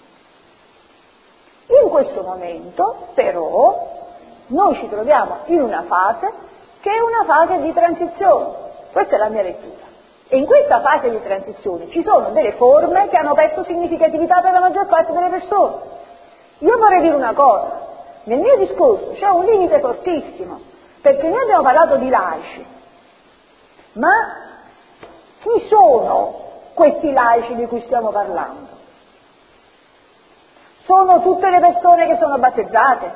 In questo momento, però, noi ci troviamo in una fase che è una fase di transizione, questa è la mia lettura, e in questa fase di transizione ci sono delle forme che hanno perso significatività per la maggior parte delle persone. Io vorrei dire una cosa, nel mio discorso c'è un limite fortissimo, perché noi abbiamo parlato di laici, ma chi sono questi laici di cui stiamo parlando? Sono tutte le persone che sono battezzate?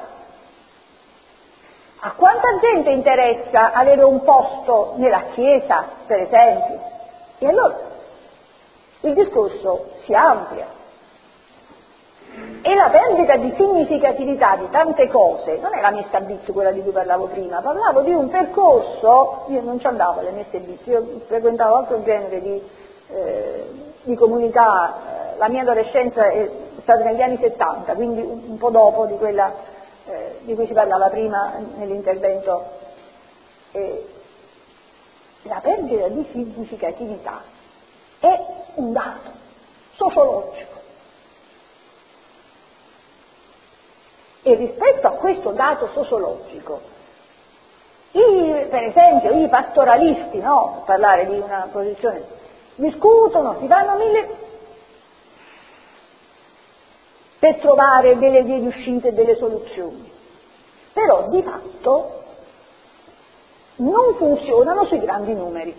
A quanta gente interessa avere un posto nella Chiesa, per esempio? E allora il discorso si amplia e la perdita di significatività di tante cose non è la messa a vizio quella di cui parlavo prima, parlavo di un percorso, io non ci andavo alle messe a vizio, io frequentavo altro genere di Eh, di comunità, eh, la mia adolescenza è stata negli anni settanta, quindi un, un po' dopo di quella eh, di cui si parlava prima nell'intervento. Eh, la perdita di significatività è un dato sociologico, e rispetto a questo dato sociologico I, per esempio i pastoralisti, no, per parlare di una posizione, discutono, si fanno mille per trovare delle vie di uscita e delle soluzioni, però di fatto non funzionano sui grandi numeri.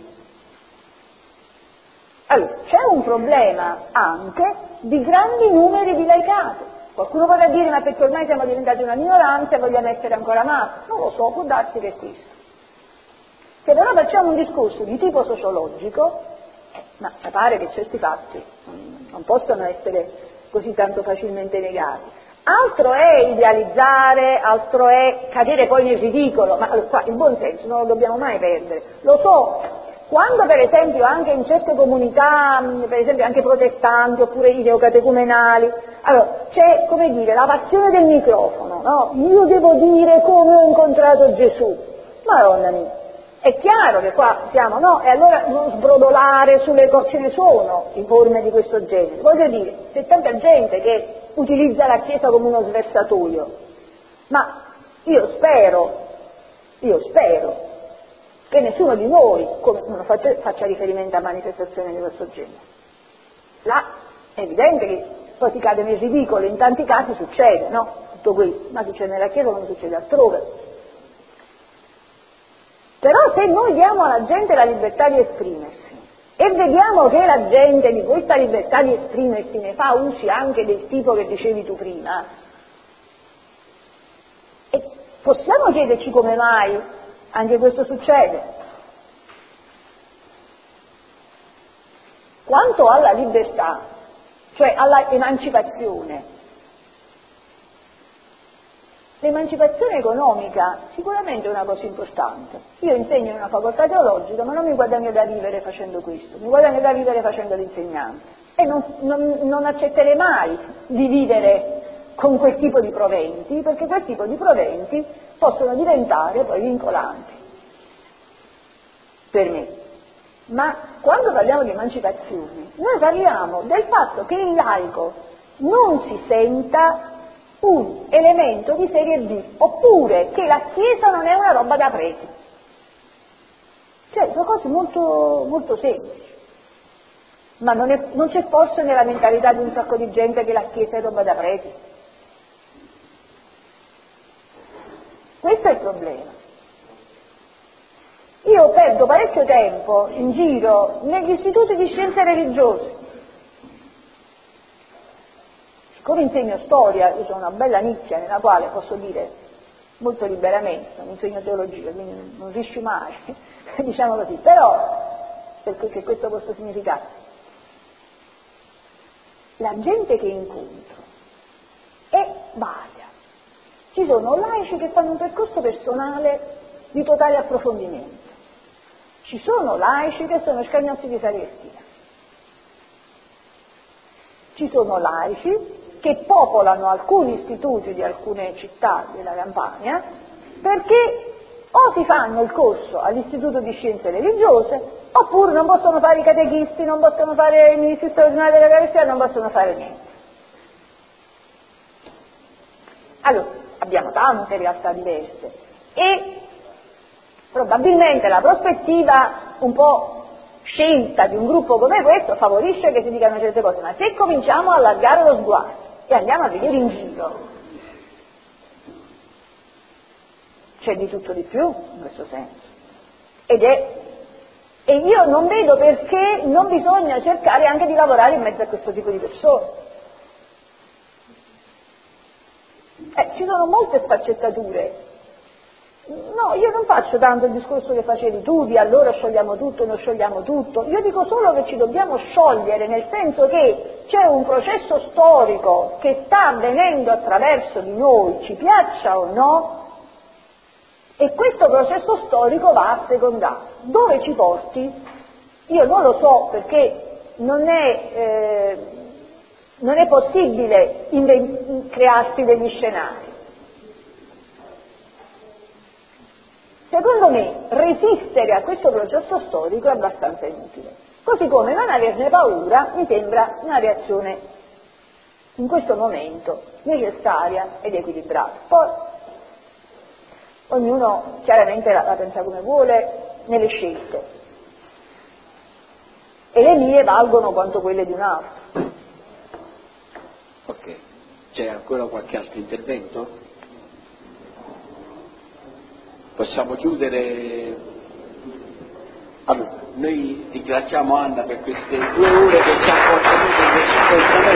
Allora, c'è un problema anche di grandi numeri di laicati. Qualcuno potrà dire, ma perché ormai siamo diventati una minoranza e vogliamo essere ancora massa? Non lo so, può darsi che è questo. Se però facciamo un discorso di tipo sociologico, eh, ma pare che certi fatti non possono essere così tanto facilmente negati. Altro è idealizzare, altro è cadere poi nel ridicolo, ma allora, qua il buon senso non lo dobbiamo mai perdere. Lo so, quando per esempio anche in certe comunità, per esempio anche protestanti oppure ideocatecumenali, allora c'è, come dire, la passione del microfono, no? Io devo dire come ho incontrato Gesù, Madonna mia. È chiaro che qua siamo, no? E allora non sbrodolare sulle cose, ce ne sono in forme di questo genere. Voglio dire, c'è tanta gente che utilizza la Chiesa come uno sversatoio, ma io spero, io spero che nessuno di noi come, non faccia, faccia riferimento a manifestazioni di questo genere. Là è evidente che poi si cade nel ridicolo, in tanti casi succede, no? Tutto questo, ma succede nella Chiesa come succede altrove. Però se noi diamo alla gente la libertà di esprimersi e vediamo che la gente di questa libertà di esprimersi ne fa usi anche del tipo che dicevi tu prima, e possiamo chiederci come mai anche questo succede. Quanto alla libertà, cioè alla emancipazione. L'emancipazione economica sicuramente è una cosa importante. Io insegno in una facoltà teologica, ma non mi guadagno da vivere facendo questo, mi guadagno da vivere facendo l'insegnante e non, non, non accetterei mai di vivere con quel tipo di proventi, perché quel tipo di proventi possono diventare poi vincolanti per me. Ma quando parliamo di emancipazione, noi parliamo del fatto che il laico non si senta un elemento di serie B, oppure che la Chiesa non è una roba da preti. Cioè, sono cose molto, molto semplici. Ma non, è, non c'è forse nella mentalità di un sacco di gente che la Chiesa è roba da preti? Questo è il problema. Io perdo parecchio tempo in giro negli istituti di scienze religiose. Come insegno storia, io sono una bella nicchia nella quale posso dire molto liberamente, non insegno teologia, quindi non riesci mai, diciamo così, però, perché questo possa significare, la gente che incontro è varia. Ci sono laici che fanno un percorso personale di totale approfondimento, ci sono laici che sono scagnozzi di sagrestia, ci sono laici che popolano alcuni istituti di alcune città della Campania perché o si fanno il corso all'istituto di scienze religiose oppure non possono fare i catechisti, non possono fare i ministri straordinari della Carestia, non possono fare niente. Allora, abbiamo tante realtà diverse e probabilmente la prospettiva un po' scelta di un gruppo come questo favorisce che si dicano certe cose, ma se cominciamo a allargare lo sguardo e andiamo a vedere in giro, c'è di tutto di più in questo senso. Ed è, e io non vedo perché non bisogna cercare anche di lavorare in mezzo a questo tipo di persone. Eh, ci sono molte sfaccettature. No, io non faccio tanto il discorso che facevi tu di allora sciogliamo tutto, non sciogliamo tutto, io dico solo che ci dobbiamo sciogliere, nel senso che c'è un processo storico che sta avvenendo attraverso di noi, ci piaccia o no, e questo processo storico va a secondato. Dove ci porti? Io non lo so, perché non è, eh, non è possibile inven- crearsi degli scenari. Secondo me resistere a questo processo storico è abbastanza inutile, così come non averne paura mi sembra una reazione in questo momento necessaria ed equilibrata. Poi ognuno chiaramente la, la pensa come vuole nelle scelte e le mie valgono quanto quelle di un altro. Ok, c'è ancora qualche altro intervento? Possiamo chiudere? Allora, noi ringraziamo Anna per queste due ore che ci ha contenuto in questo incontro.